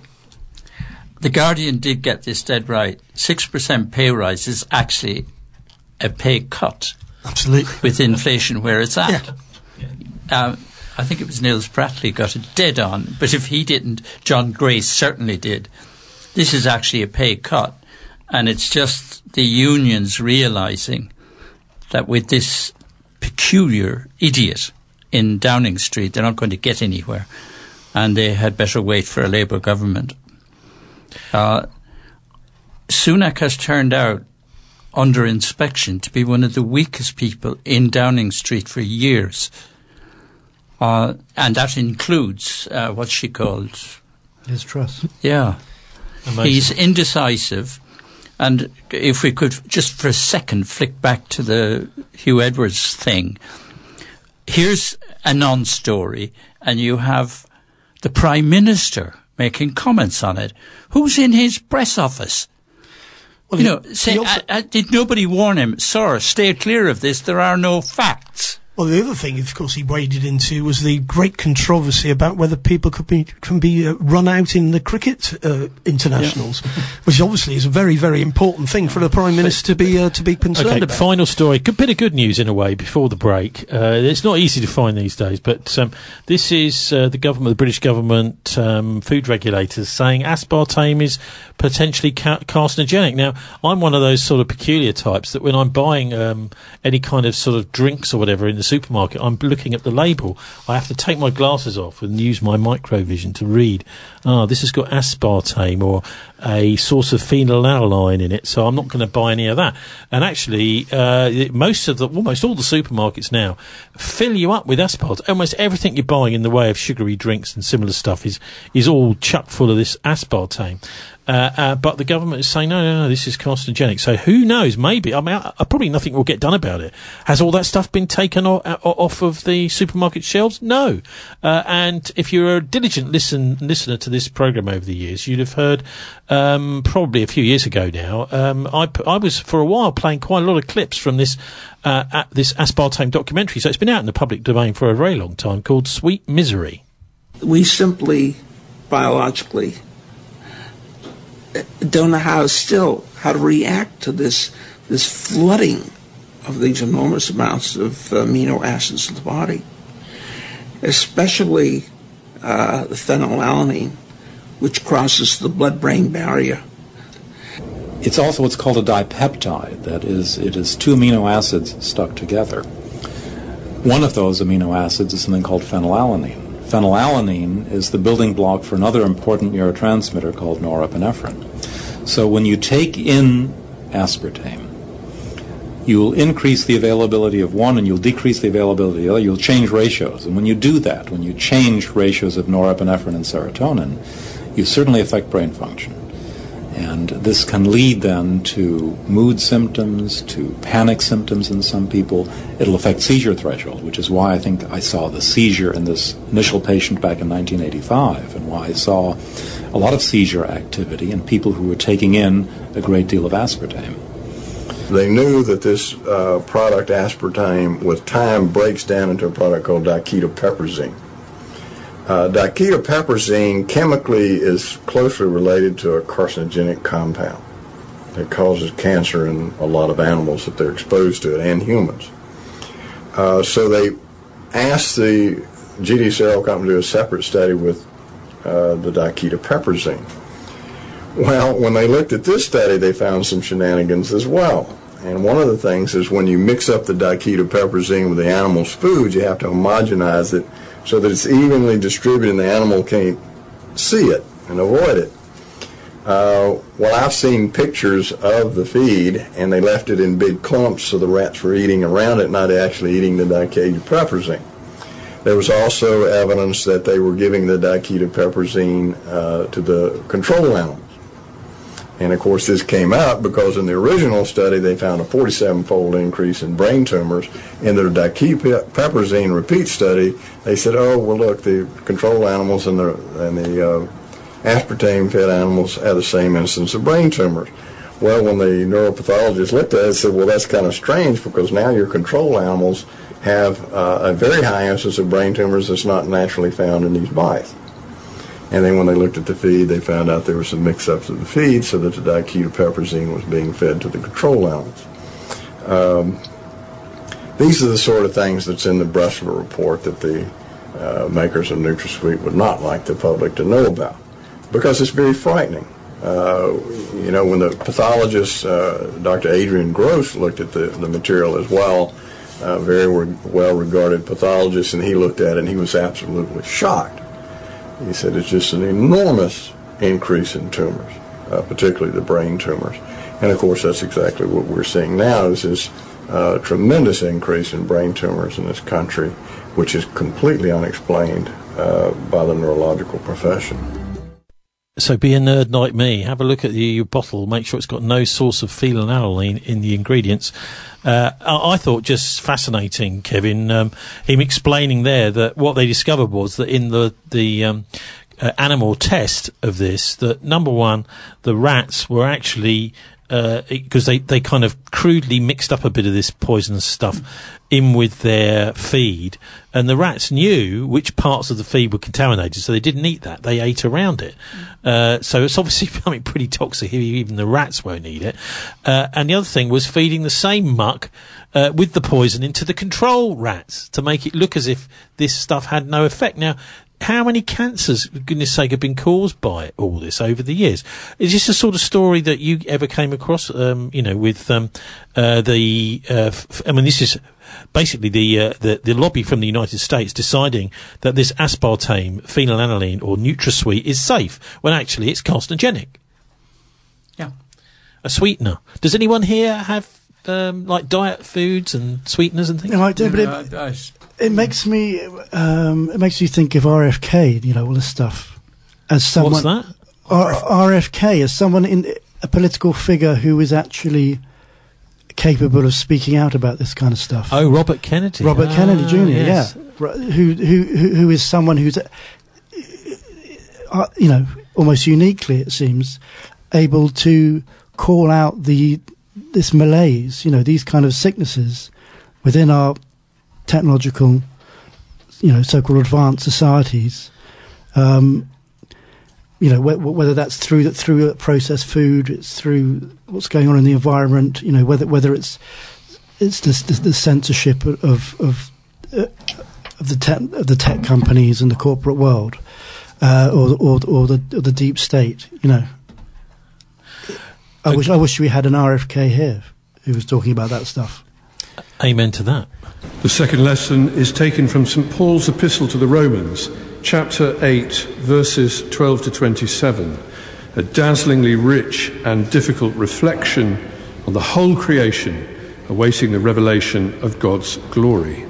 the Guardian did get this dead right. 6% pay rise is actually a pay cut. Absolutely. With inflation where it's at. Yeah. I think it was Niels Bradley got it dead on, but if he didn't, John Grace certainly did. This is actually a pay cut, and it's just the unions realising that with this peculiar idiot in Downing Street, they're not going to get anywhere, and they had better wait for a Labour government. Sunak has turned out, under inspection, to be one of the weakest people in Downing Street for years. And that includes, what's she called? Liz Truss. Yeah. Amazing. He's indecisive. And if we could just for a second flick back to the Hugh Edwards thing, here's a non-story, and you have the Prime Minister making comments on it. Who's in his press office? Well, did nobody warn him, sir, stay clear of this, there are no facts? Well, the other thing, of course, he waded into was the great controversy about whether people can be run out in the cricket internationals, which obviously is a very, very important thing for the Prime Minister to be concerned about. Final story. Good bit of good news in a way before the break. It's not easy to find these days, but this is the British government, food regulators saying aspartame is potentially carcinogenic. Now, I'm one of those sort of peculiar types that when I'm buying any kind of sort of drinks or whatever in the the supermarket, I'm looking at the label. I have to take my glasses off and use my microvision to read, this has got aspartame or a source of phenylalanine in it, so I'm not going to buy any of that. And actually, almost all the supermarkets now fill you up with aspartame. Almost everything you're buying in the way of sugary drinks and similar stuff is all chuck full of this aspartame. But the government is saying, no, this is carcinogenic. So who knows? Maybe. I mean, probably nothing will get done about it. Has all that stuff been taken off of the supermarket shelves? No. And if you're a diligent listener to this program over the years, you'd have heard, probably a few years ago now, I was for a while playing quite a lot of clips from this aspartame documentary. So it's been out in the public domain for a very long time, called Sweet Misery. We simply, biologically, don't know how to react to this flooding of these enormous amounts of amino acids in the body, especially the phenylalanine, which crosses the blood-brain barrier. It's also what's called a dipeptide. That is, it is two amino acids stuck together. One of those amino acids is something called phenylalanine. Phenylalanine is the building block for another important neurotransmitter called norepinephrine. So when you take in aspartame, you'll increase the availability of one and you'll decrease the availability of the other. You'll change ratios. And when you do that, when you change ratios of norepinephrine and serotonin, you certainly affect brain function. And this can lead then to mood symptoms, to panic symptoms in some people. It'll affect seizure threshold, which is why I think I saw the seizure in this initial patient back in 1985, and why I saw a lot of seizure activity in people who were taking in a great deal of aspartame. They knew that this product, aspartame, with time breaks down into a product called diketopiperazine. Diketopiperazine chemically is closely related to a carcinogenic compound that causes cancer in a lot of animals that they're exposed to it, and humans. So they asked the GD Searle Company to do a separate study with the diketopiperazine. Well, when they looked at this study, they found some shenanigans as well. And one of the things is when you mix up the diketopiperazine with the animal's food, you have to homogenize it so that it's evenly distributed and the animal can't see it and avoid it. Well, I've seen pictures of the feed, and they left it in big clumps so the rats were eating around it, not actually eating the diketopiperazine. There was also evidence that they were giving the diketopiperazine to the control animals. And, of course, this came out because in the original study they found a 47-fold increase in brain tumors. In their diketopiperazine repeat study, they said, oh, well, look, the control animals and the aspartame-fed animals had the same incidence of brain tumors. Well, when the neuropathologist looked at it, said, well, that's kind of strange because now your control animals have a very high incidence of brain tumors that's not naturally found in these mice. And then when they looked at the feed, they found out there were some mix-ups of the feed so that the diketopiperazine was being fed to the control animals. These are the sort of things that's in the Bressler report that the makers of NutraSweet would not like the public to know about because it's very frightening. When the pathologist, Dr. Adrian Gross, looked at the material as well, very well-regarded pathologist, and he looked at it and he was absolutely shocked. He said it's just an enormous increase in tumors, particularly the brain tumors. And, of course, that's exactly what we're seeing now is this tremendous increase in brain tumors in this country, which is completely unexplained by the neurological profession. So be a nerd like me. Have a look at your bottle. Make sure it's got no source of phenylalanine in the ingredients. I thought just fascinating, Kevin, him explaining there that what they discovered was that in the animal test of this, that number one, the rats were actually because they kind of crudely mixed up a bit of this poisonous stuff in with their feed, and the rats knew which parts of the feed were contaminated, so they didn't eat that. They ate around it. So it's obviously becoming pretty toxic. Even the rats won't eat it. And the other thing was feeding the same muck with the poison into the control rats to make it look as if this stuff had no effect. Now, how many cancers, for goodness sake, have been caused by all this over the years? Is this the sort of story that you ever came across, with this is basically the lobby from the United States deciding that this aspartame, phenylalanine, or NutraSweet is safe when actually it's carcinogenic. Yeah, a sweetener. Does anyone here have like diet foods and sweeteners and things? No, I do, but it makes me think of RFK. You know, all this stuff. As someone, what's that? RFK, as someone in a political figure who is actually capable of speaking out about this kind of stuff. Oh, Robert Kennedy. Robert Kennedy Jr. Yes. Yeah, who is someone who's, you know, almost uniquely, it seems, able to call out this malaise, you know, these kind of sicknesses within our technological, you know, so-called advanced societies. You know, whether that's through processed food, it's through what's going on in the environment. You know, whether it's the censorship of the tech companies and the corporate world, or the deep state. You know, I wish we had an RFK here who was talking about that stuff. Amen to that. The second lesson is taken from St. Paul's Epistle to the Romans, chapter 8, verses 12 to 27, a dazzlingly rich and difficult reflection on the whole creation, awaiting the revelation of God's glory.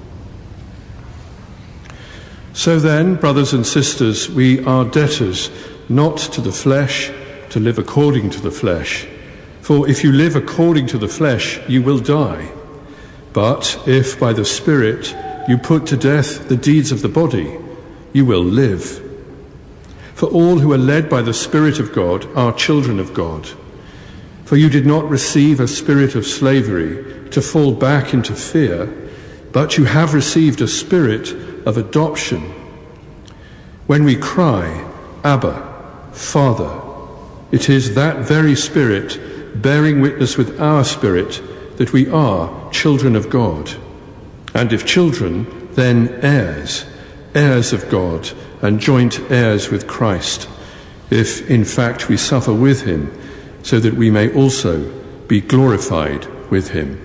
So then, brothers and sisters, we are debtors, not to the flesh, to live according to the flesh. For if you live according to the flesh, you will die. But if by the Spirit you put to death the deeds of the body, you will live. For all who are led by the Spirit of God are children of God. For you did not receive a spirit of slavery to fall back into fear, but you have received a spirit of adoption, when we cry, Abba, Father. It is that very Spirit bearing witness with our spirit that we are children of God. And if children, then heirs, heirs of God, and joint heirs with Christ, if in fact we suffer with him, so that we may also be glorified with him.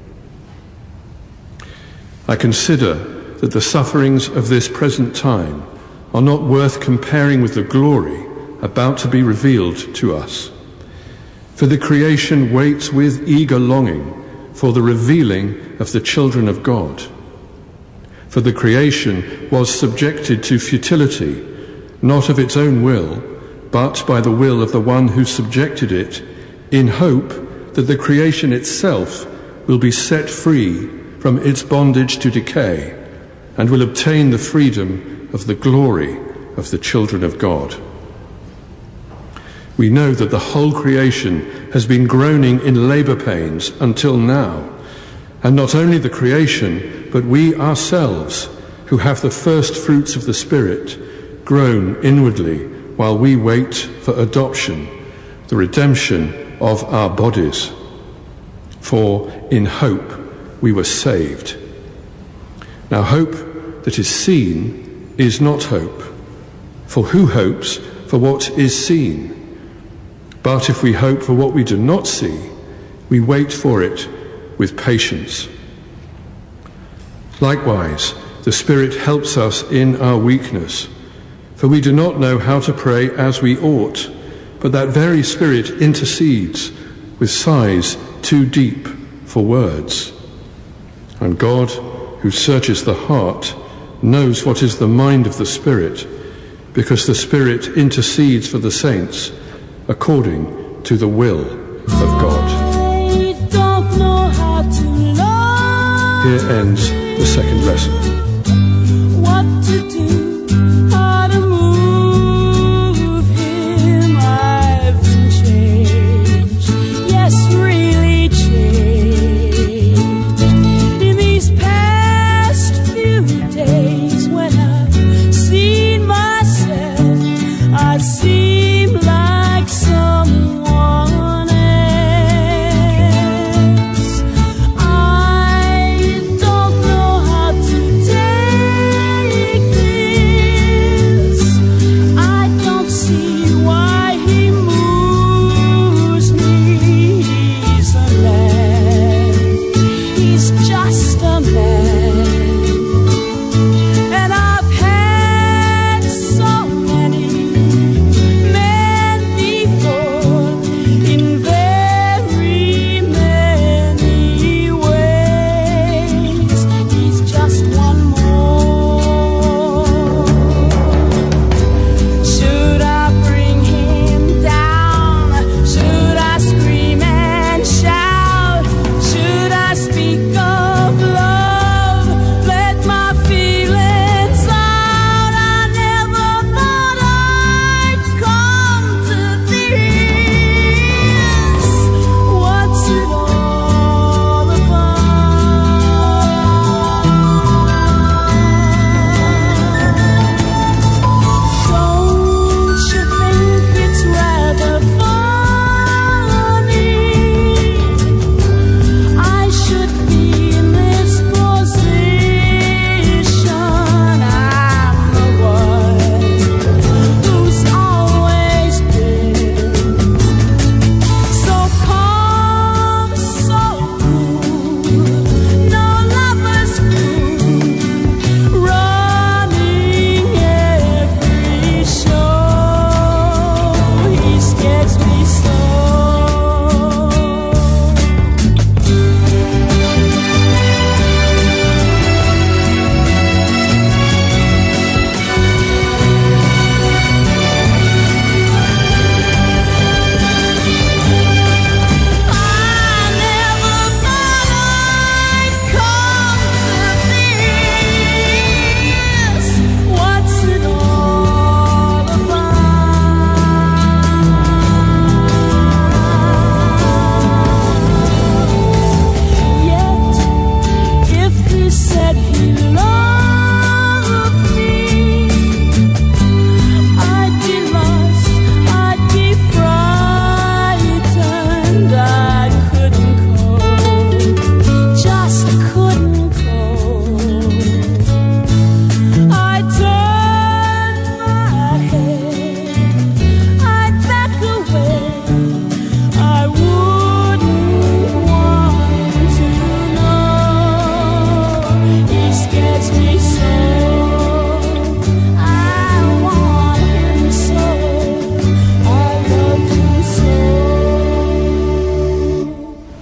I consider that the sufferings of this present time are not worth comparing with the glory about to be revealed to us. For the creation waits with eager longing for the revealing of the children of God. For the creation was subjected to futility, not of its own will, but by the will of the one who subjected it, in hope that the creation itself will be set free from its bondage to decay, and will obtain the freedom of the glory of the children of God. We know that the whole creation has been groaning in labour pains until now, and not only the creation, but we ourselves, who have the first fruits of the Spirit, groan inwardly while we wait for adoption, the redemption of our bodies. For in hope we were saved. Now hope that is seen is not hope, for who hopes for what is seen? But if we hope for what we do not see, we wait for it with patience. Likewise, the Spirit helps us in our weakness, for we do not know how to pray as we ought, but that very Spirit intercedes with sighs too deep for words. And God, who searches the heart, knows what is the mind of the Spirit, because the Spirit intercedes for the saints according to the will of God. I don't know how to love. Here ends the second lesson. What to do, how to move him. I've been changed, yes, really changed. In these past few days, when I've seen myself, I seem like someone else. I don't know how to tell.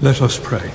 Let us pray.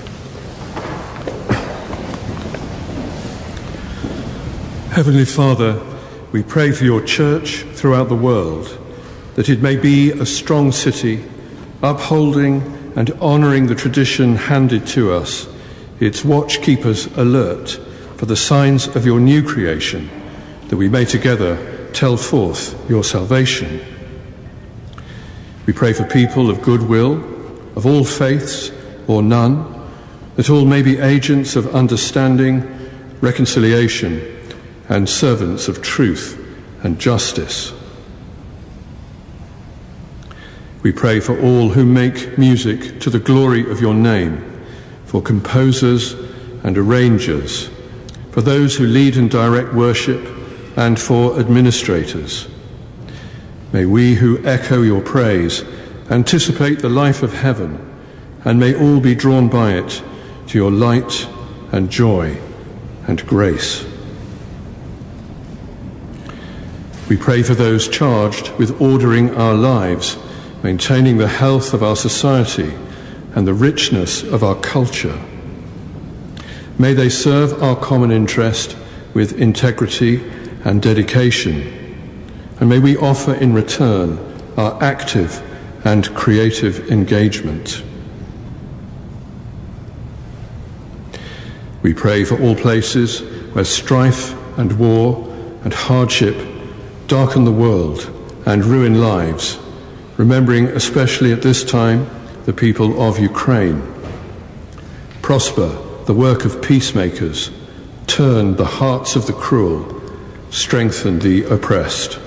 Heavenly Father, we pray for your church throughout the world, that it may be a strong city, upholding and honouring the tradition handed to us, its watchkeepers alert for the signs of your new creation, that we may together tell forth your salvation. We pray for people of goodwill, of all faiths or none, that all may be agents of understanding, reconciliation, and servants of truth and justice. We pray for all who make music to the glory of your name, for composers and arrangers, for those who lead and direct worship, and for administrators. May we who echo your praise anticipate the life of heaven, and may all be drawn by it to your light and joy and grace. We pray for those charged with ordering our lives, maintaining the health of our society and the richness of our culture. May they serve our common interest with integrity and dedication, and may we offer in return our active and creative engagement. We pray for all places where strife and war and hardship darken the world and ruin lives, remembering especially at this time the people of Ukraine. Prosper the work of peacemakers, turn the hearts of the cruel, strengthen the oppressed.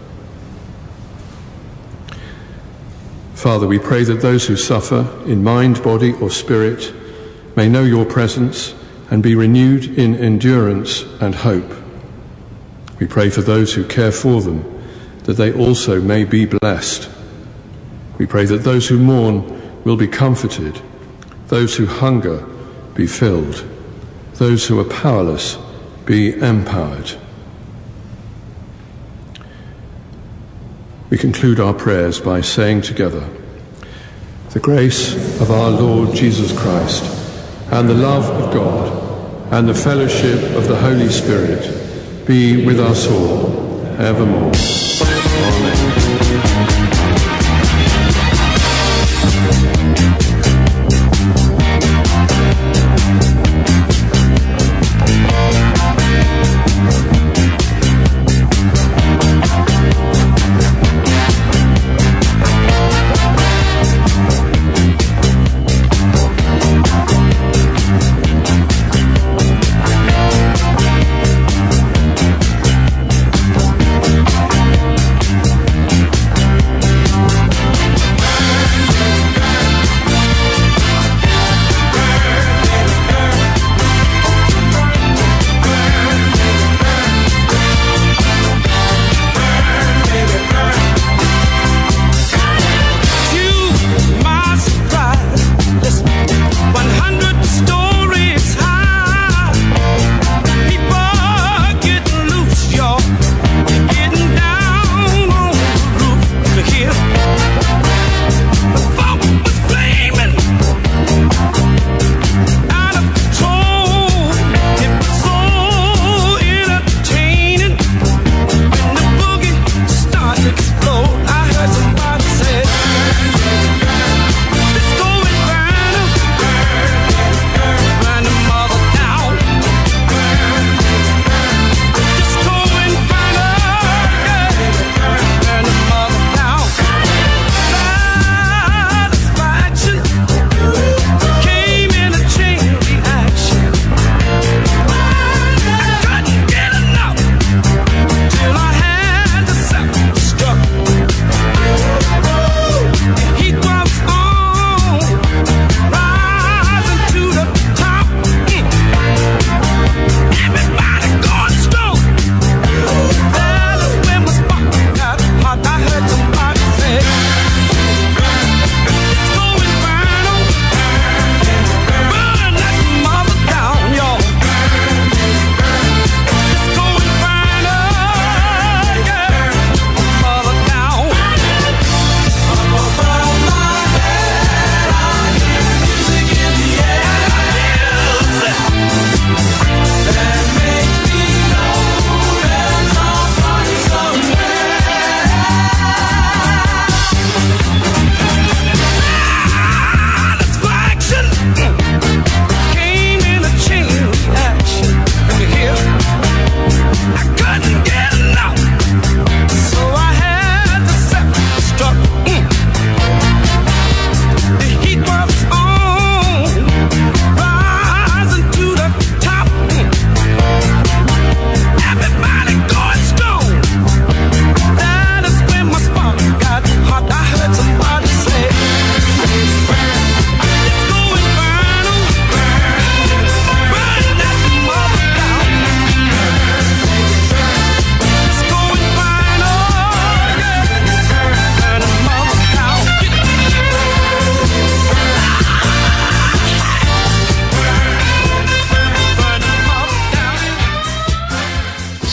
Father, we pray that those who suffer in mind, body, or spirit may know your presence and be renewed in endurance and hope. We pray for those who care for them, that they also may be blessed. We pray that those who mourn will be comforted, those who hunger be filled, those who are powerless be empowered. We conclude our prayers by saying together, the grace of our Lord Jesus Christ, and the love of God, and the fellowship of the Holy Spirit be with us all, evermore. Amen.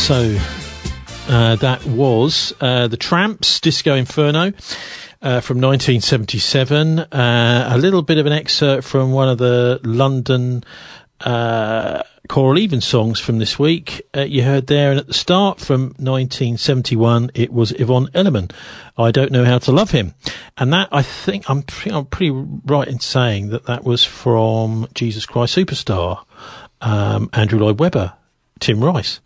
That was the Tramps, Disco Inferno, from 1977. A little bit of an excerpt from one of the London choral even songs from this week. You heard there, and at the start from 1971, it was Yvonne Elliman, I Don't Know How to Love Him. And that, I think, I'm pretty right in saying that was from Jesus Christ Superstar, Andrew Lloyd Webber, Tim Rice.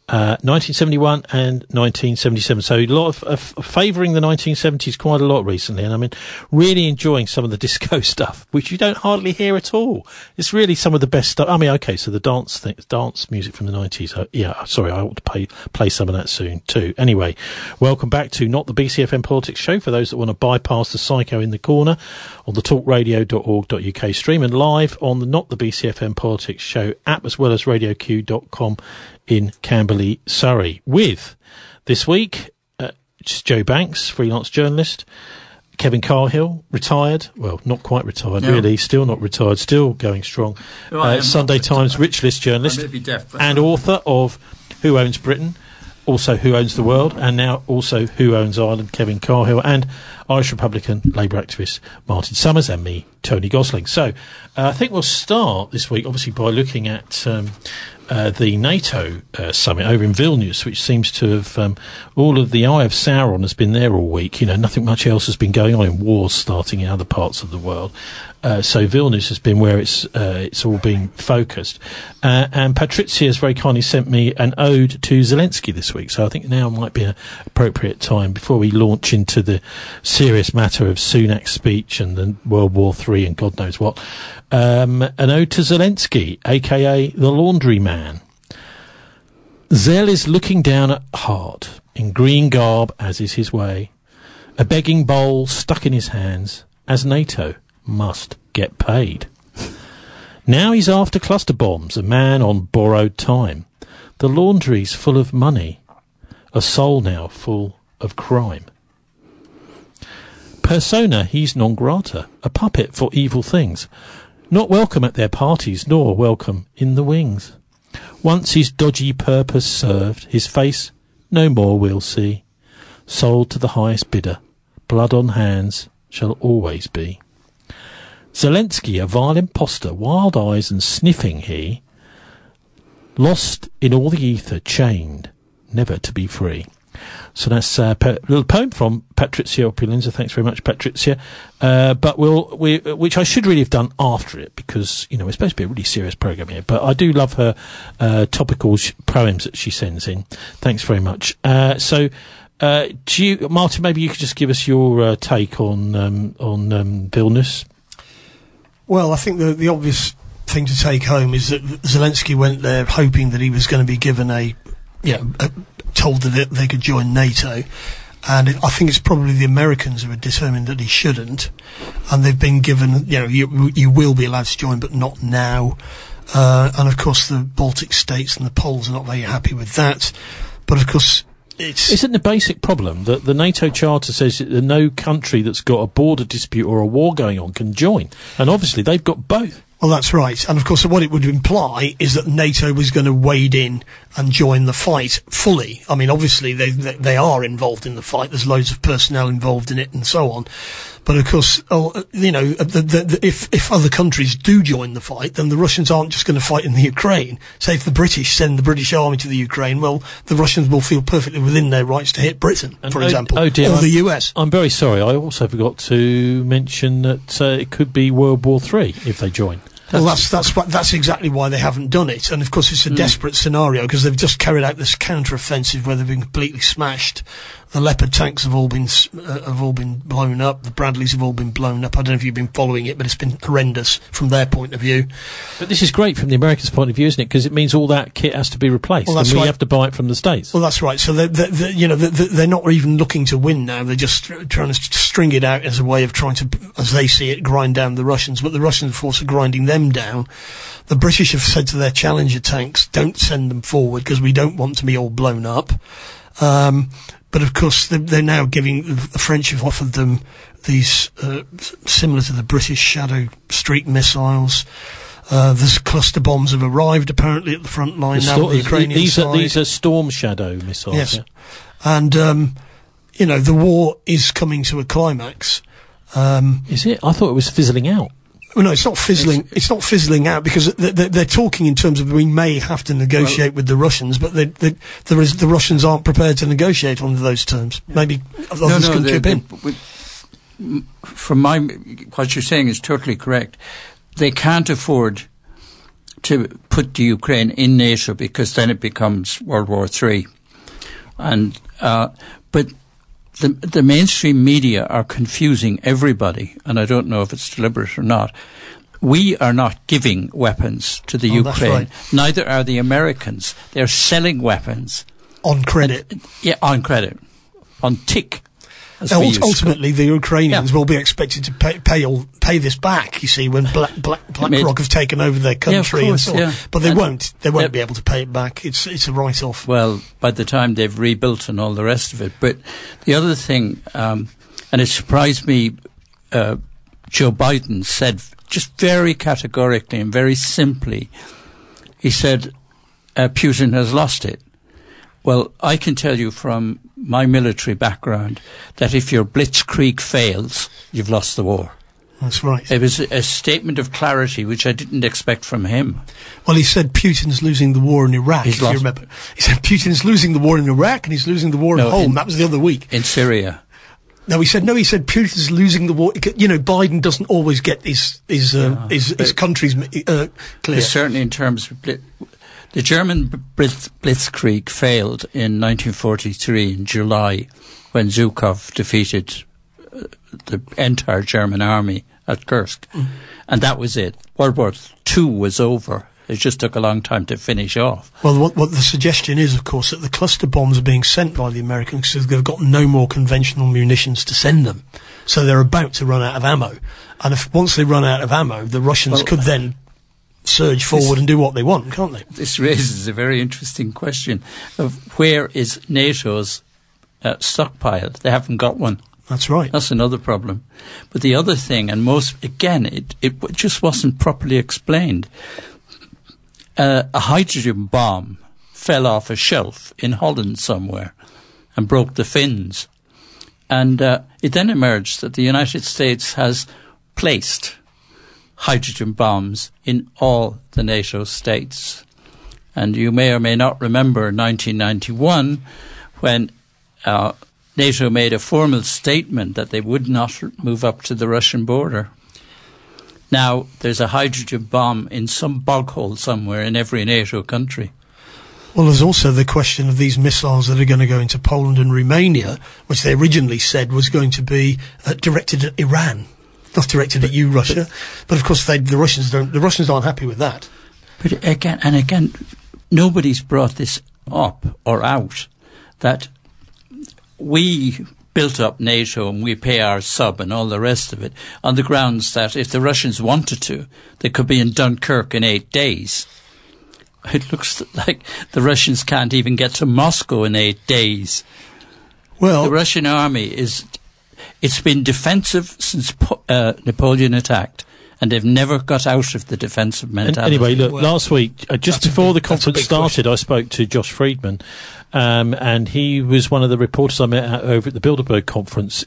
1971 and 1977. So a lot of favouring the 1970s quite a lot recently. And I mean, really enjoying some of the disco stuff, which you don't hardly hear at all. It's really some of the best stuff. I mean, okay, so the dance music from the 90s. Yeah, sorry, I ought to play some of that soon too. Anyway, welcome back to Not the BCFM Politics Show. For those that want to bypass the psycho in the corner on the talkradio.org.uk stream and live on the Not the BCFM Politics Show app, as well as radioq.com in Camberley, Surrey, with this week Joe Banks, freelance journalist, Kevin Carhill, retired, well, not quite retired, really, still not retired, still going strong, Sunday Times Rich List journalist and author of Who Owns Britain, also Who Owns the World, and now also Who Owns Ireland, Kevin Carhill, and Irish Republican Labour activist Martin Summers, and me, Tony Gosling. So I think we'll start this week, obviously, by looking at the NATO summit over in Vilnius, which seems to have all of the Eye of Sauron has been there all week. You know, nothing much else has been going on in wars starting in other parts of the world. So Vilnius has been where it's all been focused. And Patricia has very kindly sent me an ode to Zelensky this week. So I think now might be an appropriate time, before we launch into the serious matter of Sunak's speech and the World War III and God knows what, an ode to Zelensky, aka the Laundry Man. Zel is looking down at Hart, in green garb as is his way, a begging bowl stuck in his hands, as NATO must get paid. Now he's after cluster bombs, a man on borrowed time. The laundry's full of money, a soul now full of crime. Persona he's non grata, a puppet for evil things, not welcome at their parties, nor welcome in the wings. Once his dodgy purpose served, his face no more we'll see. Sold to the highest bidder, blood on hands shall always be. Zelensky, a vile impostor, wild eyes and sniffing he, lost in all the ether, chained, never to be free. So that's a little poem from Patricia Opulenza. Thanks very much, Patricia. But which I should really have done after it, because, you know, we're supposed to be a really serious programme here. But I do love her topical poems that she sends in. Thanks very much. So Martin, maybe you could just give us your take on Vilnius. Well, I think the obvious thing to take home is that Zelensky went there hoping that he was going to be given told that they could join NATO, and I think it's probably the Americans who are determined that he shouldn't, and they've been given, you will be allowed to join, but not now. And of course the Baltic states and the Poles are not very happy with that. But of course, isn't the basic problem that the NATO Charter says that no country that's got a border dispute or a war going on can join, and obviously they've got both. Well, that's right. And of course, what it would imply is that NATO was going to wade in and join the fight fully. I mean, obviously, they are involved in the fight. There's loads of personnel involved in it and so on. But of course, if other countries do join the fight, then the Russians aren't just going to fight in the Ukraine. Say if the British send the British army to the Ukraine, well, the Russians will feel perfectly within their rights to hit Britain, for example, or the US. I'm very sorry. I also forgot to mention that it could be World War III if they join. Well, that's exactly why they haven't done it. And of course, it's a desperate scenario because they've just carried out this counter-offensive where they've been completely smashed. The Leopard tanks have all been blown up. The Bradleys have all been blown up. I don't know if you've been following it, but it's been horrendous from their point of view. But this is great from the Americans' point of view, isn't it? Because it means all that kit has to be replaced, and we have to buy it from the States. Well, that's right. So they're not even looking to win now. They're just trying to string it out as a way of trying to, as they see it, grind down the Russians. But the Russians, of course, are grinding them down. The British have said to their Challenger tanks, "Don't send them forward because we don't want to be all blown up." But of course, they're now giving, the French have offered them these, similar to the British Shadow Streak missiles. There's cluster bombs have arrived apparently at the front line now. The Ukrainian side. These are Storm Shadow missiles. Yes, yeah? And the war is coming to a climax. Is it? I thought it was fizzling out. Well, no, it's not fizzling. It's not fizzling out because they're talking in terms of we may have to negotiate with the Russians, but the Russians aren't prepared to negotiate under those terms. Maybe others can chip in. From what you're saying is totally correct. They can't afford to put the Ukraine in NATO because then it becomes World War III. And but the mainstream media are confusing everybody, and I don't know if it's deliberate or not. We are not giving weapons to the Ukraine. That's right. Neither are the Americans. They're selling weapons. On credit. On credit. On tick. Ultimately, the Ukrainians will be expected to pay this back, you see, when BlackRock have taken over their country and so on. But they won't. They won't be able to pay it back. It's a write-off. Well, by the time they've rebuilt and all the rest of it. But the other thing, and it surprised me, Joe Biden said just very categorically and very simply, he said, Putin has lost it. Well, I can tell you from my military background that if your blitzkrieg fails, you've lost the war. That's right. It was a statement of clarity which I didn't expect from him. Well, he said Putin's losing the war in Iraq, if you remember. He said Putin's losing the war in Iraq and he's losing the war at home. That was the other week. In Syria. He said Putin's losing the war. You know, Biden doesn't always get his country's clear. Certainly in terms of... The German blitzkrieg failed in 1943 in July when Zhukov defeated the entire German army at Kursk. And that was it. World War II was over. It just took a long time to finish off. Well, what the suggestion is, of course, that the cluster bombs are being sent by the Americans because they've got no more conventional munitions to send them. So they're about to run out of ammo. And once they run out of ammo, the Russians could then surge forward and do what they want, can't they? This raises a very interesting question of where is NATO's stockpile? They haven't got one. That's right. That's another problem. But the other thing, and it just wasn't properly explained. A hydrogen bomb fell off a shelf in Holland somewhere and broke the fins. And it then emerged that the United States has placed hydrogen bombs in all the NATO states. And you may or may not remember 1991 when NATO made a formal statement that they would not move up to the Russian border. Now, there's a hydrogen bomb in some bog hole somewhere in every NATO country. Well, there's also the question of these missiles that are going to go into Poland and Romania, which they originally said was going to be directed at Iran. Not directed at you, Russia, but of course the Russians aren't happy with that. But again, nobody's brought this up or out that we built up NATO and we pay our sub and all the rest of it on the grounds that if the Russians wanted to, they could be in Dunkirk in 8 days. It looks like the Russians can't even get to Moscow in 8 days. Well, the Russian army it's been defensive since Napoleon attacked, and they've never got out of the defensive mentality. Anyway, look, last week, just before the conference started, I spoke to Josh Friedman, and he was one of the reporters I met over at the Bilderberg conference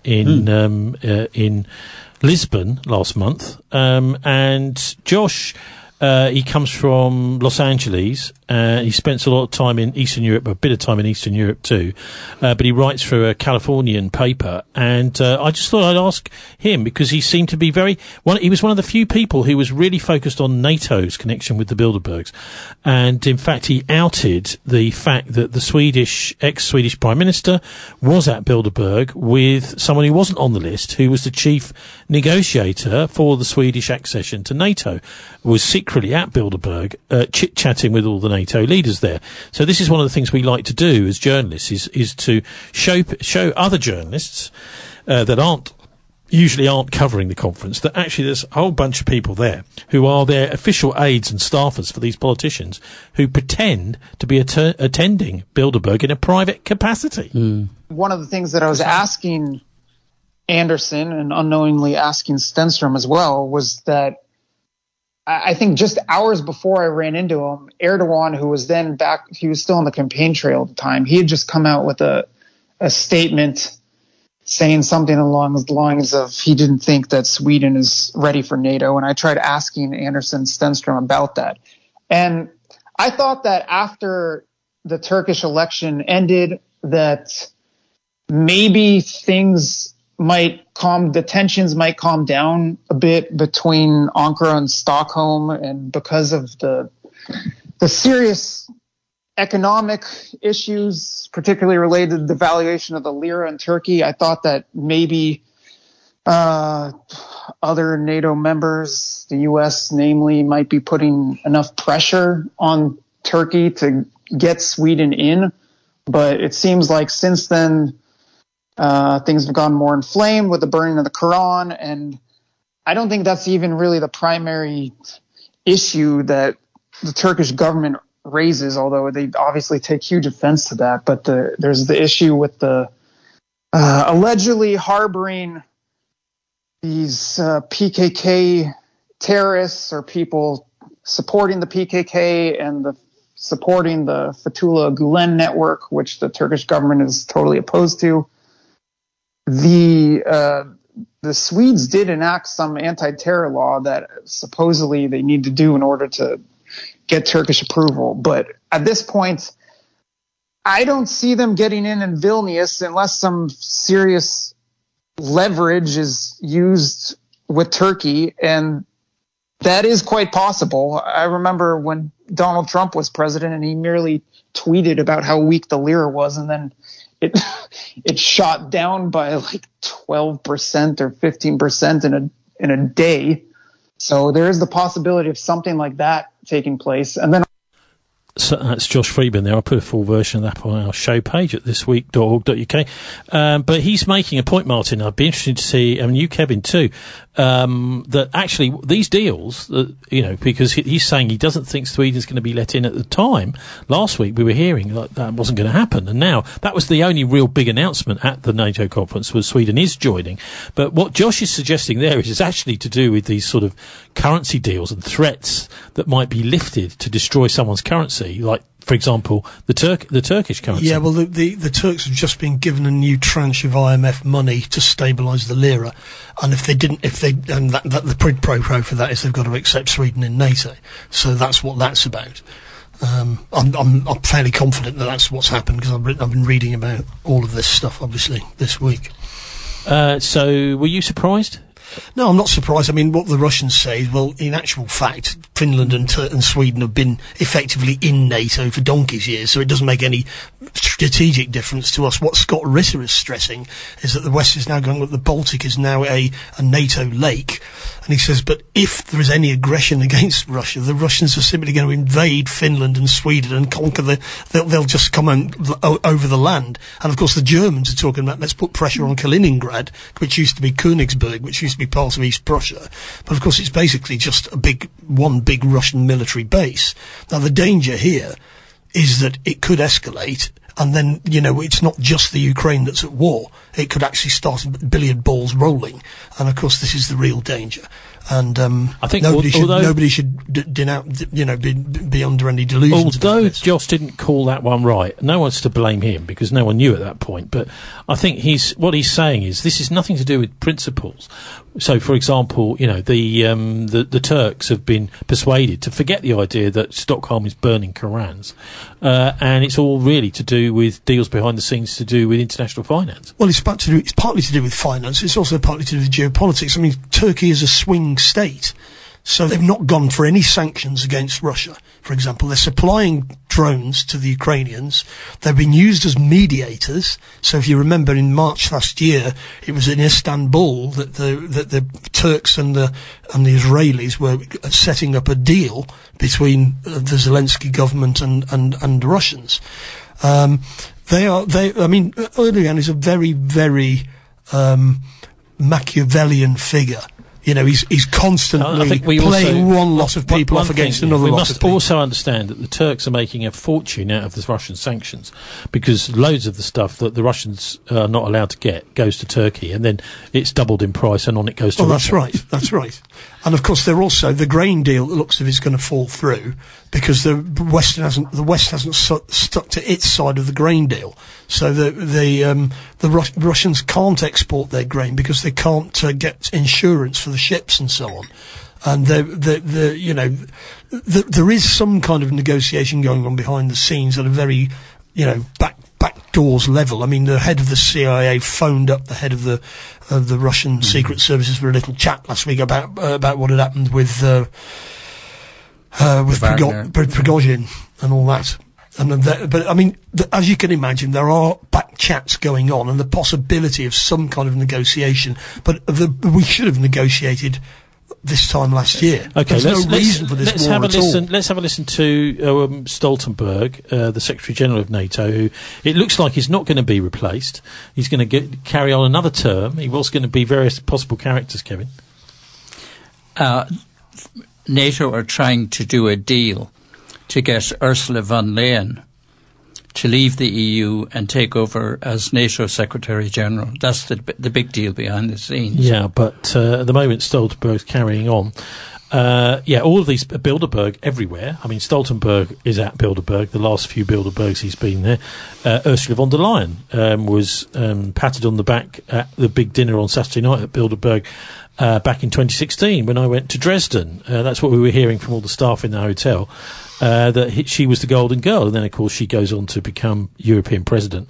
in Lisbon last month. And Josh, he comes from Los Angeles. He spends a lot of time in Eastern Europe, a bit of time in Eastern Europe too. But he writes for a Californian paper. And I just thought I'd ask him because he seemed to be he was one of the few people who was really focused on NATO's connection with the Bilderbergs. And in fact, he outed the fact that the ex-Swedish Prime Minister was at Bilderberg with someone who wasn't on the list, who was the chief negotiator for the Swedish accession to NATO, was secretly at Bilderberg, chit-chatting with all the NATO leaders there. So this is one of the things we like to do as journalists is to show other journalists that usually aren't covering the conference that actually there's a whole bunch of people there who are their official aides and staffers for these politicians who pretend to be attending Bilderberg in a private capacity. One of the things that I was asking Anderson and unknowingly asking Stenstrom as well was that I think just hours before I ran into him, Erdogan, who was then back, he was still on the campaign trail at the time. He had just come out with a statement saying something along the lines of he didn't think that Sweden is ready for NATO. And I tried asking Anderson Stenström about that. And I thought that after the Turkish election ended, that maybe the tensions might calm down a bit between Ankara and Stockholm, and because of the serious economic issues, particularly related to the valuation of the lira in Turkey, I thought that maybe other NATO members, the U.S. namely, might be putting enough pressure on Turkey to get Sweden in. But it seems like since then, things have gone more inflamed with the burning of the Quran, and I don't think that's even really the primary issue that the Turkish government raises, although they obviously take huge offense to that. But there's the issue with the allegedly harboring these PKK terrorists or people supporting the PKK and supporting the Fethullah Gulen network, which the Turkish government is totally opposed to. The Swedes did enact some anti-terror law that supposedly they need to do in order to get Turkish approval. But at this point, I don't see them getting in Vilnius unless some serious leverage is used with Turkey, and that is quite possible. I remember when Donald Trump was president and he merely tweeted about how weak the lira was, and then it shot down by like 12% or 15% in a day. So there is the possibility of something like that taking place. And then so that's Josh Friedman there. I'll put a full version of that on our show page at thisweek.org.uk. But he's making a point, Martin. I'd be interested to see, and you, Kevin, too, that actually these deals, because he's saying he doesn't think Sweden's going to be let in at the time. Last week we were hearing that wasn't going to happen. And now that was the only real big announcement at the NATO conference, was Sweden is joining. But what Josh is suggesting there is actually to do with these sort of currency deals and threats that might be lifted to destroy someone's currency. Like, for example, the Turkish currency. Yeah, well, the Turks have just been given a new tranche of IMF money to stabilise the lira, and the quid pro quo for that is they've got to accept Sweden in NATO. So that's what that's about. I'm fairly confident that that's what's happened because I've been reading about all of this stuff, obviously, this week. So, were you surprised? No, I'm not surprised. I mean, what the Russians say, well, in actual fact, Finland and Sweden have been effectively in NATO for donkey's years, so it doesn't make any strategic difference to us. What Scott Ritter is stressing is that the West is now going, look, the Baltic is now a NATO lake, and he says, but if there is any aggression against Russia, the Russians are simply going to invade Finland and Sweden and conquer they'll just come over the land. And of course the Germans are talking about, let's put pressure on Kaliningrad, which used to be Königsberg, which used to be part of East Prussia. But of course it's basically just one big Russian military base. Now the danger here is that it could escalate, and then, it's not just the Ukraine that's at war. It could actually start billiard balls rolling. And of course this is the real danger. And I think nobody should be under any delusions. Although Josh didn't call that one right, no one's to blame him because no one knew at that point. But I think what he's saying is this is nothing to do with principles. So, for example, the Turks have been persuaded to forget the idea that Stockholm is burning Korans, and it's all really to do with deals behind the scenes to do with international finance. Well, it's partly to do with finance. It's also partly to do with geopolitics. I mean, Turkey is a swing state, so they've not gone for any sanctions against Russia. For example, they're supplying drones to the Ukrainians. They've been used as mediators. So if you remember, in March last year, it was in Istanbul that the Turks and the Israelis were setting up a deal between the Zelensky government and the Russians. Erdogan is a very, very Machiavellian figure. he's constantly playing one lot of people off against another lot of people. We must also understand that the Turks are making a fortune out of the Russian sanctions, because loads of the stuff that the Russians are not allowed to get goes to Turkey, and then it's doubled in price, and on it goes to Russia. That's right. And of course, the grain deal that looks as if it's going to fall through, because the West hasn't stuck to its side of the grain deal. So the Russians can't export their grain because they can't get insurance for the ships and so on. And there is some kind of negotiation going on behind the scenes at a very, back doors level. I mean, the head of the CIA phoned up the head of the Russian secret services for a little chat last week about what had happened with Prigozhin and all that. But I mean, as you can imagine, there are back chats going on, and the possibility of some kind of negotiation. But we should have negotiated this time last year. Okay, there's no reason for this war at all. Let's have a listen to Stoltenberg, the Secretary General of NATO, who it looks like he's not going to be replaced. He's going to carry on another term. He was going to be various possible characters, Kevin. NATO are trying to do a deal to get Ursula von der Leyen to leave the EU and take over as NATO Secretary General. That's the big deal behind the scenes. Yeah, but at the moment Stoltenberg's carrying on. All of these, Bilderberg everywhere. I mean, Stoltenberg is at Bilderberg. The last few Bilderbergs he's been there. Ursula von der Leyen was patted on the back at the big dinner on Saturday night at Bilderberg back in 2016 when I went to Dresden. That's what we were hearing from all the staff in the hotel, that she was the golden girl. And then, of course, she goes on to become European president.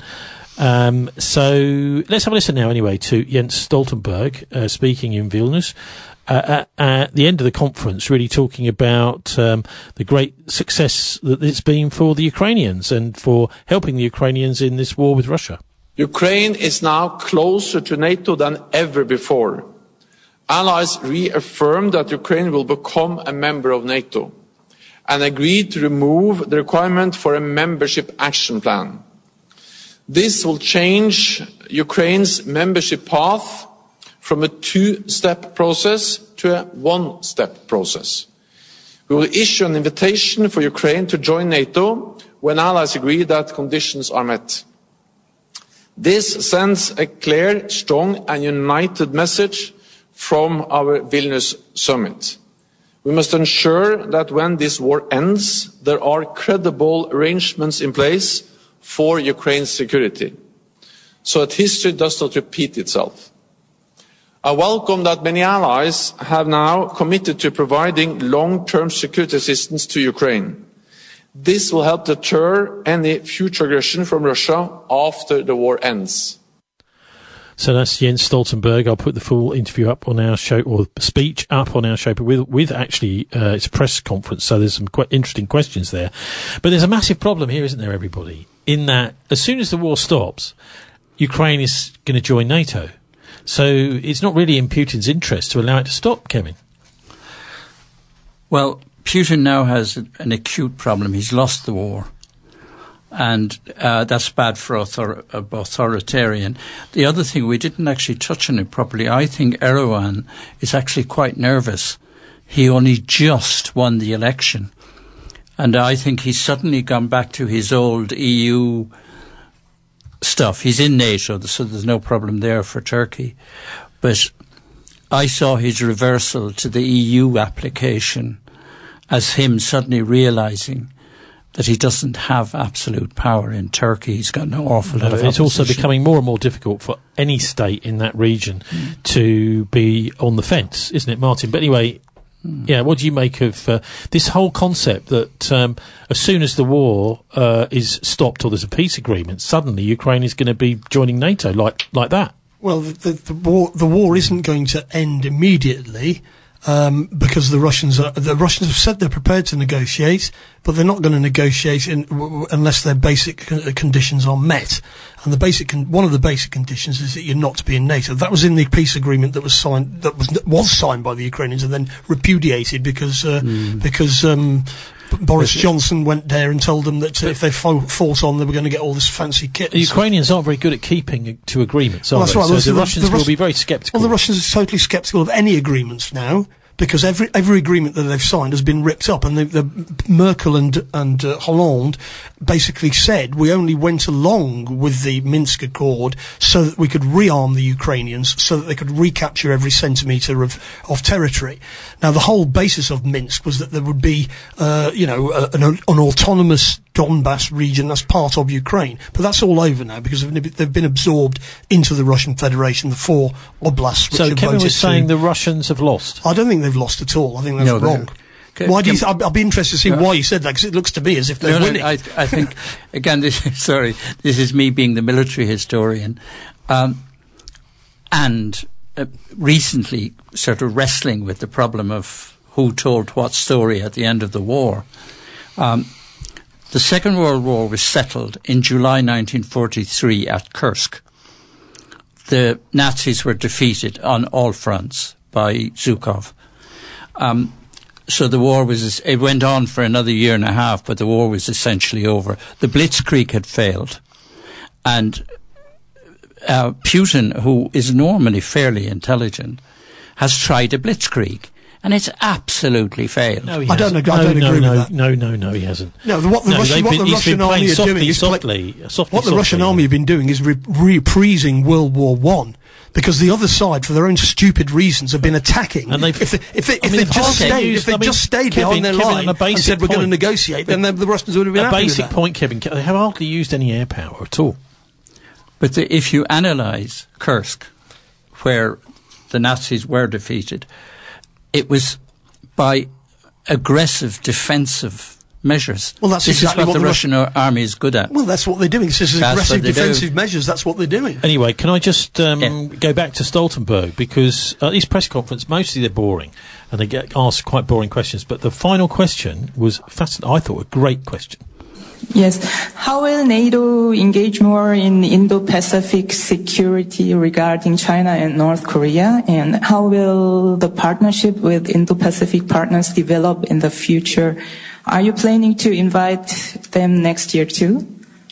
So let's have a listen now, anyway, to Jens Stoltenberg speaking in Vilnius. At the end of the conference, really talking about the great success that it's been for the Ukrainians and for helping the Ukrainians in this war with Russia. Ukraine is now closer to NATO than ever before. Allies reaffirmed that Ukraine will become a member of NATO and agreed to remove the requirement for a membership action plan. This will change Ukraine's membership path from a two-step process to a one-step process. We will issue an invitation for Ukraine to join NATO when allies agree that conditions are met. This sends a clear, strong and united message from our Vilnius summit. We must ensure that when this war ends, there are credible arrangements in place for Ukraine's security, so that history does not repeat itself. I welcome that many allies have now committed to providing long-term security assistance to Ukraine. This will help deter any future aggression from Russia after the war ends. So that's Jens Stoltenberg. I'll put the full interview up on our show, or speech up on our show, but with actually, it's a press conference, so there's some quite interesting questions there. But there's a massive problem here, isn't there, everybody? In that, as soon as the war stops, Ukraine is going to join NATO. So it's not really in Putin's interest to allow it to stop, Kevin. Well, Putin now has an acute problem. He's lost the war. And that's bad for authoritarian. The other thing, we didn't actually touch on it properly. I think Erdogan is actually quite nervous. He only just won the election. And I think he's suddenly gone back to his old EU stuff. He's in NATO, so there's no problem there for Turkey. But I saw his reversal to the EU application as him suddenly realising that he doesn't have absolute power in Turkey. He's got an awful lot of opposition. It's also becoming more and more difficult for any state in that region to be on the fence, isn't it, Martin? But anyway, yeah, what do you make of this whole concept that as soon as the war is stopped or there's a peace agreement, suddenly Ukraine is going to be joining NATO like that? Well, the war isn't going to end immediately. Because the Russians have said they're prepared to negotiate, but they're not going to negotiate unless their basic conditions are met. And one of the basic conditions is that you're not to be in NATO. That was in the peace agreement that was signed, was signed by the Ukrainians and then repudiated because Boris Johnson went there and told them that if they fought on, they were going to get all this fancy kit. The Ukrainians aren't very good at keeping to agreements, are that's they? right. So the Russians will be very sceptical. Well, the Russians are totally sceptical of any agreements now, because every agreement that they've signed has been ripped up, and the Merkel and Hollande basically said we only went along with the Minsk Accord so that we could rearm the Ukrainians, so that they could recapture every centimetre of territory. Now, the whole basis of Minsk was that there would be, an autonomous Donbass region as part of Ukraine, but that's all over now because they've been absorbed into the Russian Federation, the 4 oblasts. So Kevin was saying the Russians have lost. I don't think they've lost at all. I think that's wrong. Why do you? I'll be interested to see why you said that, because it looks to me as if they're winning. I think again, this is me being the military historian, and recently sort of wrestling with the problem of who told what story at the end of the war. The Second World War was settled in July 1943 at Kursk. The Nazis were defeated on all fronts by Zhukov. So the war it went on for another year and a half, but the war was essentially over. The Blitzkrieg had failed. And Putin, who is normally fairly intelligent, has tried a Blitzkrieg. And it's absolutely failed. No, he I don't agree with that. No, he hasn't. No, what the Russian army are doing is what the Russian army have been doing is reprising World War I, because the other side, for their own stupid reasons, have been attacking. And if they just stayed behind their line and said we're going to negotiate, then the Russians would have been happy with that. A basic point, Kevin. They have hardly used any air power at all. But if you analyse Kursk, where the Nazis were defeated, it was by aggressive defensive measures. Well, that's this exactly is what the the Russian army is good at. Well, that's what they're doing. This is aggressive defensive measures. That's what they're doing. Anyway, can I just go back to Stoltenberg, because at these press conferences, mostly they're boring, and they get asked quite boring questions. But the final question was fascinating. I thought a great question. Yes. How will NATO engage more in Indo-Pacific security regarding China and North Korea? And how will the partnership with Indo-Pacific partners develop in the future? Are you planning to invite them next year too?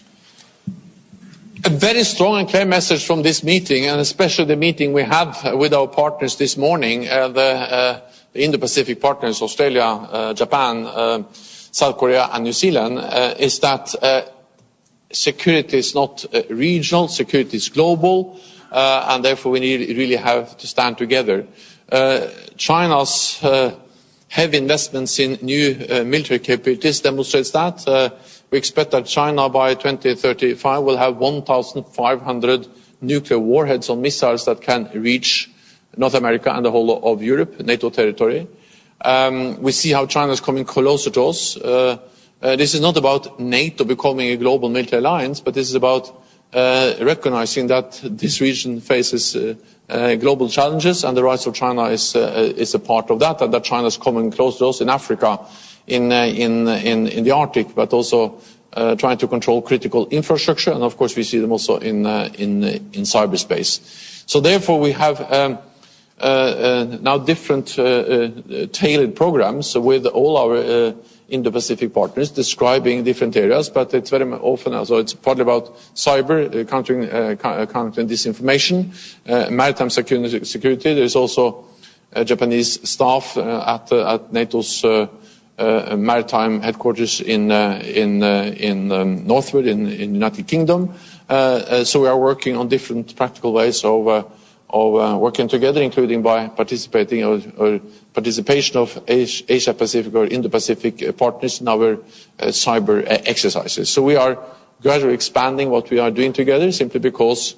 A very strong and clear message from this meeting, and especially the meeting we had with our partners this morning, the Indo-Pacific partners, Australia, Japan, South Korea and New Zealand, is that security is not regional, security is global, and therefore we really have to stand together. China's heavy investments in new military capabilities demonstrates that. We expect that China by 2035 will have 1,500 nuclear warheads on missiles that can reach North America and the whole of Europe, NATO territory. We see how China is coming closer to us. This is not about NATO becoming a global military alliance, but this is about recognizing that this region faces global challenges, and the rise of China is a part of that, and that China is coming close to us in Africa, in the Arctic, but also trying to control critical infrastructure, and of course we see them also in cyberspace. So therefore we have now different tailored programs with all our Indo-Pacific partners describing different areas, but it's very often also it's partly about cyber, countering disinformation, maritime security. There's also Japanese staff at NATO's maritime headquarters in Northwood in the United Kingdom. So we are working on different practical ways of working together, including by participating or participation of Asia Pacific or Indo-Pacific partners in our cyber exercises. So we are gradually expanding what we are doing together, simply because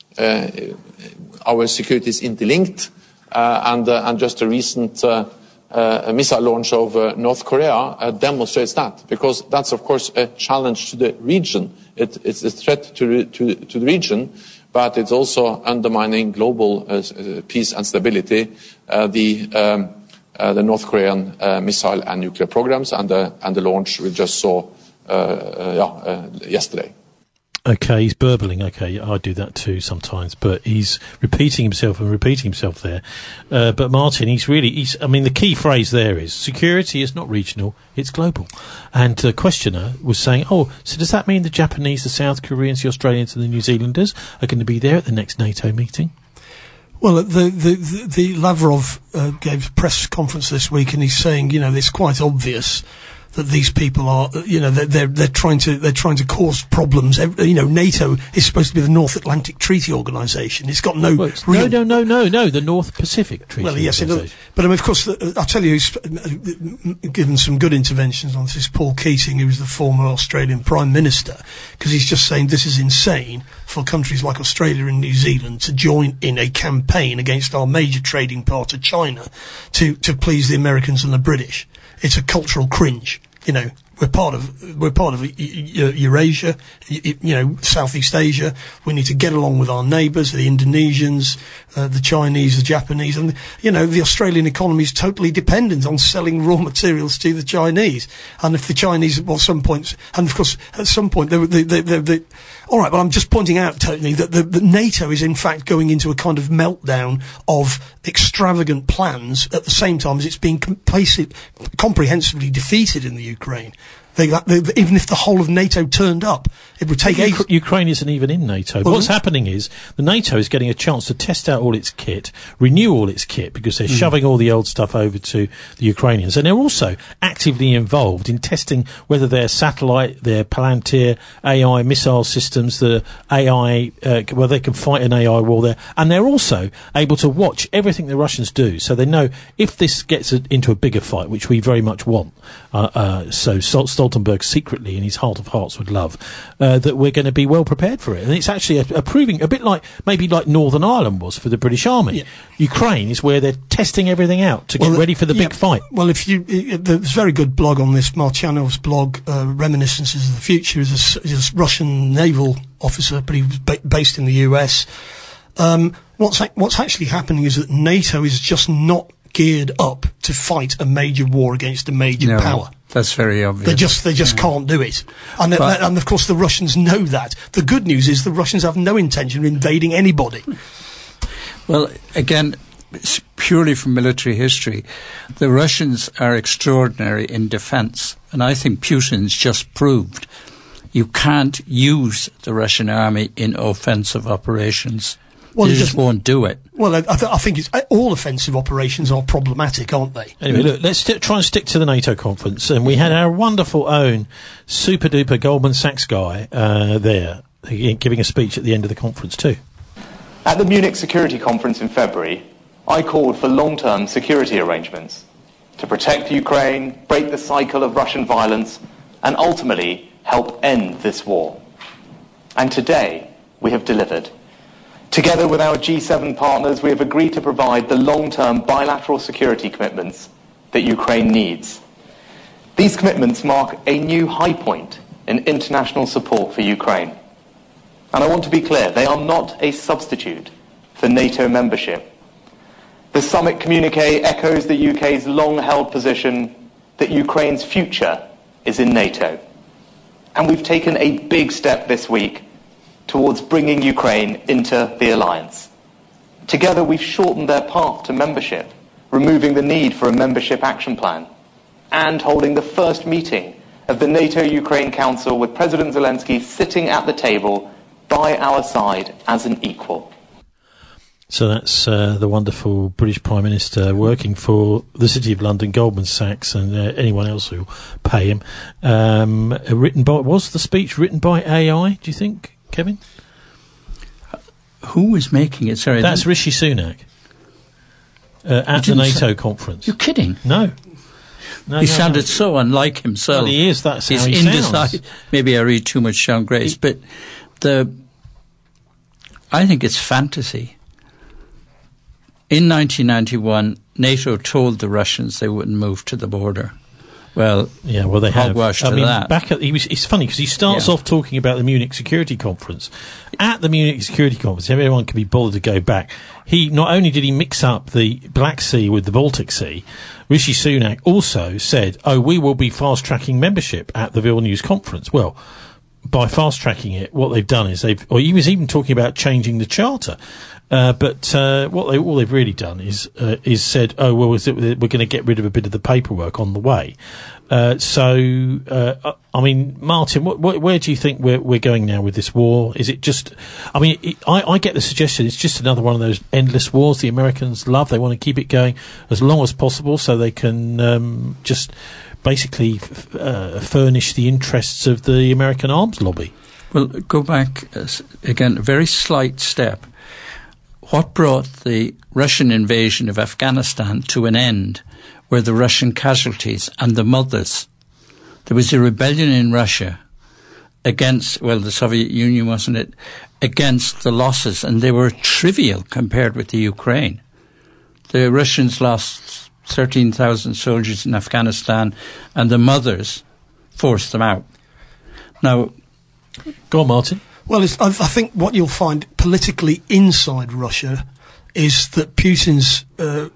our security is interlinked, and just a recent missile launch of North Korea demonstrates that, because that's of course a challenge to the region. It's a threat to the region, but it's also undermining global peace and stability, the North Korean missile and nuclear programs, and the launch we just saw yesterday. Okay, he's burbling. Okay, I do that too sometimes, but he's repeating himself there. But Martin, I mean, the key phrase there is security is not regional, it's global. And the questioner was saying, so does that mean the Japanese, the South Koreans, the Australians and the New Zealanders are going to be there at the next NATO meeting? Well, the Lavrov gave a press conference this week, and he's saying, it's quite obvious that these people are, they're trying to cause problems. NATO is supposed to be the North Atlantic Treaty Organisation. It's got no real... No, the North Pacific Treaty. Well, yes, but of course, I'll tell you who's given some good interventions on this is Paul Keating, who was the former Australian Prime Minister, because he's just saying this is insane for countries like Australia and New Zealand to join in a campaign against our major trading partner, China, to please the Americans and the British. It's a cultural cringe. We're part of Eurasia, Southeast Asia. We need to get along with our neighbours, the Indonesians, the Chinese, the Japanese, and the Australian economy is totally dependent on selling raw materials to the Chinese. And if the Chinese, at some point, all right, but I'm just pointing out, Tony, that the NATO is in fact going into a kind of meltdown of extravagant plans at the same time as it's being comprehensively defeated in the Ukraine. Even if the whole of NATO turned up, it would take Ukraine isn't even in NATO. Well, what's happening is the NATO is getting a chance to test out all its kit, renew all its kit, because they're shoving all the old stuff over to the Ukrainians. And they're also actively involved in testing whether their satellite, their Palantir AI missile systems, the AI, well, they can fight an AI war there. And they're also able to watch everything the Russians do. So they know if this gets into a bigger fight, which we very much want, so Stoltenberg secretly in his heart of hearts would love, that we're going to be well prepared for it. And it's actually proving a bit maybe like Northern Ireland was for the British Army. Yeah. Ukraine is where they're testing everything out to get ready for the big fight. Well, there's a very good blog on this, Marchanov's blog, Reminiscences of the Future, is a Russian naval officer, but he was based in the US. What's actually happening is that NATO is just not geared up to fight a major war against a major power. That's very obvious. They just can't do it. And of course the Russians know that. The good news is the Russians have no intention of invading anybody. Well, again, it's purely from military history, the Russians are extraordinary in defence. And I think Putin's just proved you can't use the Russian army in offensive operations. Well, they just won't do it. Well, I think all offensive operations are problematic, aren't they? Anyway, look, let's try and stick to the NATO conference. And we had our wonderful own super-duper Goldman Sachs guy there giving a speech at the end of the conference too. At the Munich Security Conference in February, I called for long-term security arrangements to protect Ukraine, break the cycle of Russian violence, and ultimately help end this war. And today, we have delivered. Together with our G7 partners, we have agreed to provide the long-term bilateral security commitments that Ukraine needs. These commitments mark a new high point in international support for Ukraine. And I want to be clear, they are not a substitute for NATO membership. The summit communiqué echoes the UK's long-held position that Ukraine's future is in NATO. And we've taken a big step this week towards bringing Ukraine into the alliance. Together, we've shortened their path to membership, removing the need for a membership action plan, and holding the first meeting of the NATO-Ukraine Council with President Zelensky sitting at the table by our side as an equal. So that's the wonderful British Prime Minister working for the City of London, Goldman Sachs, and anyone else who'll pay him. Was the speech written by AI, do you think, Kevin? Who was making it? Sorry, that's Rishi Sunak at the NATO conference. You're kidding? No. He sounded so unlike himself. Well, he is. That's how he sounds. Maybe I read too much Sean Grace, but I think it's fantasy. In 1991, NATO told the Russians they wouldn't move to the border. Well, they have. Hogwash to that. It's funny because he starts off talking about the Munich Security Conference. At the Munich Security Conference, everyone can be bothered to go back. Not only did he mix up the Black Sea with the Baltic Sea, Rishi Sunak also said, we will be fast-tracking membership at the Vilnius conference. Well, by fast-tracking it, what they've done is he was even talking about changing the charter. But all they've really done is said, oh, well, we're going to get rid of a bit of the paperwork on the way. I mean, Martin, where do you think we're going now with this war? Is it just? I mean, I get the suggestion it's just another one of those endless wars the Americans love. They want to keep it going as long as possible so they can just basically furnish the interests of the American arms lobby. Well, go back again, a very slight step. What brought the Russian invasion of Afghanistan to an end were the Russian casualties and the mothers. There was a rebellion in Russia against, well, the Soviet Union, wasn't it, against the losses, and they were trivial compared with the Ukraine. The Russians lost 13,000 soldiers in Afghanistan, and the mothers forced them out. Now, go on, Martin. Well, I think what you'll find politically inside Russia is that Putin's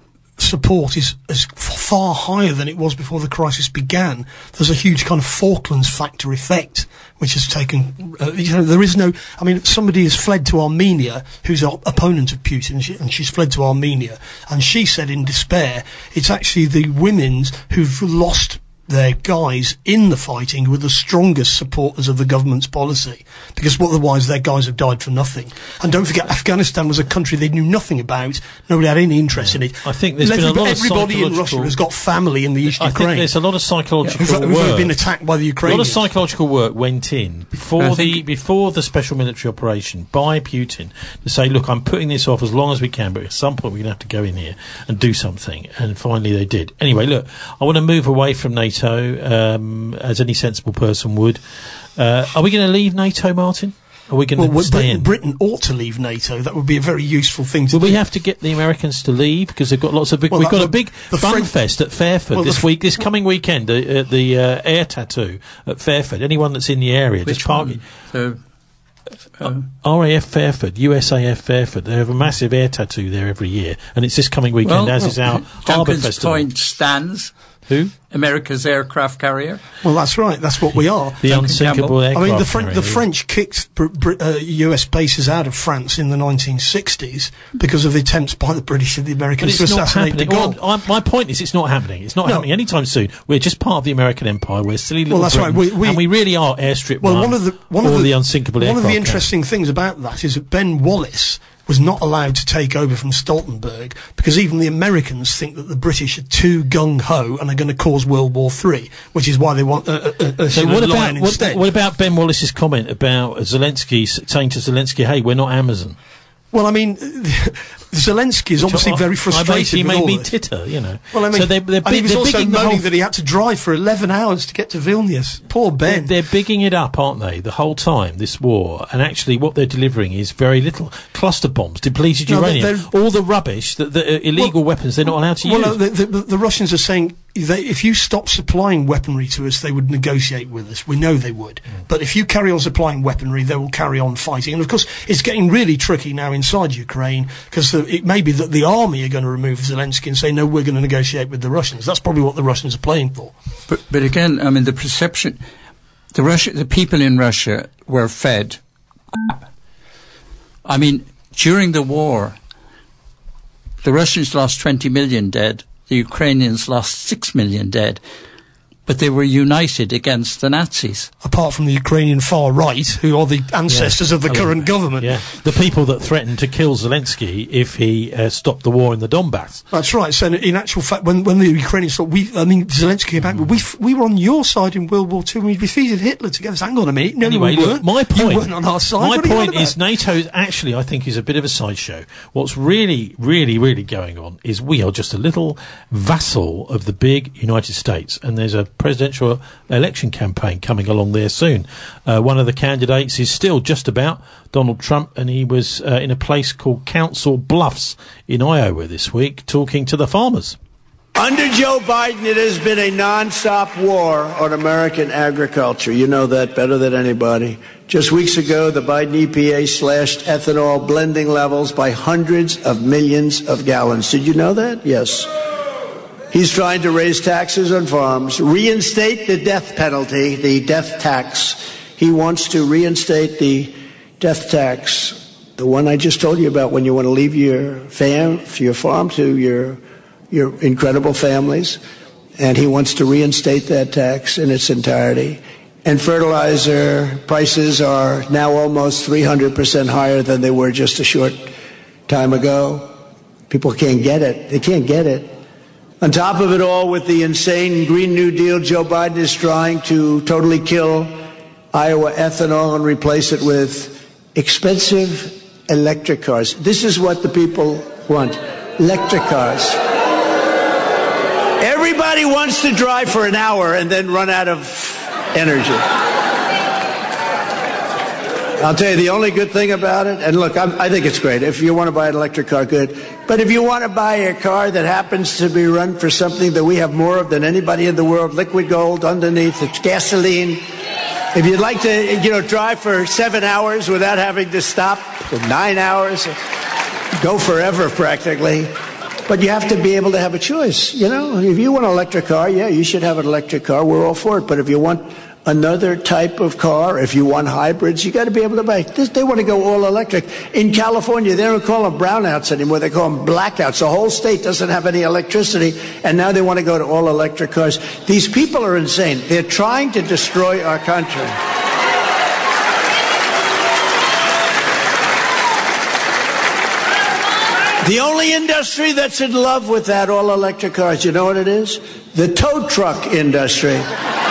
support is far higher than it was before the crisis began. There's a huge kind of Falklands factor effect, which has taken, there is no, I mean, somebody has fled to Armenia, who's an opponent of Putin, and she's fled to Armenia, and she said in despair, it's actually the women who've lost their guys in the fighting who were the strongest supporters of the government's policy, because otherwise their guys have died for nothing. And don't forget, Afghanistan was a country they knew nothing about. Nobody had any interest in it. I think there's been a lot of everybody in Russia has got family in the East Ukraine. I think there's a lot of psychological work. Who've been attacked by the Ukrainians. A lot of psychological work went in before the special military operation by Putin to say, look, I'm putting this off as long as we can, but at some point we're going to have to go in here and do something. And finally they did. Anyway, look, I want to move away from NATO, as any sensible person would. Are we going to leave NATO, Martin? Are we going to stay in? Britain ought to leave NATO. That would be a very useful thing to do. Will we have to get the Americans to leave because they've got lots of big? We've got a big fun fest at Fairford this coming weekend. The air tattoo at Fairford. Anyone that's in the area, which just park. RAF Fairford, USAF Fairford. They have a massive air tattoo there every year, and it's this coming weekend, as is our Harbour Festival. Point stands. Who? America's aircraft carrier. Well, that's right. That's what we are. The unsinkable aircraft carrier. I mean, the French kicked US bases out of France in the 1960s because of the attempts by the British and the Americans to assassinate de Gaulle. Well, my point is, it's not happening. It's not happening anytime soon. We're just part of the American empire. We're silly little Britain, right. And we really are airstrip the unsinkable aircraft. One of the interesting things about that is that Ben Wallace was not allowed to take over from Stoltenberg because even the Americans think that the British are too gung-ho and are going to cause World War III, which is why they want so what about Ben Wallace's comment about Zelensky saying to Zelensky, hey, we're not Amazon? Well, I mean, Zelensky is obviously very frustrated. He made me titter, you know. Well, I mean, so and he was also moaning that he had to drive for 11 hours to get to Vilnius. Poor Ben. They're bigging it up, aren't they, the whole time, this war? And actually what they're delivering is very little. Cluster bombs, depleted uranium, all the rubbish, the illegal weapons they're not allowed to use. Well, the Russians are saying, if you stop supplying weaponry to us, they would negotiate with us. We know they would. But if you carry on supplying weaponry, they will carry on fighting. And of course, it's getting really tricky now inside Ukraine, because it may be that the army are going to remove Zelensky and say, no, we're going to negotiate with the Russians. That's probably what the Russians are playing for. But again, I mean, the perception, the people in Russia were fed crap. I mean, during the war, the Russians lost 20 million dead. The Ukrainians lost 6 million dead, but they were united against the Nazis. Apart from the Ukrainian far right, who are the ancestors of the current government. Yeah, the people that threatened to kill Zelensky if he stopped the war in the Donbass. That's right. So in actual fact, when the Ukrainians thought, Zelensky came back, we were on your side in World War II, and we defeated Hitler together. So hang on a minute. No, anyway, we weren't. My point, you weren't on our side. My point is NATO actually, I think, is a bit of a sideshow. What's really, really, really going on is we are just a little vassal of the big United States, and there's a presidential election campaign coming along there soon. One of the candidates is still just about Donald Trump, and he was in a place called Council Bluffs in Iowa this week talking to the farmers. Under Joe Biden, it has been a non-stop war on American agriculture. You know that better than anybody. Just weeks ago, the Biden EPA slashed ethanol blending levels by hundreds of millions of gallons. Did you know that? Yes. He's trying to raise taxes on farms, reinstate the death penalty, the death tax. He wants to reinstate the death tax, the one I just told you about when you want to leave your farm to your incredible families. And he wants to reinstate that tax in its entirety. And fertilizer prices are now almost 300% higher than they were just a short time ago. People can't get it. They can't get it. On top of it all, with the insane Green New Deal, Joe Biden is trying to totally kill Iowa ethanol and replace it with expensive electric cars. This is what the people want. Electric cars. Everybody wants to drive for an hour and then run out of energy. I'll tell you the only good thing about it, and look, I think it's great. If you want to buy an electric car, good. But if you want to buy a car that happens to be run for something that we have more of than anybody in the world, liquid gold underneath, it's gasoline. If you'd like to, drive for 7 hours without having to stop, for 9 hours, go forever practically. But you have to be able to have a choice. If you want an electric car, yeah, you should have an electric car. We're all for it. But if you want another type of car, if you want hybrids, you got to be able to buy this. They want to go all electric. In California, they don't call them brownouts anymore. They call them blackouts. The whole state doesn't have any electricity, and now they want to go to all electric cars. These people are insane. They're trying to destroy our country. The only industry that's in love with that all electric cars, you know what it is? The tow truck industry.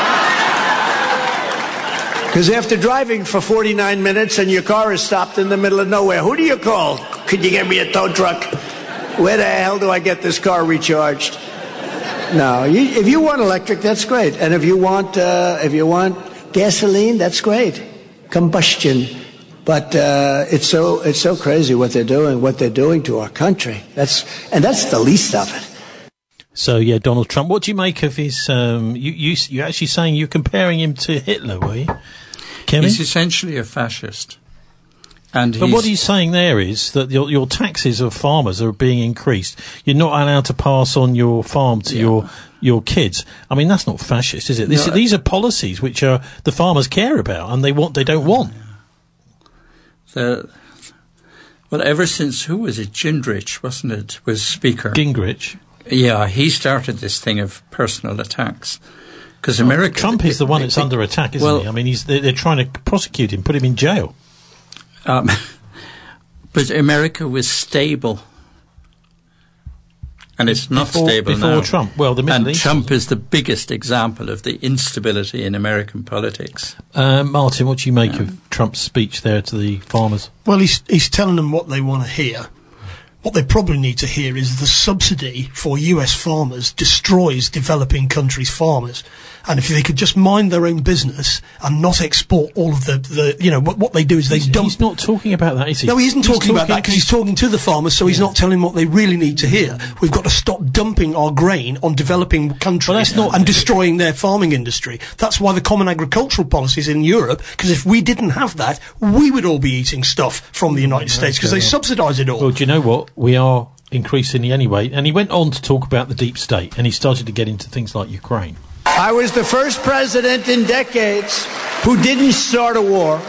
Because after driving for 49 minutes and your car is stopped in the middle of nowhere, who do you call? Could you get me a tow truck? Where the hell do I get this car recharged? No, if you want electric, that's great. And if you want gasoline, that's great. Combustion. But it's so crazy what they're doing to our country. That's the least of it. So yeah, Donald Trump. What do you make of his? You actually saying you're comparing him to Hitler, were you, Kevin? He's essentially a fascist. But what he's saying there is that your taxes of farmers are being increased. You're not allowed to pass on your farm to your kids. I mean, that's not fascist, is it? These are policies which the farmers care about and they don't want. Well, ever since, who was it? Gingrich, wasn't it? Was Speaker. Gingrich. Yeah, he started this thing of personal attacks. Because America... Trump is the one that's under attack, isn't he? I mean, they're trying to prosecute him, put him in jail. But America was stable. And it's not stable now. Before Trump. Well, the Middle East. Trump is the biggest example of the instability in American politics. Martin, what do you make of Trump's speech there to the farmers? Well, he's telling them what they want to hear. What they probably need to hear is the subsidy for US farmers destroys developing countries' farmers. And if they could just mind their own business and not export all of what they do is they dump. He's not talking about that, is he? No, he isn't talking about that because he's talking to the farmers, so he's not telling them what they really need to hear. We've got to stop dumping our grain on developing countries and destroying their farming industry. That's why the common agricultural policy is in Europe, because if we didn't have that, we would all be eating stuff from the United States because they subsidise it all. Well, do you know what? We are increasingly anyway. And he went on to talk about the deep state, and he started to get into things like Ukraine. I was the first president in decades who didn't start a war.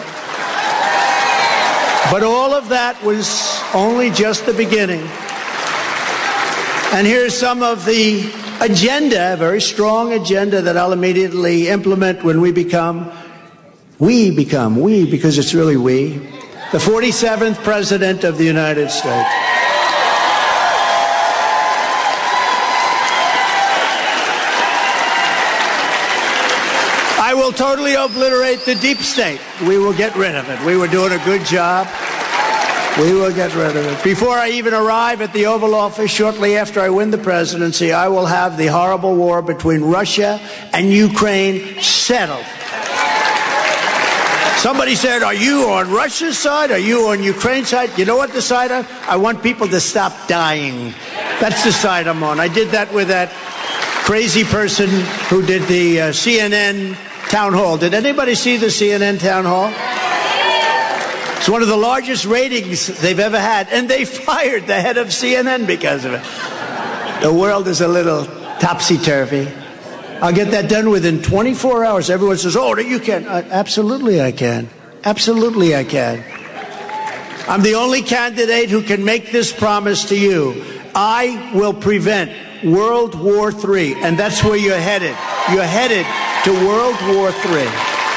But all of that was only just the beginning. And here's some of the agenda, a very strong agenda that I'll immediately implement when we become, because it's really we, the 47th president of the United States. I will totally obliterate the deep state. We will get rid of it. We were doing a good job. We will get rid of it. Before I even arrive at the Oval Office, shortly after I win the presidency, I will have the horrible war between Russia and Ukraine settled. Somebody said, are you on Russia's side? Are you on Ukraine's side? You know what the side I'm? I want people to stop dying. That's the side I'm on. I did that with that crazy person who did the CNN town hall. Did anybody see the CNN town hall? It's one of the largest ratings they've ever had, and they fired the head of CNN because of it. The world is a little topsy-turvy. I'll get that done within 24 hours. Everyone says, oh, you can't. Absolutely I can. Absolutely I can. I'm the only candidate who can make this promise to you. I will prevent World War III, and that's where you're headed. You're headed to World War III.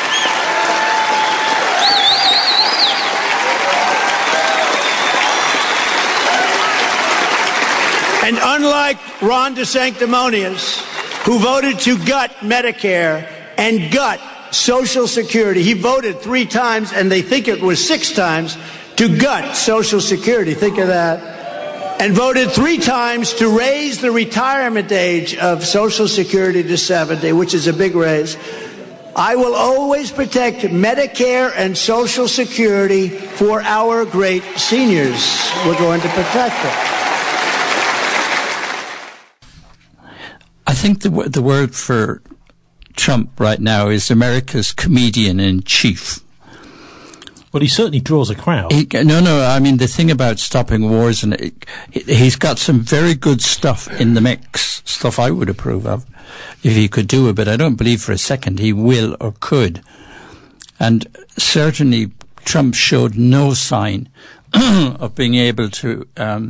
And unlike Ron DeSanctimonious, who voted to gut Medicare and gut Social Security, he voted 3 times, and they think it was 6 times, to gut Social Security. Think of that. And voted 3 times to raise the retirement age of Social Security to 70, which is a big raise. I will always protect Medicare and Social Security for our great seniors. We're going to protect them. I think the word for Trump right now is America's comedian-in-chief. Well, he certainly draws a crowd. No, I mean, the thing about stopping wars, and he's got some very good stuff in the mix, stuff I would approve of, if he could do it, but I don't believe for a second he will or could. And certainly Trump showed no sign of being able to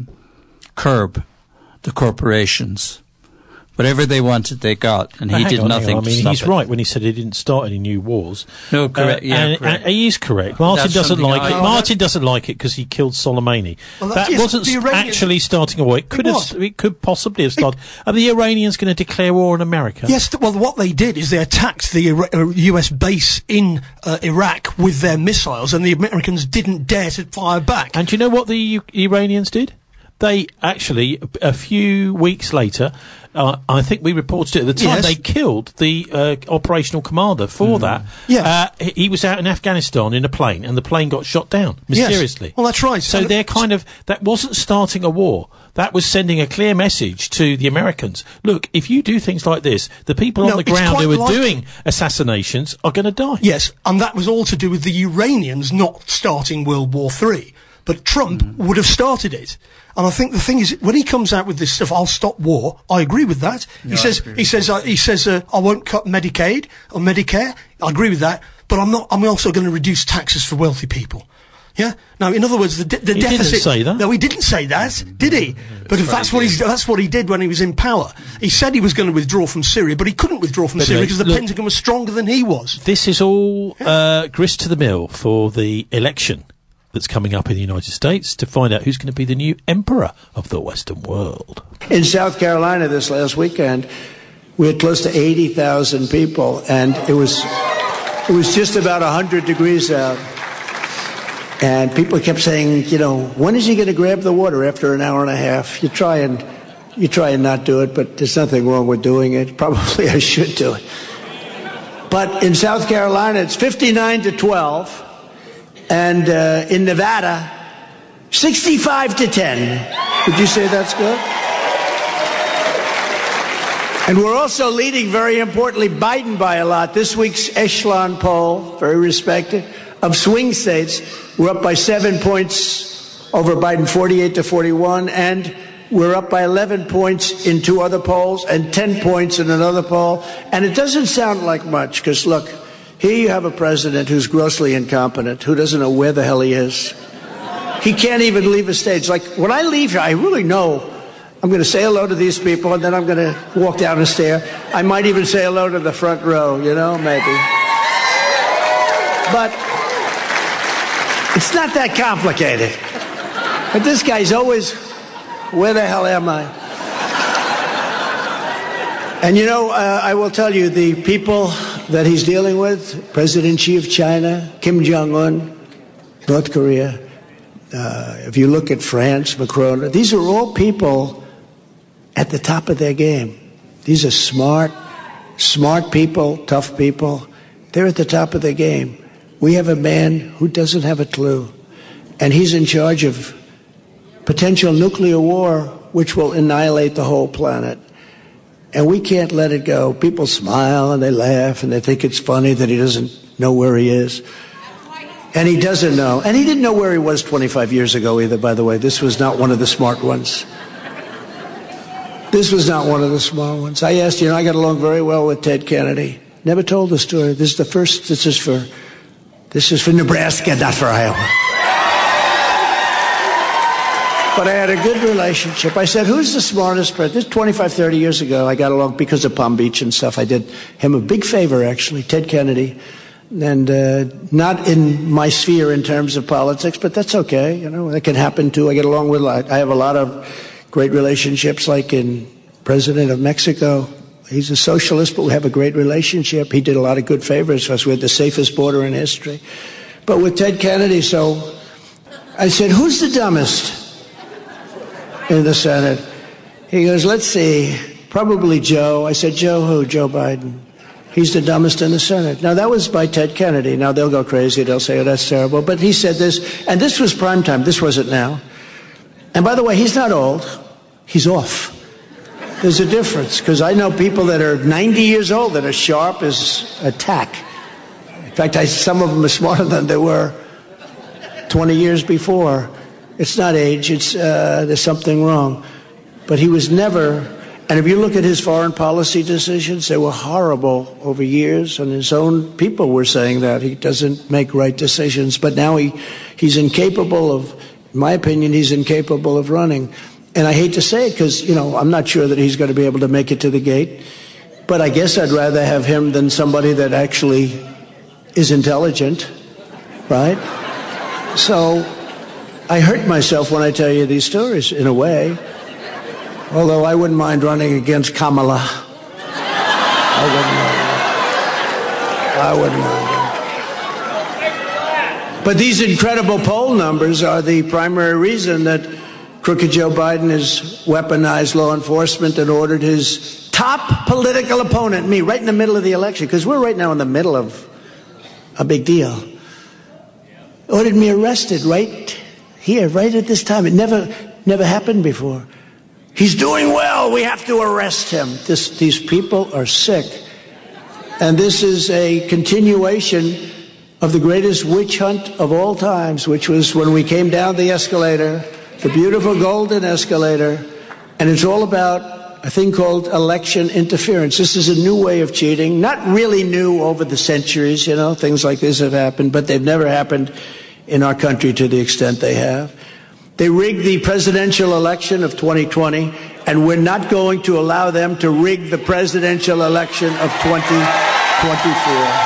curb the corporations. Whatever they wanted, they got, and he did nothing. I mean, to stop he's it. right when he said he didn't start any new wars. No, correct. And he is correct. Martin doesn't like it. Martin doesn't like it because he killed Soleimani. Well, that wasn't actually starting a war. It could possibly have started. Are the Iranians going to declare war on America? Yes. Well, what they did is they attacked the U.S. base in Iraq with their missiles, and the Americans didn't dare to fire back. And do you know what the Iranians did? They actually, a few weeks later, I think we reported it at the time, they killed the operational commander for that. Yeah. He was out in Afghanistan in a plane, and the plane got shot down, mysteriously. Yes. Well, that's right. So they're that wasn't starting a war. That was sending a clear message to the Americans. Look, if you do things like this, the people on the ground who are doing assassinations are going to die. Yes, and that was all to do with the Iranians not starting World War III. But Trump would have started it. And I think the thing is, when he comes out with this stuff, I'll stop war. I agree with that. No, he says, I won't cut Medicaid or Medicare. I agree with that. But I'm also going to reduce taxes for wealthy people. Yeah. Now, in other words, the deficit. He didn't say that. No, he didn't say that, did he? But that's what he did when he was in power. He said he was going to withdraw from Syria, but he couldn't withdraw from Syria because the Pentagon was stronger than he was. This is all grist to the mill for the election that's coming up in the United States to find out who's going to be the new emperor of the Western world. In South Carolina this last weekend, we had close to 80,000 people, and it was just about 100 degrees out. And people kept saying, when is he going to grab the water after an hour and a half? You try and not do it, but there's nothing wrong with doing it. Probably I should do it. But in South Carolina, it's 59-12. And in Nevada, 65-10. Would you say that's good? And we're also leading, very importantly, Biden by a lot. This week's Echelon poll, very respected, of swing states, we're up by 7 points over Biden, 48-41, and we're up by 11 points in 2 other polls and 10 points in another poll. And it doesn't sound like much, because look, here you have a president who's grossly incompetent, who doesn't know where the hell he is. He can't even leave a stage. Like, when I leave here, I really know I'm going to say hello to these people, and then I'm going to walk down a stair. I might even say hello to the front row, maybe. But it's not that complicated. But this guy's always, where the hell am I? And I will tell you, the people that he's dealing with, President Xi of China, Kim Jong-un, North Korea, if you look at France, Macron, these are all people at the top of their game. These are smart people, tough people. They're at the top of their game. We have a man who doesn't have a clue, and he's in charge of potential nuclear war, which will annihilate the whole planet. And we can't let it go. People smile and they laugh and they think it's funny that he doesn't know where he is. And he doesn't know. And he didn't know where he was 25 years ago either, by the way. This was not one of the smart ones. This was not one of the small ones. I asked, I got along very well with Ted Kennedy. Never told the story. This is the first. This is for Nebraska, not for Iowa. But I had a good relationship. I said, who's the smartest person? This 25, 30 years ago, I got along because of Palm Beach and stuff. I did him a big favor, actually, Ted Kennedy. And not in my sphere in terms of politics, but that's okay. That can happen too. I get along with I have a lot of great relationships, like in President of Mexico. He's a socialist, but we have a great relationship. He did a lot of good favors for us. We had the safest border in history. But with Ted Kennedy, so I said, who's the dumbest in the Senate? He goes, let's see, probably Joe. I said, Joe who? Joe Biden. He's the dumbest in the Senate. Now, that was by Ted Kennedy. Now, they'll go crazy. They'll say, oh, that's terrible. But he said this, and this was prime time. This wasn't now. And by the way, he's not old. He's off. There's a difference, because I know people that are 90 years old that are sharp as a tack. In fact, some of them are smarter than they were 20 years before. It's not age. There's something wrong. But he was never... And if you look at his foreign policy decisions, they were horrible over years, and his own people were saying that he doesn't make right decisions. But now he's incapable of, in my opinion, he's incapable of running. And I hate to say it because, I'm not sure that he's going to be able to make it to the gate. But I guess I'd rather have him than somebody that actually is intelligent, right? So I hurt myself when I tell you these stories, in a way. Although I wouldn't mind running against Kamala. I wouldn't mind. But these incredible poll numbers are the primary reason that crooked Joe Biden has weaponized law enforcement and ordered his top political opponent, me, right in the middle of the election, because we're right now in the middle of a big deal, ordered me arrested right here, right at this time. It never happened before. He's doing well. We have to arrest him. These people are sick. And this is a continuation of the greatest witch hunt of all times, which was when we came down the escalator, the beautiful golden escalator, and it's all about a thing called election interference. This is a new way of cheating, not really new over the centuries, things like this have happened, but they've never happened in our country to the extent they have. They rigged the presidential election of 2020, and we're not going to allow them to rig the presidential election of 2024.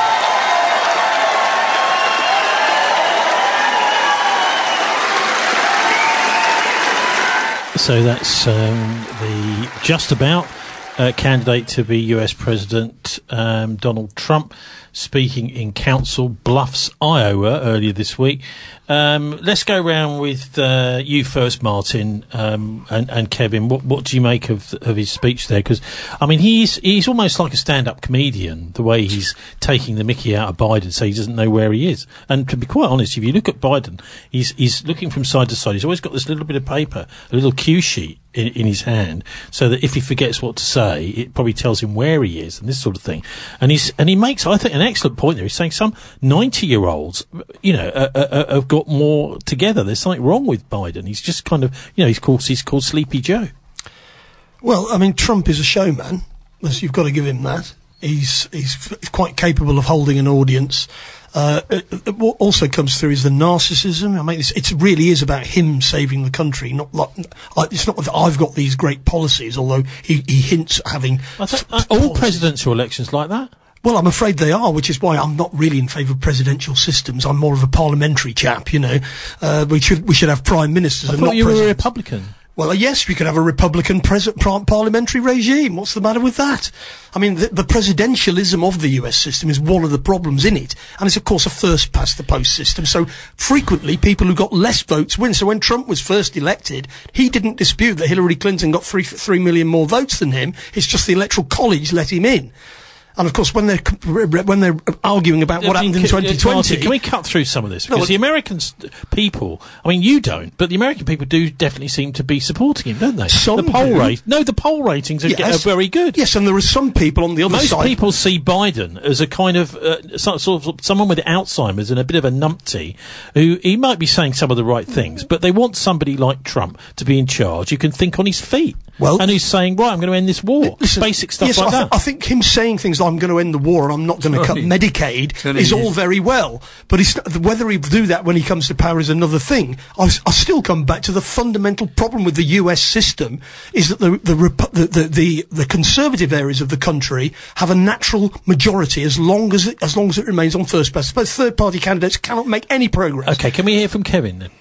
So that's the just about candidate to be US President, Donald Trump, speaking in Council Bluffs, Iowa, earlier this week. Let's go round with you first, Martin, and Kevin. What do you make of his speech there? Because he's almost like a stand-up comedian, the way he's taking the mickey out of Biden, so he doesn't know where he is. And to be quite honest, if you look at Biden, he's looking from side to side. He's always got this little bit of paper, a little cue sheet in his hand, so that if he forgets what to say, it probably tells him where he is and this sort of thing. And he makes, I think, an excellent point there. He's saying some 90-year-olds, have got more together. There's something wrong with Biden. He's just kind of, he's called Sleepy Joe. Well, Trump is a showman. You've got to give him that. He's quite capable of holding an audience. What also comes through is the narcissism. It really is about him saving the country. It's not that I've got these great policies, although he hints at having all presidential elections like that. Well, I'm afraid they are, which is why I'm not really in favour of presidential systems. I'm more of a parliamentary chap. We should have prime ministers. I thought you were a Republican. Well, yes, we could have a Republican parliamentary regime. What's the matter with that? The presidentialism of the US system is one of the problems in it. And it's, of course, a first-past-the-post system. So frequently, people who got less votes win. So when Trump was first elected, he didn't dispute that Hillary Clinton got 3 million more votes than him. It's just the Electoral College let him in. And of course, when they're arguing about what happened in 2020, can we cut through some of this? Because the American people, you don't, but the American people do definitely seem to be supporting him, don't they? The poll ratings are very good. Yes, and there are some people on the other side. Most people see Biden as a kind of sort of someone with Alzheimer's and a bit of a numpty, who he might be saying some of the right things, but they want somebody like Trump to be in charge who can think on his feet. Well, and he's saying, right, I'm going to end this war. Listen, basic stuff yes, like that. I think him saying things like, I'm going to end the war and I'm not going to cut Medicaid is all very well. But whether he do that when he comes to power is another thing. I still come back to the fundamental problem with the US system is that the conservative areas of the country have a natural majority as long as it remains on first place. But third-party candidates cannot make any progress. Okay, can we hear from Kevin then?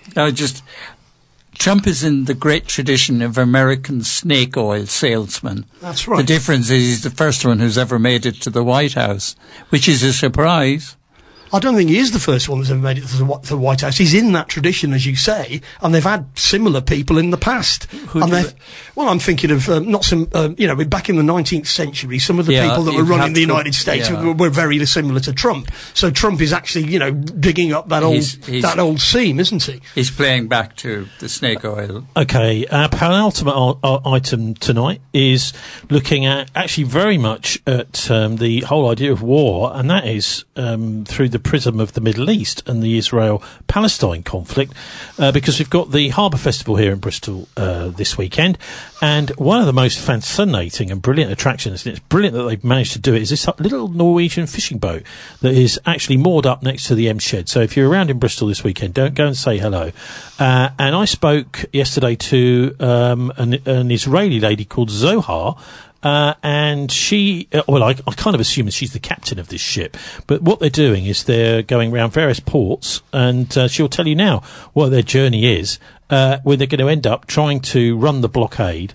Trump is in the great tradition of American snake oil salesmen. That's right. The difference is he's the first one who's ever made it to the White House, which is a surprise. I don't think he is the first one that's ever made it to the White House. He's in that tradition, as you say, and they've had similar people in the past. Well, I'm thinking of back in the 19th century, some of the people that were running the United States were very similar to Trump. So Trump is actually, digging up that old seam, isn't he? He's playing back to the snake oil. Okay, our penultimate item tonight is looking at actually very much at the whole idea of war, and that is through the prism of the Middle East and the Israel-Palestine conflict, because we've got the Harbour Festival here in Bristol this weekend, and one of the most fascinating and brilliant attractions, and it's brilliant that they've managed to do it, is this little Norwegian fishing boat that is actually moored up next to the M Shed. So if you're around in Bristol this weekend, don't go and say hello. And I spoke yesterday to an Israeli lady called Zohar, and she, I kind of assume that she's the captain of this ship, but what they're doing is they're going around various ports, and she'll tell you now what their journey is, where they're going to end up trying to run the blockade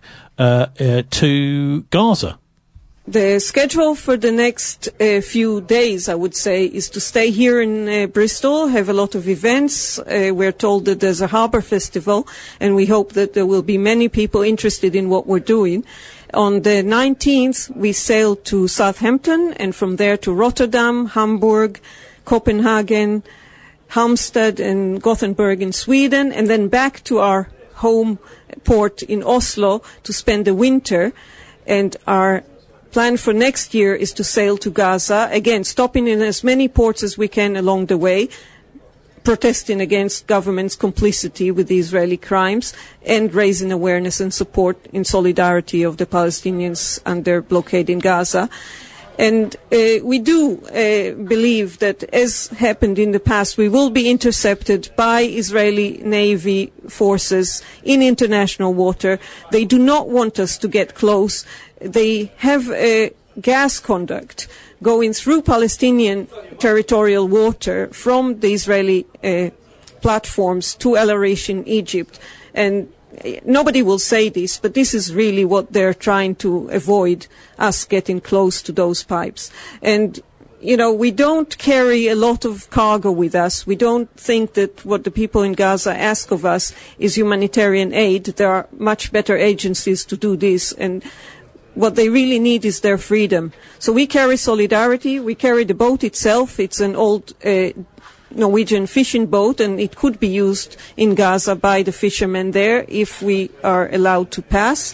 to Gaza. The schedule for the next few days, I would say, is to stay here in Bristol, have a lot of events. We're told that there's a harbour festival, and we hope that there will be many people interested in what we're doing. On the 19th, we sail to Southampton, and from there to Rotterdam, Hamburg, Copenhagen, Halmstad and Gothenburg in Sweden, and then back to our home port in Oslo to spend the winter. And our plan for next year is to sail to Gaza, again stopping in as many ports as we can along the way, protesting against government's complicity with the Israeli crimes and raising awareness and support in solidarity of the Palestinians under blockade in Gaza. And we do believe that, as happened in the past, we will be intercepted by Israeli Navy forces in international water. They do not want us to get close. They have a gas conduct going through Palestinian territorial water from the Israeli platforms to El Arish in Egypt. And nobody will say this, but this is really what they're trying to avoid, us getting close to those pipes. And, we don't carry a lot of cargo with us. We don't think that what the people in Gaza ask of us is humanitarian aid. There are much better agencies to do this, and what they really need is their freedom. So we carry solidarity. We carry the boat itself. It's an old Norwegian fishing boat, and it could be used in Gaza by the fishermen there if we are allowed to pass.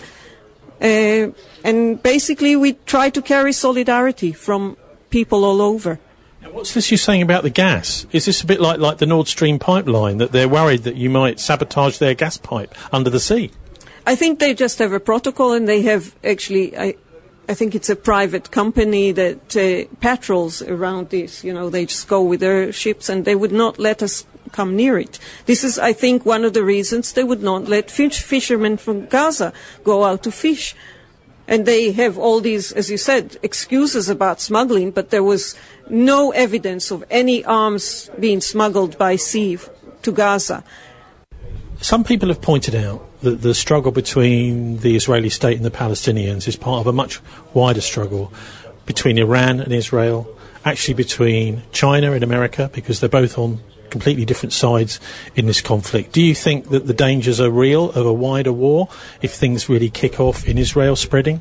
And basically we try to carry solidarity from people all over. Now, what's this you're saying about the gas? Is this a bit like the Nord Stream pipeline, that they're worried that you might sabotage their gas pipe under the sea? I think they just have a protocol, and they have actually, I think it's a private company that patrols around this. They just go with their ships, and they would not let us come near it. This is, I think, one of the reasons they would not let fishermen from Gaza go out to fish. And they have all these, as you said, excuses about smuggling, but there was no evidence of any arms being smuggled by sea to Gaza. Some people have pointed out that the struggle between the Israeli state and the Palestinians is part of a much wider struggle between Iran and Israel, actually between China and America, because they're both on completely different sides in this conflict. Do you think that the dangers are real of a wider war if things really kick off in Israel spreading?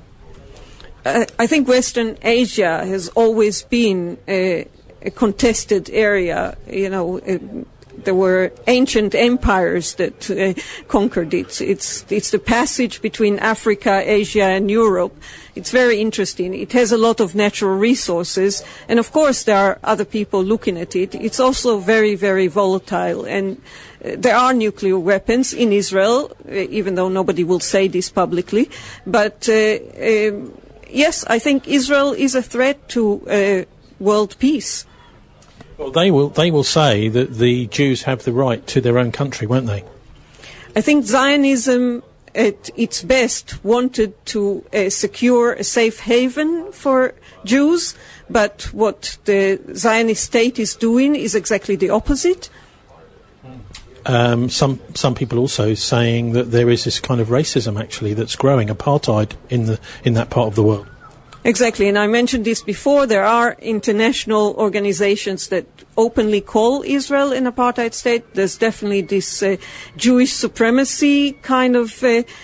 I think Western Asia has always been a contested area, there were ancient empires that conquered it. It's the passage between Africa, Asia, and Europe. It's very interesting. It has a lot of natural resources, and of course there are other people looking at it. It's also very, very volatile, and there are nuclear weapons in Israel, even though nobody will say this publicly. But yes, I think Israel is a threat to world peace. Well, they will say that the Jews have the right to their own country, won't they? I think Zionism at its best wanted to secure a safe haven for Jews, but what the Zionist state is doing is exactly the opposite. Some people also saying that there is this kind of racism actually that's growing, apartheid in that part of the world. Exactly, and I mentioned this before. There are international organizations that openly call Israel an apartheid state. There's definitely this Jewish supremacy kind of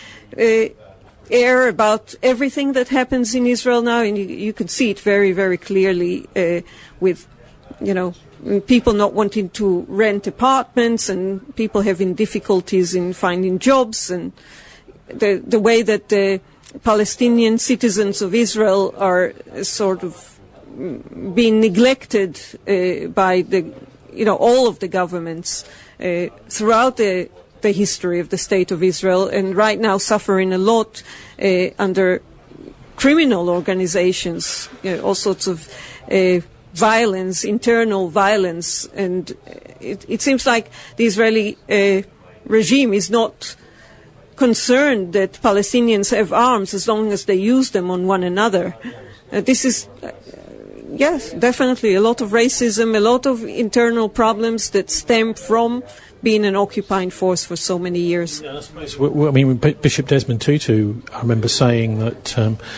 air about everything that happens in Israel now, and you can see it very, very clearly with, people not wanting to rent apartments and people having difficulties in finding jobs, and the way that the Palestinian citizens of Israel are sort of being neglected by all of the governments throughout the history of the State of Israel, and right now suffering a lot under criminal organizations, all sorts of violence, internal violence, and it seems like the Israeli regime is not concerned that Palestinians have arms as long as they use them on one another. This is, yes, definitely a lot of racism, a lot of internal problems that stem from being an occupying force for so many years. Yeah, I suppose, Bishop Desmond Tutu, I remember saying that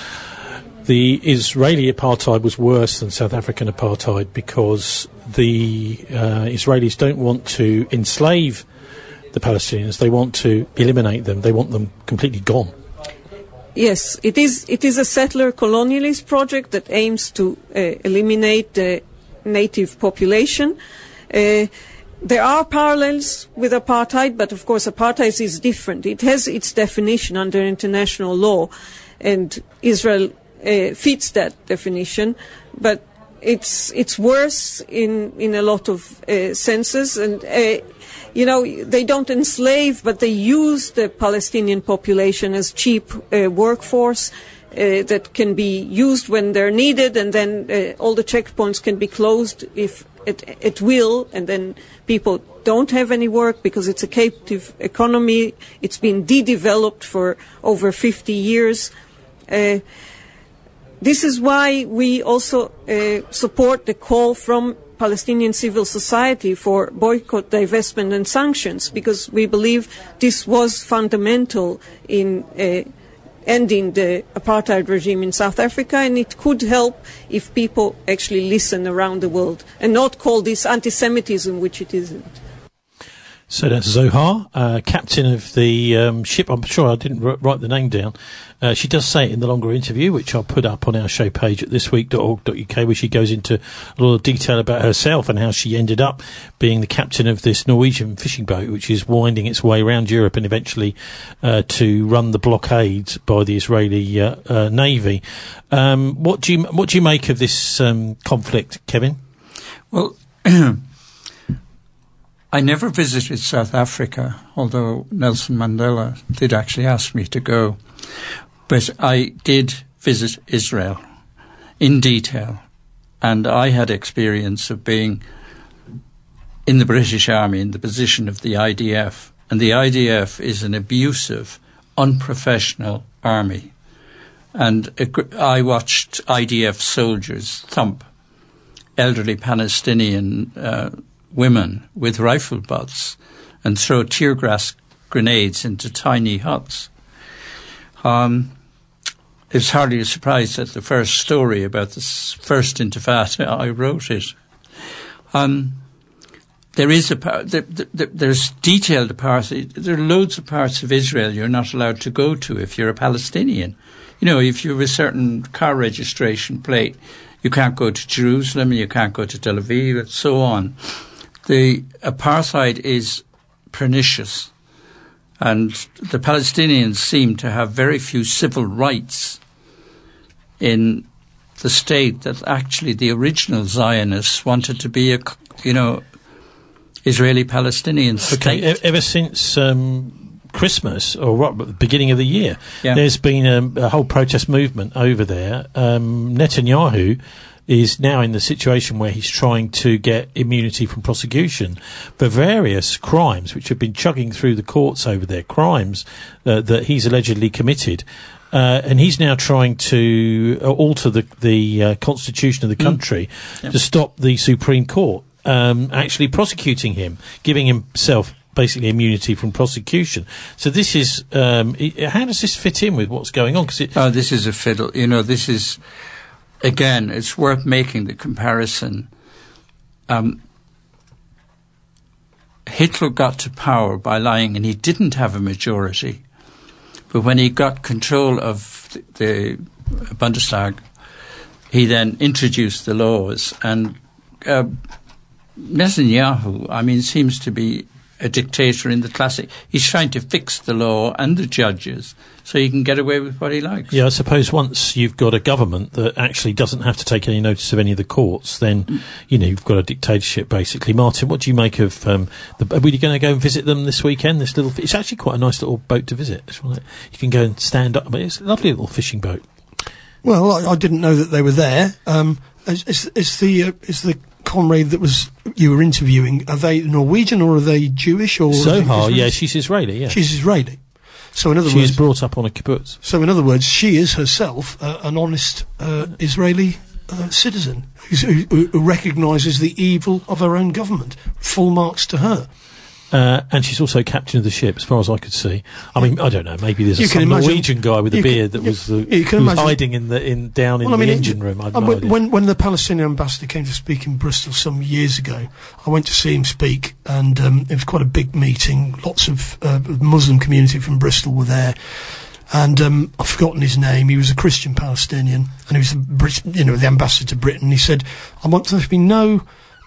the Israeli apartheid was worse than South African apartheid because the Israelis don't want to enslave the Palestinians. They want to eliminate them. They want them completely gone. Yes, it is a settler colonialist project that aims to eliminate the native population. There are parallels with apartheid, but of course apartheid is different. It has its definition under international law, and Israel fits that definition, but it's worse in a lot of senses, and they don't enslave, but they use the Palestinian population as cheap workforce that can be used when they're needed, and then all the checkpoints can be closed if at will, and then people don't have any work because it's a captive economy. It's been de-developed for over 50 years. This is why we also support the call from Palestinian civil society for boycott, divestment and sanctions, because we believe this was fundamental in ending the apartheid regime in South Africa, and it could help if people actually listen around the world and not call this anti-Semitism, which it isn't. So that's Zohar, captain of the ship. I'm sure I didn't write the name down. She does say it in the longer interview, which I'll put up on our show page at thisweek.org.uk, where she goes into a lot of detail about herself and how she ended up being the captain of this Norwegian fishing boat, which is winding its way around Europe and eventually to run the blockades by the Israeli Navy. What do you make of this conflict, Kevin? Well, I never visited South Africa, although Nelson Mandela did actually ask me to go. But I did visit Israel in detail, and I had experience of being in the British Army in the position of the IDF. And the IDF is an abusive, unprofessional army. And I watched IDF soldiers thump elderly Palestinian women with rifle butts and throw tear gas grenades into tiny huts. It's hardly a surprise that the first story about this first Intifada, I wrote it. There's detailed parts. There are loads of parts of Israel you're not allowed to go to if you're a Palestinian. If you have a certain car registration plate, you can't go to Jerusalem, you can't go to Tel Aviv, and so on. the apartheid is pernicious, and the Palestinians seem to have very few civil rights in the state that actually the original Zionists wanted to be a, Israeli-Palestinian state. Okay, ever since Christmas, or the beginning of the year, there's been a whole protest movement over there. Netanyahu is now in the situation where he's trying to get immunity from prosecution for various crimes which have been chugging through the courts over there, crimes that he's allegedly committed. And he's now trying to alter the constitution of the country to stop the Supreme Court actually prosecuting him, giving himself basically immunity from prosecution. So this is how does this fit in with what's going on? This is a fiddle. This is, again, it's worth making the comparison. Hitler got to power by lying, and he didn't have a majority. But when he got control of the Bundestag, he then introduced the laws. And Netanyahu, seems to be a dictator in the classic. He's trying to fix the law and the judges so he can get away with what he likes. Yeah, I suppose once you've got a government that actually doesn't have to take any notice of any of the courts, then, you've got a dictatorship, basically. Martin, what do you make of are we going to go and visit them this weekend? It's actually quite a nice little boat to visit. You can go and stand up. It's a lovely little fishing boat. Well, I didn't know that they were there. Is the comrade that you were interviewing, are they Norwegian or are they Jewish? Or Zohar, yeah, she's Israeli, yeah. She's Israeli. So in other words... She was brought up on a kibbutz. So in other words, she is herself an honest Israeli citizen who recognises the evil of her own government. Full marks to her. And she's also captain of the ship, as far as I could see. I don't know. Maybe there's some Norwegian guy with a beard that was hiding down in the engine room. I have no idea. When the Palestinian ambassador came to speak in Bristol some years ago, I went to see him speak, and it was quite a big meeting. Lots of Muslim community from Bristol were there. And I've forgotten his name. He was a Christian Palestinian, and he was the ambassador to Britain. He said, "I want there to be no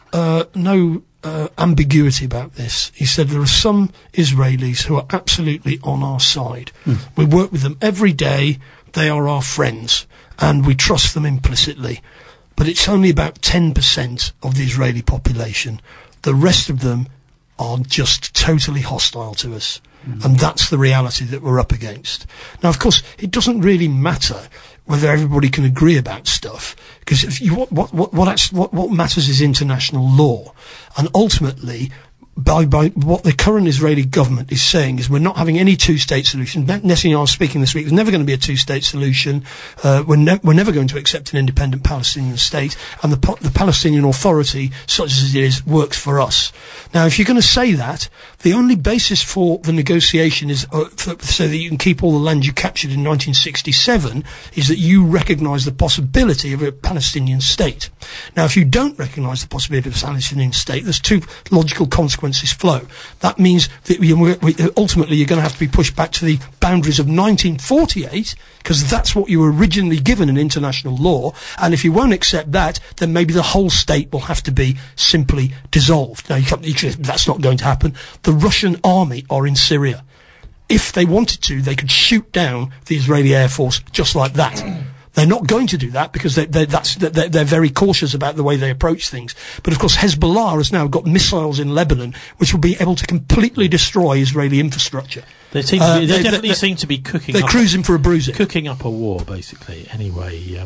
ambiguity about this." He said there are some Israelis who are absolutely on our side. We work with them every day. They are our friends, and we trust them implicitly. But it's only about 10% of the Israeli population. The rest of them are just totally hostile to us. And that's the reality that we're up against. Now, of course, it doesn't really matter whether everybody can agree about stuff, because what matters is international law. And ultimately, by what the current Israeli government is saying is we're not having any two-state solution. Netanyahu speaking this week, there's never going to be a two-state solution. We're never going to accept an independent Palestinian state, and the Palestinian Authority, such as it is, works for us. Now, if you're going to say that, the only basis for the negotiation is so that you can keep all the land you captured in 1967 is that you recognise the possibility of a Palestinian state. Now, if you don't recognise the possibility of a Palestinian state, there's two logical consequences flow. That means that ultimately you're going to have to be pushed back to the boundaries of 1948, because that's what you were originally given in international law. And if you won't accept that, then maybe the whole state will have to be simply dissolved. Now, that's not going to happen. The Russian army are in Syria. If they wanted to, they could shoot down the Israeli Air Force just like that. They're not going to do that because they're very cautious about the way they approach things. But of course, Hezbollah has now got missiles in Lebanon, which will be able to completely destroy Israeli infrastructure. They definitely seem to be cooking. They're cruising for a bruising, cooking up a war, basically. Anyway,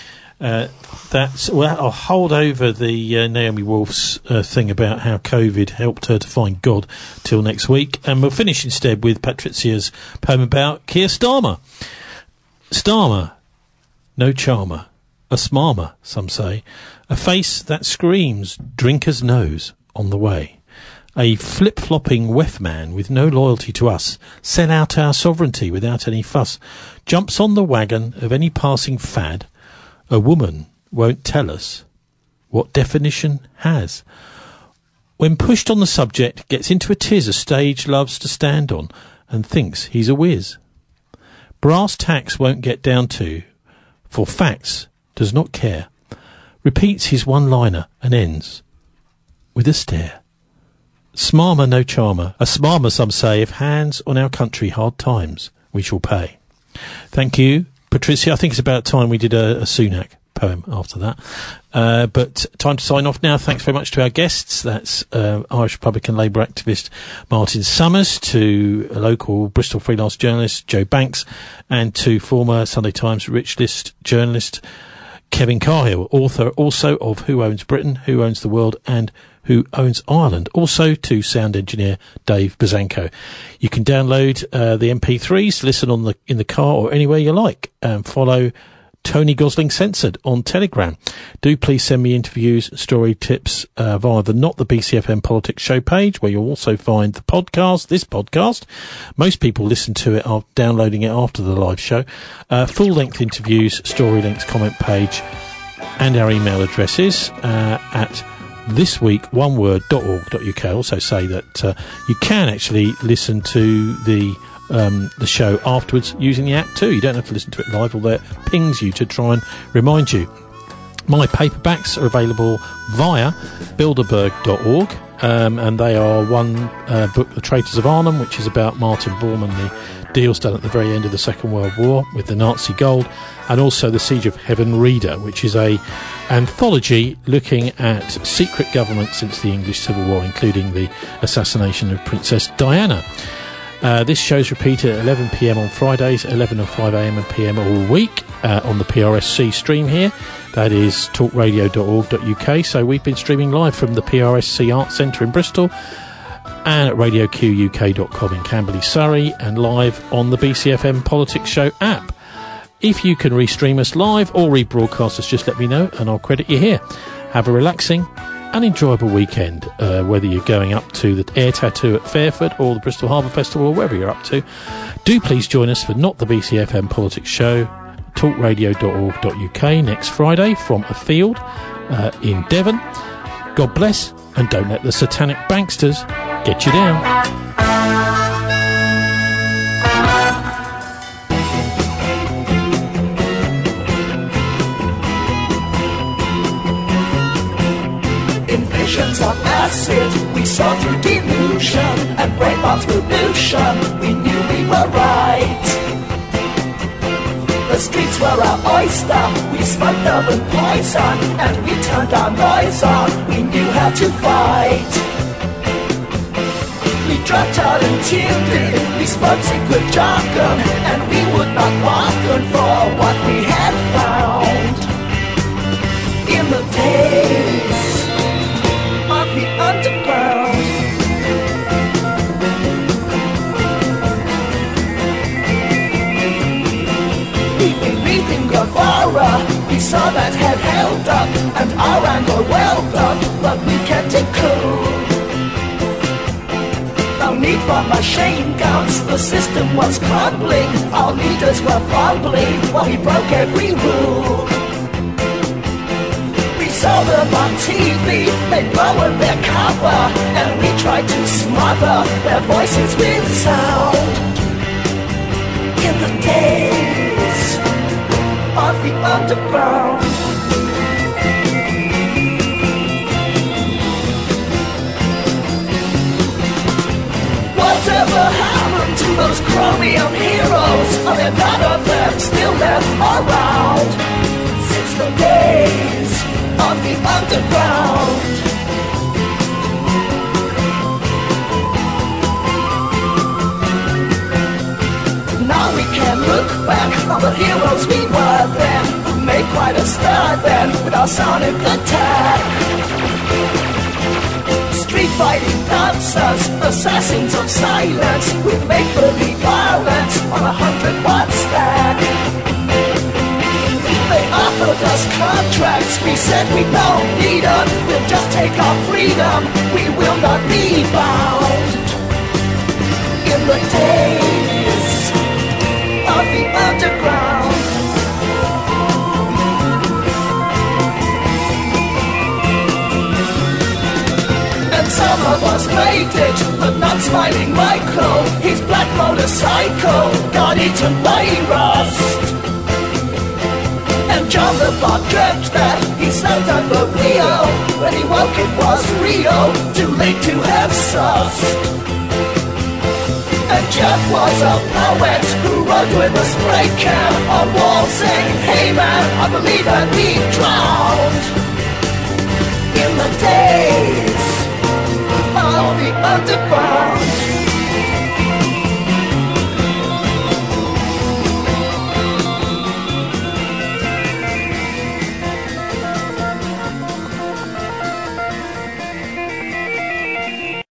I'll hold over the Naomi Wolf's thing about how COVID helped her to find God till next week, and we'll finish instead with Patricia's poem about Keir Starmer. Starmer. No charmer, a smarmer, some say, a face that screams drinker's nose on the way, a flip-flopping wef man with no loyalty to us, sell out our sovereignty without any fuss, jumps on the wagon of any passing fad, a woman won't tell us what definition has. When pushed on the subject, gets into a tiz a stage loves to stand on, and thinks he's a whiz. Brass tacks won't get down to, for facts does not care, repeats his one-liner and ends with a stare. Smarmer, no charmer. A smarmer, some say, if hands on our country hard times, we shall pay. Thank you, Patricia. I think it's about time we did a Sunak poem after that. But time to sign off now. Thanks very much to our guests. That's Irish Republican Labour activist Martin Summers, to a local Bristol freelance journalist Joe Banks, and to former Sunday Times Rich List journalist Kevin Carhill, author also of Who Owns Britain, Who Owns the World, and Who Owns Ireland. Also to sound engineer Dave Bazanko. You can download the MP3s, listen in the car or anywhere you like, and follow Tony Gosling Censored on Telegram. Do please send me interviews, story tips via the Not the BCFM Politics show page, where you'll also find the podcast, this podcast. Most people listen to it after downloading it after the live show. Full-length interviews, story links, comment page, and our email addresses at thisweekoneword.org.uk. Also say that you can actually listen to the show afterwards using the app too. You don't have to listen to it live, although it pings you to try and remind you. My paperbacks are available via bilderberg.org, and they are one book, The Traitors of Arnhem, which is about Martin Bormann, the deals done at the very end of the Second World War with the Nazi gold, and also The Siege of Heaven Reader, which is a anthology looking at secret government since the English Civil War, including the assassination of Princess Diana. This show's repeated at 11 p.m. on Fridays, 11 and 5 a.m. and p.m. all week on the PRSC stream here. That is talkradio.org.uk. So we've been streaming live from the PRSC Arts Centre in Bristol, and at radioquk.com in Camberley, Surrey, and live on the BCFM Politics Show app. If you can restream us live or rebroadcast us, just let me know and I'll credit you here. Have a relaxing and enjoyable weekend, whether you're going up to the Air Tattoo at Fairford or the Bristol Harbour Festival or wherever you're up to. Do please join us for Not the BCFM Politics Show, talkradio.org.uk next Friday from a field in Devon. God bless, and don't let the satanic banksters get you down. Visions on acid, we saw through delusion and brainbombs pollution. We knew we were right. The streets were our oyster. We smoked urban poison and we turned our noise on. We knew how to fight. We dropped out and tuned in. We spoke secret jargon and we would not bargain for what we had found in the days of the underground. We've been reading Guevara. We saw that head held up and our angle well done, but we kept it cool. No need for machine guns, the system was crumbling. Our leaders were fumbling while we broke every rule. Saw them on TV, they lowered their cover, and we tried to smother their voices with sound. In the days of the underground, whatever happened to those chromium heroes? Are there none of them still left around? Since the days of the underground, now we can look back on the heroes we were then, who made quite a start then with our sonic attack. Street fighting dancers, assassins of silence, with make-believe violence on 100-watt stack. They offered us contracts, we said we don't need them. We'll just take our freedom, we will not be bound. In the days of the underground, and some of us made it, but not Smiling Michael. His black motorcycle got eaten by rust. And John the bar dreamt that he slept under Rio. When he woke it was Rio, too late to have sussed. And Jeff was a poet who wrote with a spray can on walls saying, hey man, I believe that we've drowned. In the days of the underground.